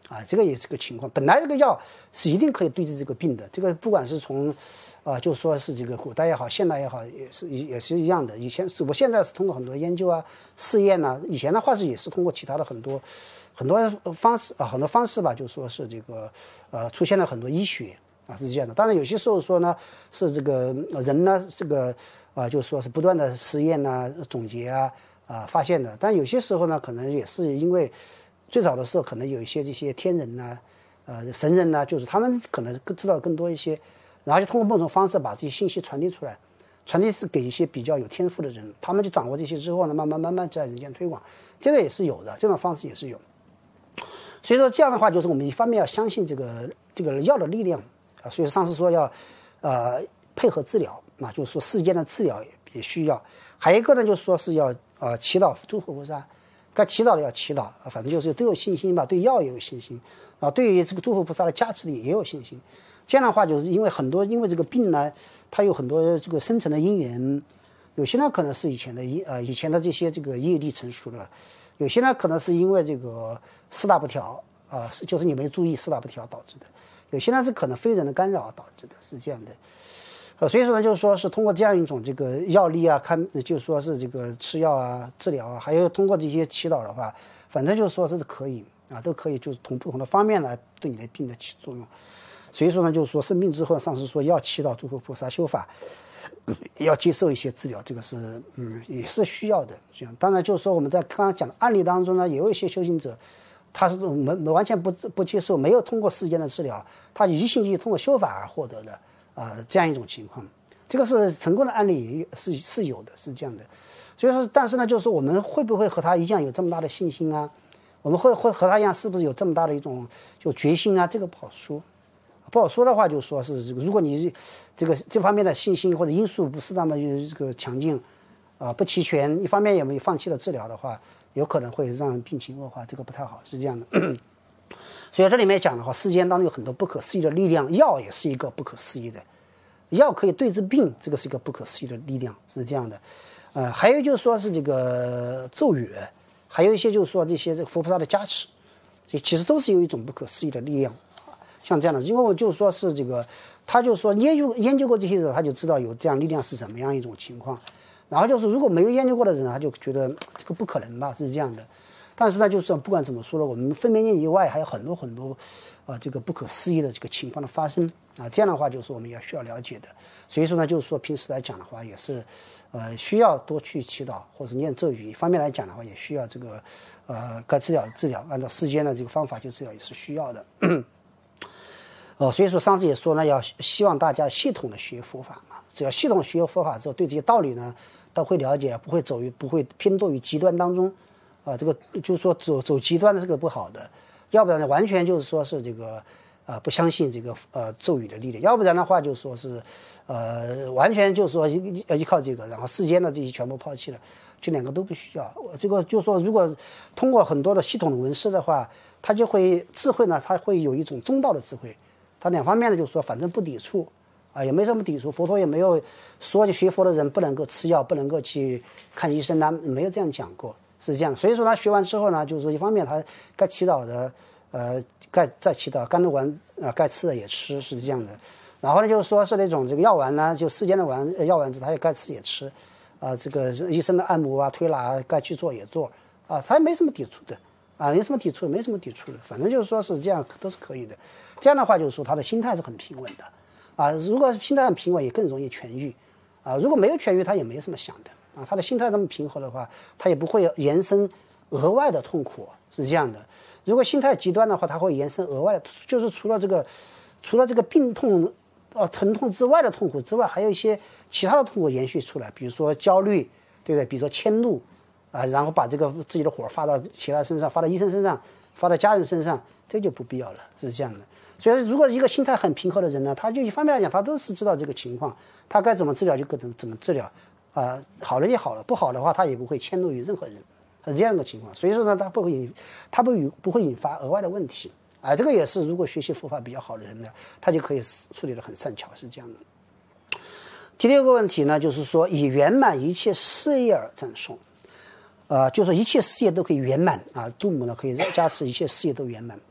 啊，这个也是个情况。本来这个药是一定可以对治这个病的，这个不管是从啊，就说是这个古代也好，现代也好，也是也是一样的。以前是我现在是通过很多研究啊、试验呐、啊，以前的话是也是通过其他的很多很多方式啊，很多方式吧，就说是这个呃出现了很多医学啊是这样的。当然有些时候说呢是这个人呢这个啊就说是不断的实验呐、啊、总结啊啊发现的，但有些时候呢可能也是因为最早的时候可能有一些这些天人呐、啊、呃神人呐、啊，就是他们可能更知道更多一些。然后就通过某种方式把这些信息传递出来，传递是给一些比较有天赋的人，他们就掌握这些之后呢，慢慢慢慢在人间推广，这个也是有的，这种方式也是有。所以说这样的话，就是我们一方面要相信这个这个药的力量啊，所以上次说要呃配合治疗啊，就是说世间的治疗也也需要，还有一个呢就是说是要呃祈祷诸佛菩萨，该祈祷的要祈祷啊，反正就是都有信心吧，对药也有信心啊，对于这个诸佛菩萨的加持力也有信心。这样的话，就是因为很多，因为这个病呢，它有很多这个深层的因缘，有些呢可能是以前的呃以前的这些这个业力成熟了，有些呢可能是因为这个四大不调啊、呃，就是你没注意四大不调导致的，有些呢是可能非人的干扰导致的，是这样的。呃，所以说呢，就是说是通过这样一种这个药力啊，看就是说是这个吃药啊、治疗啊，还有通过这些祈祷的话，反正就是说是可以啊，都可以，就是从不同的方面来对你的病的起作用。所以说呢，就是说生病之后，上次说要祈祷诸佛菩萨修法，要接受一些治疗，这个是嗯也是需要的。这样，当然就是说我们在刚刚讲的案例当中呢，也有一些修行者，他是没完全不不接受，没有通过世间的治疗，他一心一意通过修法而获得的啊、呃、这样一种情况，这个是成功的案例也是是有的，是这样的。所以说，但是呢，就是说我们会不会和他一样有这么大的信心啊？我们会会和他一样，是不是有这么大的一种就决心啊？这个不好说。不好说的话，就说是这个，如果你这个这方面的信心或者因素不是那么这个强劲，啊、呃、不齐全，一方面也没有放弃了治疗的话，有可能会让病情恶化，这个不太好，是这样的。所以这里面讲的话，世间当中有很多不可思议的力量，药也是一个不可思议的，药可以对治病，这个是一个不可思议的力量，是这样的。呃，还有就是说是这个咒语，还有一些就是说这些这个佛菩萨的加持，这其实都是有一种不可思议的力量。像这样的，因为我就说是这个，他就说研究研究过这些人，他就知道有这样力量是怎么样一种情况。然后就是如果没有研究过的人，他就觉得这个不可能吧，是这样的。但是呢，就是不管怎么说了，我们分娩以外还有很多很多，啊、呃，这个不可思议的这个情况的发生啊。这样的话，就是我们也需要了解的。所以说呢，就是说平时来讲的话，也是，呃，需要多去祈祷或者念咒语。一方面来讲的话，也需要这个，呃，该治疗的治疗，按照世间的这个方法去治疗也是需要的。哦，所以说上次也说呢，要希望大家系统的学佛法嘛。只要系统学佛法之后，对这些道理呢都会了解，不会走于不会偏堕于极端当中。啊，这个就是说走走极端的这个不好的，要不然呢完全就是说是这个呃不相信这个呃咒语的力量，要不然的话就说是呃完全就是说依依靠这个，然后世间的这些全部抛弃了，这两个都不需要。这个就是说如果通过很多的系统的文思的话，他就会智慧呢，他会有一种中道的智慧。他两方面呢，就是说反正不抵触啊，也没什么抵触。佛陀也没有说就学佛的人不能够吃药，不能够去看医生啊，没有这样讲过，是这样。所以说他学完之后呢，就是说一方面他该祈祷的，呃，该再祈祷，该弄完啊，该吃的也吃，是这样的。然后呢，就是说是那种这个药丸呢，就世间的丸药丸子，他也该吃也吃，啊，这个医生的按摩啊、推拿啊，该去做也做，啊，他也没什么抵触的。啊，没什么抵触，没什么抵触的，反正就是说是这样，都是可以的。这样的话，就是说他的心态是很平稳的，啊，如果心态很平稳，也更容易痊愈，啊，如果没有痊愈，他也没什么想的，啊，他的心态这么平和的话，他也不会延伸额外的痛苦，是这样的。如果心态极端的话，他会延伸额外的，就是除了这个，除了这个病痛、呃疼痛之外的痛苦之外，还有一些其他的痛苦延续出来，比如说焦虑，对不对？比如说迁怒。啊，然后把这个自己的火发到其他身上，发到医生身上，发到家人身上，这就不必要了，是这样的。所以，如果一个心态很平和的人呢，他就一方面来讲，他都是知道这个情况，他该怎么治疗就该怎么怎么治疗，啊、呃，好了就好了，不好的话，他也不会迁怒于任何人，是这样的情况。所以说呢，他不会引，他不引不会引发额外的问题，啊、呃，这个也是如果学习佛法比较好的人呢，他就可以处理得很善巧，是这样的。第六个问题呢，就是说以圆满一切事业而赞颂。呃，就是说一切事业都可以圆满啊，度母呢可以加持一切事业都圆满。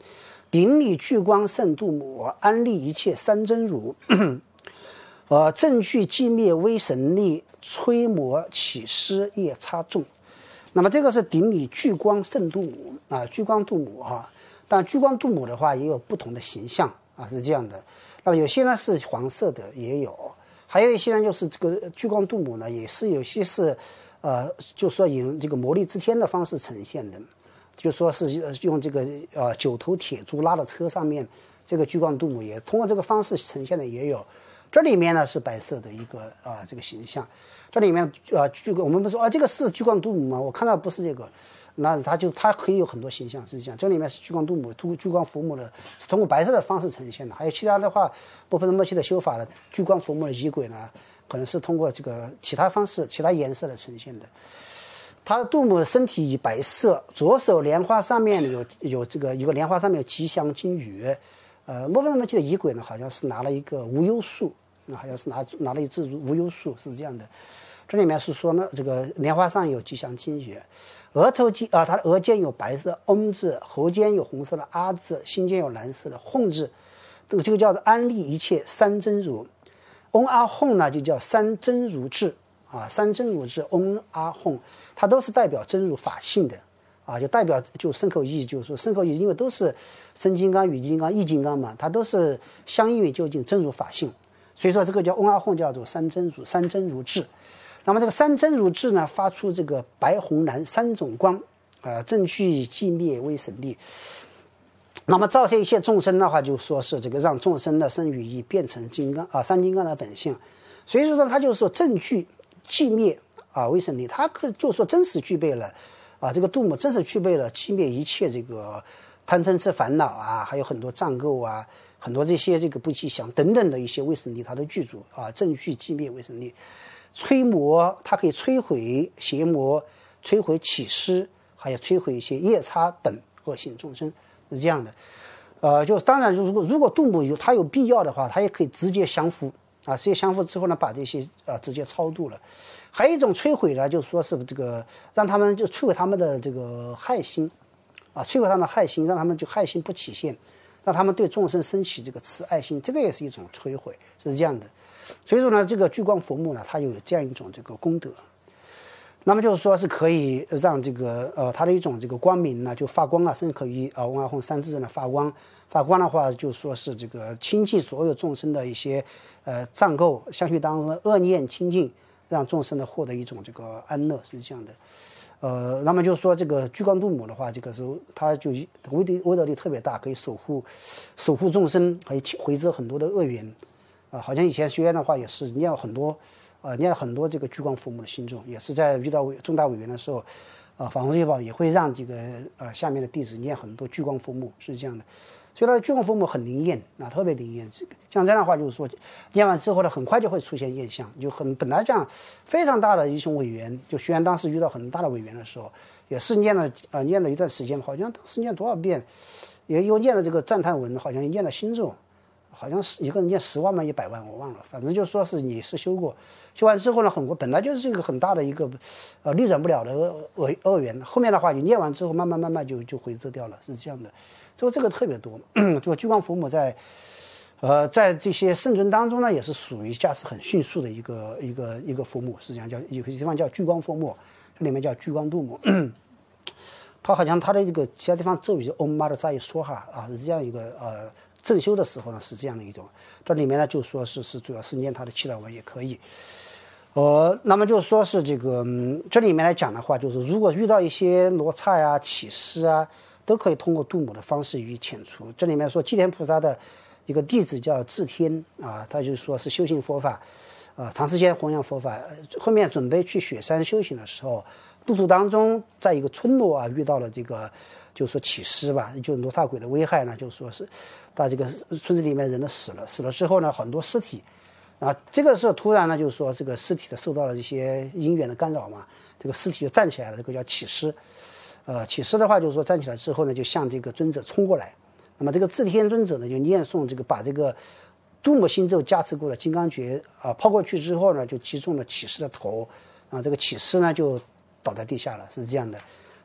顶礼聚光圣度母，安利一切三真如，呃，正具寂灭微神力，摧魔起施夜叉众。那么这个是顶礼聚光圣度母啊，聚光度母啊。但聚光度母的话也有不同的形象啊，是这样的。那么有些呢是黄色的，也有，还有一些呢就是这个聚光度母呢，也是有些是，呃，就说以这个魔力之天的方式呈现的，就说是用这个呃九头铁柱拉到车上面，这个聚光度母也通过这个方式呈现的也有。这里面呢是白色的一个啊、呃、这个形象，这里面啊、呃、聚光我们不说啊这个是聚光度母吗？我看到不是这个。那它就它可以有很多形象，是这样。这里面是聚光度母，通过聚光伏母的，是通过白色的方式呈现的。还有其他的话，部分的默契的修法的聚光伏母的仪轨呢，可能是通过这个其他方式、其他颜色来呈现的。它的度母身体以白色，左手莲花上面有有这个一个莲花上面有吉祥金鱼，呃，部分的默契的仪轨呢，好像是拿了一个无忧树，好像是拿拿了一只无忧树，是这样的。这里面是说呢，这个莲花上有吉祥金鱼。额头肌啊，它的额间有白色的嗡字，喉间有红色的啊字，心间有蓝色的吽字，这个这个叫做安利一切三真如。嗡啊吽呢就叫三真如智啊，三真如智嗡啊吽，它都是代表真如法性的啊，就代表就身口意，就是说身口意因为都是身金刚、语金刚、意金刚嘛，它都是相应于究竟真如法性，所以说这个叫嗡啊吽叫做三真如三真如智。那么这个三真如智呢，发出这个白红蓝三种光，啊、呃，正具寂灭微神力。那么照现一切众生的话，就说是这个让众生的身语意变成金刚啊，三金刚的本性。所以说呢，他就说正具寂灭啊微神力，他可就说真实具备了啊，这个度母真实具备了寂灭一切这个贪嗔痴烦恼啊，还有很多障垢啊，很多这些这个不吉祥等等的一些微神力，它都具足啊，正具寂灭微神力。摧魔，它可以摧毁邪魔，摧毁起施，还有摧毁一些夜叉等恶性众生，是这样的。呃，就当然，如果如果度母有它有必要的话，它也可以直接降服啊，直接降服之后呢，把这些啊直接超度了。还有一种摧毁呢，就说是这个让他们就摧毁他们的这个害心啊，摧毁他们的害心，让他们就害心不起现，让他们对众生升起这个慈爱心，这个也是一种摧毁，是这样的。所以说呢，这个聚光佛母呢，它有这样一种这个功德，那么就是说是可以让这个呃它的一种这个光明呢就发光啊，身口意啊嗡啊吽三字呢发光，发光的话就说是这个清净所有众生的一些呃障垢，相续当中的恶念清净，让众生呢获得一种这个安乐，是这样的。呃，那么就是说这个聚光度母的话，这个时候它就威力威德力特别大，可以守护守护众生，可以回遮很多的恶缘。啊，好像以前学员的话也是念了很多，呃，念了很多这个聚光佛母的心咒，也是在遇到重大委员的时候，啊，法弘业宝也会让这个呃下面的弟子念很多聚光佛母，是这样的。所以它的聚光佛母很灵验啊，特别灵验。这个像这样的话，就是说念完之后呢，很快就会出现现象，就很本来这样非常大的一种委员，就学员当时遇到很大的委员的时候，也是念了啊、呃、念了一段时间，好像当时念多少遍，也又念了这个赞叹文，好像念了心咒。好像是一个人念十万嘛，一百万我忘了，反正就说是你是修过，修完之后呢，很过本来就是一个很大的一个，呃，逆转不了的恶恶缘。后面的话，你念完之后，慢慢慢慢就就回遮掉了，是这样的。所以这个特别多。就聚光佛母在，呃，在这些圣尊当中呢，也是属于驾驶很迅速的一个一个一个佛母，是这样叫有些地方叫聚光佛母，这里面叫聚光度母。它好像它的这个其他地方咒语就 Om Mani Padme Swaha啊，是这样一个呃。正修的时候呢是这样的一种，这里面呢就说是是主要是念他的祈祷文也可以，呃，那么就说是这个、嗯、这里面来讲的话，就是如果遇到一些罗刹呀、起施啊，都可以通过度母的方式予以遣除。这里面说祭天菩萨的一个弟子叫智天啊，他就说是修行佛法，啊，长时间弘扬佛法，后面准备去雪山修行的时候，路途当中在一个村落啊遇到了这个。就是说起施吧，就罗刹鬼的危害呢，就说是到这个村子里面人都死了，死了之后呢，很多尸体，啊，这个时候突然呢，就是说这个尸体的受到了一些因缘的干扰嘛，这个尸体就站起来了，这个叫起施，呃，起施的话就是说站起来之后呢，就向这个尊者冲过来，那么这个智天尊者呢，就念诵这个把这个度母心咒加持过的金刚诀啊抛过去之后呢，就击中了起施的头，啊，这个起施呢就倒在地下了，是这样的。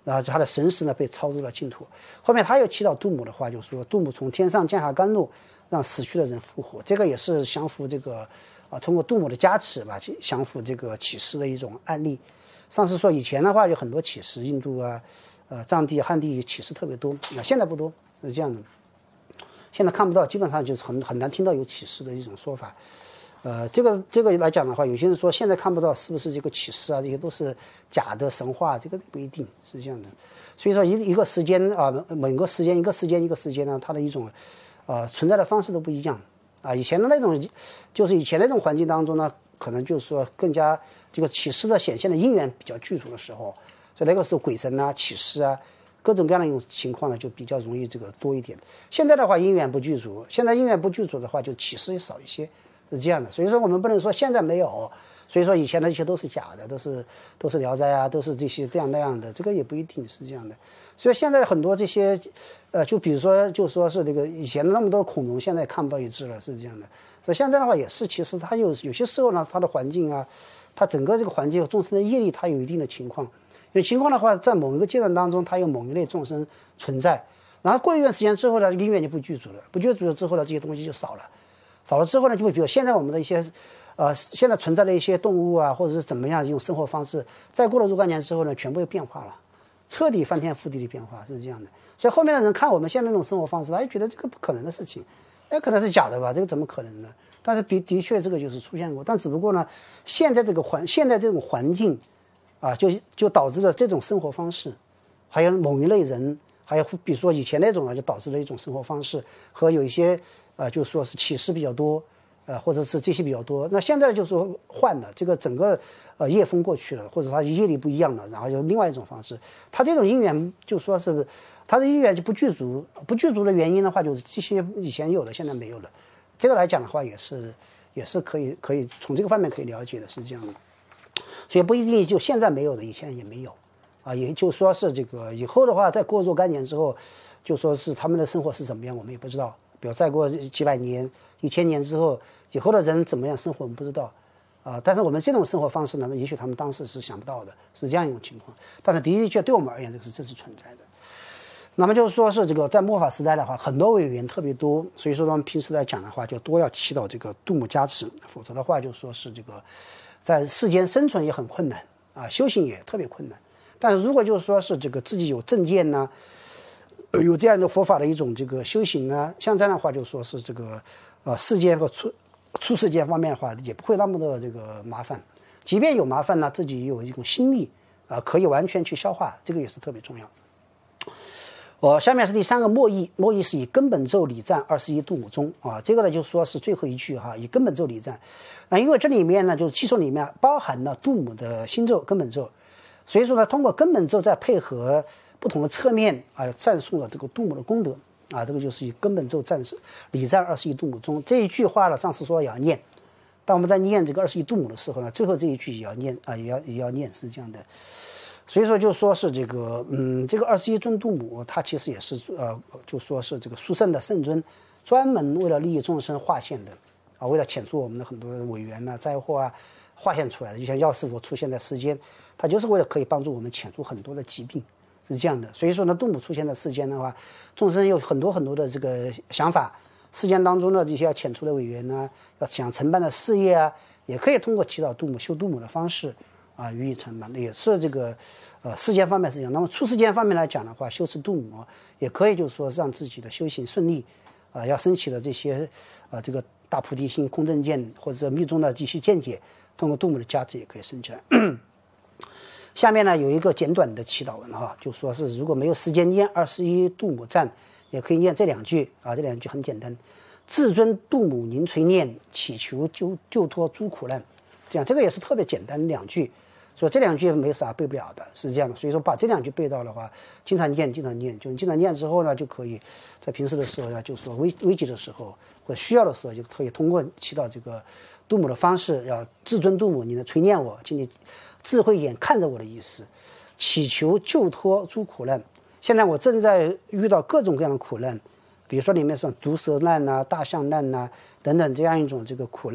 然后他的神识呢被超入了净土。后面他又祈祷杜母的话，就是说杜母从天上降下甘露，让死去的人复活。这个也是降服这个啊，通过杜母的加持吧，降服这个起尸的一种案例。上次说以前的话有很多起尸，印度啊、呃藏地、汉地起尸特别多，啊现在不多，是这样的。现在看不到，基本上就是很很难听到有起尸的一种说法。呃，这个这个来讲的话，有些人说现在看不到是不是这个起尸啊，这些都是假的神话，这个不一定是这样的。所以说一一个时间啊，每个时间一个时间一个时间呢，它的一种呃存在的方式都不一样啊。以前的那种就是以前那种环境当中呢，可能就是说更加这个起尸的显现的因缘比较具足的时候，所以那个时候鬼神啊、起尸啊。各种各样的一种情况呢，就比较容易这个多一点。现在的话，因缘不具足，现在因缘不具足的话，就起尸也少一些，是这样的。所以说，我们不能说现在没有，所以说以前的一些都是假的，都是都是聊斋啊，都是这些这样那样的，这个也不一定是这样的。所以现在很多这些，呃，就比如说，就说是这个以前那么多恐龙，现在看不到一只了，是这样的。所以现在的话也是，其实它有有些时候呢，它的环境啊，它整个这个环境众生的业力，它有一定的情况。有情况的话，在某一个阶段当中，它有某一类众生存在，然后过一段时间之后呢，因缘就不具足了，不具足了之后呢，这些东西就少了，少了之后呢，就会比如现在我们的一些，呃，现在存在的一些动物啊，或者是怎么样一种生活方式，再过了若干年之后呢，全部又变化了，彻底翻天覆地的变化是这样的。所以后面的人看我们现在那种生活方式，他就觉得这个不可能的事情，哎，可能是假的吧，这个怎么可能呢？但是的的确这个就是出现过，但只不过呢，现在这个环，现在这种环境。啊，就就导致了这种生活方式，还有某一类人，还有比如说以前那种呢，就导致了一种生活方式和有一些呃，就说是起尸比较多，呃，或者是这些比较多。那现在就说换了，这个整个呃业风过去了，或者它业力不一样了，然后有另外一种方式。它这种因缘就说是它的因缘就不具足，不具足的原因的话，就是这些以前有的，现在没有了。这个来讲的话，也是也是可以可以从这个方面可以了解的，是这样的。所以不一定就现在没有的，以前也没有，啊，也就说是这个以后的话，再过若干年之后，就说是他们的生活是怎么样，我们也不知道。比如再过几百年、一千年之后，以后的人怎么样生活，我们不知道，啊，但是我们这种生活方式呢，也许他们当时是想不到的，是这样一种情况。但是的的确对我们而言，这个是真实存在的。那么就是说是这个在末法时代的话，很多委员特别多，所以说我们平时来讲的话，就多要祈祷这个杜母加持，否则的话就说是这个。在世间生存也很困难啊，修行也特别困难。但是如果就是说是这个自己有正见呢、啊，有这样的佛法的一种这个修行呢，像这样的话，就说是这个呃世间和出出世间方面的话，也不会那么的这个麻烦。即便有麻烦呢，自己有一种心力啊、呃，可以完全去消化，这个也是特别重要。哦，下面是第三个末义，末义是以根本咒礼赞二十一度母中啊，这个呢就说是最后一句哈，以根本咒礼赞。那因为这里面呢，就是七颂里面包含了度母的心咒、根本咒，所以说呢，通过根本咒再配合不同的侧面啊，赞颂了这个度母的功德啊，这个就是以根本咒赞礼赞二十一度母中这一句话呢，上次说也要念，当我们在念这个二十一度母的时候呢，最后这一句也要念啊，也要也要念，是这样的。所以说就说是这个嗯，这个二十一尊度母，它其实也是呃，就说是这个殊胜的圣尊，专门为了利益众生化现的啊，为了遣除我们的很多违缘呐、灾祸啊，化现出来的。就像药师佛出现在世间，他就是为了可以帮助我们遣除很多的疾病，是这样的。所以说呢，度母出现在世间的话，众生有很多很多的这个想法，世间当中的这些要遣除的违缘呐、要想承办的事业啊，也可以通过祈祷度母、修度母的方式。啊，予以承办，也是这个，呃，世间方面是这样。那么出世间方面来讲的话，修持度母也可以，就是说让自己的修行顺利，啊、呃，要升起的这些，呃，这个大菩提心、空正见或者密宗的这些见解，通过度母的加持也可以升起来。下面呢有一个简短的祈祷文哈，就说是如果没有时间念二十一度母赞，也可以念这两句啊，这两句很简单：至尊度母您垂念，祈求救救脱诸苦难。这样，这个也是特别简单的两句。所以这两句没啥背不了的，是这样的。所以说把这两句背到的话，经常念，经常念，就经常念之后呢，就可以在平时的时候呢，就是说危危急的时候或者需要的时候，就可以通过祈祷这个度母的方式，要至尊度母，你能垂念我，请你智慧眼看着我的意思，祈求救脱诸苦难。现在我正在遇到各种各样的苦难，比如说里面像毒蛇难呐、大象难呐等等这样一种这个苦难，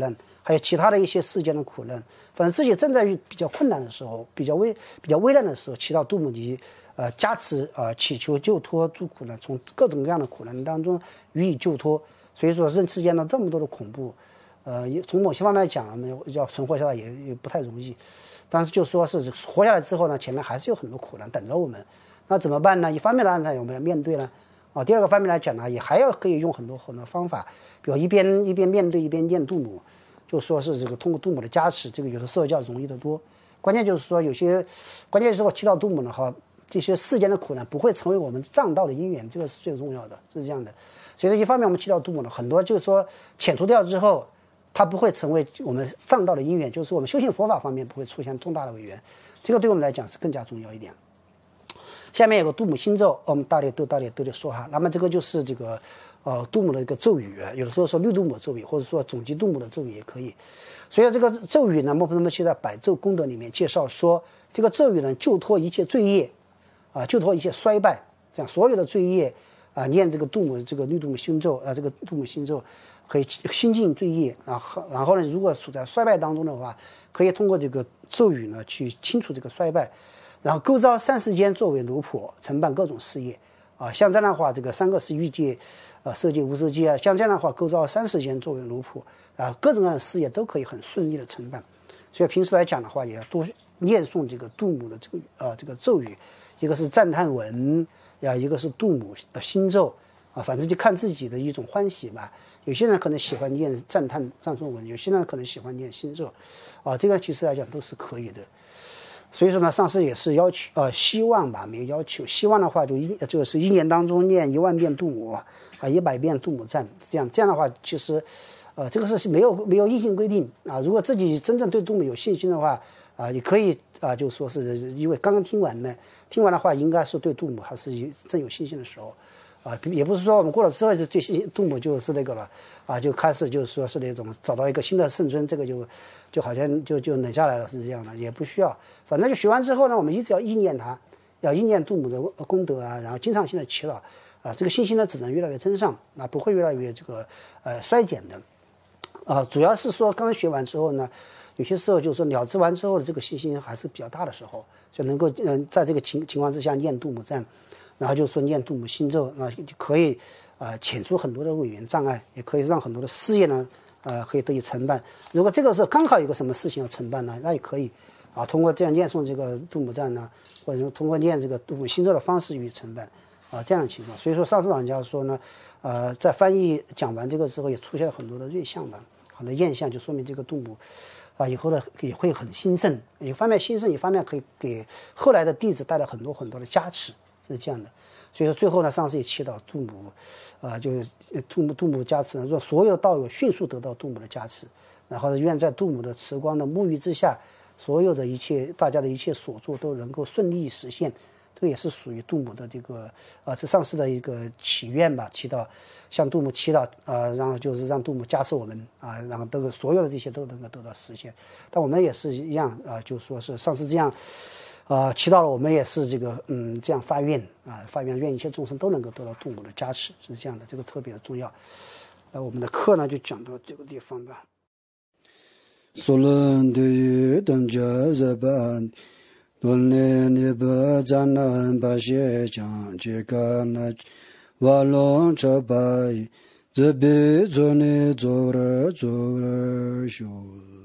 还有其他的一些世间的苦难，反正自己正在比较困难的时候，比较危比较危难的时候，祈祷杜母尼呃加持呃祈求救脱诸苦难，从各种各样的苦难当中予以救脱。所以说人世间的这么多的恐怖，呃从某些方面来讲呢，要存活下来也也不太容易。但是就说是活下来之后呢，前面还是有很多苦难等着我们，那怎么办呢？一方面当然我们要面对呢，啊，第二个方面来讲呢，也还要可以用很多很多方法，比如一边一边面对一边念杜母，就说是这个通过杜母的加持，这个有的时候要容易得多。关键就是说有些，关键是我祈祷杜母呢，哈，这些世间的苦难不会成为我们障道的因缘，这个是最重要的，是这样的。所以说一方面我们祈祷杜母呢，很多就是说遣除掉之后，它不会成为我们障道的因缘，就是我们修行佛法方面不会出现重大的违缘，这个对我们来讲是更加重要一点。下面有个杜母心咒，我们大力都大力都得说哈。那么这个就是这个呃杜母的一个咒语，有的时候说绿杜母咒语，或者说总集杜母的咒语也可以。所以这个咒语呢，摩诃萨去在百咒功德里面介绍说，这个咒语呢救脱一切罪业，啊、呃，救脱一切衰败，这样所有的罪业啊、呃，念这个杜母这个绿杜母心咒啊、呃，这个杜母心咒可以心尽罪业啊，然后呢，如果处在衰败当中的话，可以通过这个咒语呢去清除这个衰败。然后构造三世间作为奴仆，承办各种事业，啊，像这样的话，这个三个是欲界，呃，色界、无色界啊，像这样的话，构造三世间作为奴仆，啊，各种各样的事业都可以很顺利的承办。所以平时来讲的话，也要多念诵这个杜母的这个呃这个咒语，一个是赞叹文，呀，一个是杜母的心咒，啊，反正就看自己的一种欢喜吧。有些人可能喜欢念赞叹赞颂文，有些人可能喜欢念心咒，啊，这个其实来讲都是可以的。所以说呢，上师也是要求，呃，希望吧，没有要求。希望的话就一，就是一年当中念一万遍杜母啊，一百遍杜母赞，这样这样的话，其实，呃，这个是没有没有硬性规定啊。如果自己真正对杜母有信心的话，啊，也可以啊，就说是因为刚刚听完呢，听完的话，应该是对杜母还是真有信心的时候。啊，也不是说我们过了之后就对杜母就是那个了，啊，就开始就是说是那种找到一个新的圣尊，这个就就好像就就冷下来了，是这样的，也不需要。反正就学完之后呢，我们一直要意念它，要意念杜母的功德啊，然后经常性的祈祷啊，这个信心呢只能越来越增上，啊，不会越来越这个呃衰减的。啊，主要是说刚学完之后呢，有些时候就是说了知完之后的这个信心还是比较大的时候，就能够嗯、呃、在这个情情况之下念杜母赞。然后就说念杜母心咒，那就可以呃遣除很多的违缘障碍，也可以让很多的事业呢呃可以得以承办。如果这个时候刚好有个什么事情要承办呢，那也可以啊通过这样念诵这个杜母赞呢，或者说通过念这个杜母心咒的方式予以承办啊这样的情况。所以说上师老人家说呢，呃在翻译讲完这个之后也出现了很多的瑞相吧，很多现象，就说明这个杜母啊以后呢也会很兴盛，一方面兴盛，一方面可以给后来的弟子带来很多很多的加持。是这样的，所以说最后呢，上师也祈祷杜母，啊、呃，就是杜母杜母加持呢，让所有的道友迅速得到杜母的加持，然后呢，愿在杜母的慈光的沐浴之下，所有的一切大家的一切所做都能够顺利实现。这个也是属于杜母的这个呃，是上师的一个祈愿吧，祈祷向杜母祈祷啊、呃，然后就是让杜母加持我们啊，然后这个所有的这些都能够得到实现。但我们也是一样啊、呃，就说是上师这样。啊、呃，祈祷了，我们也是这个，嗯，这样发愿啊，发愿愿一切众生都能够得到杜母的加持，是这样的，这个特别的重要。那我们的课呢，就讲到这个地方吧。苏伦的与等觉日本，伦理尼不赞南巴谢讲这个那瓦隆车白，这比做呢做了做了修。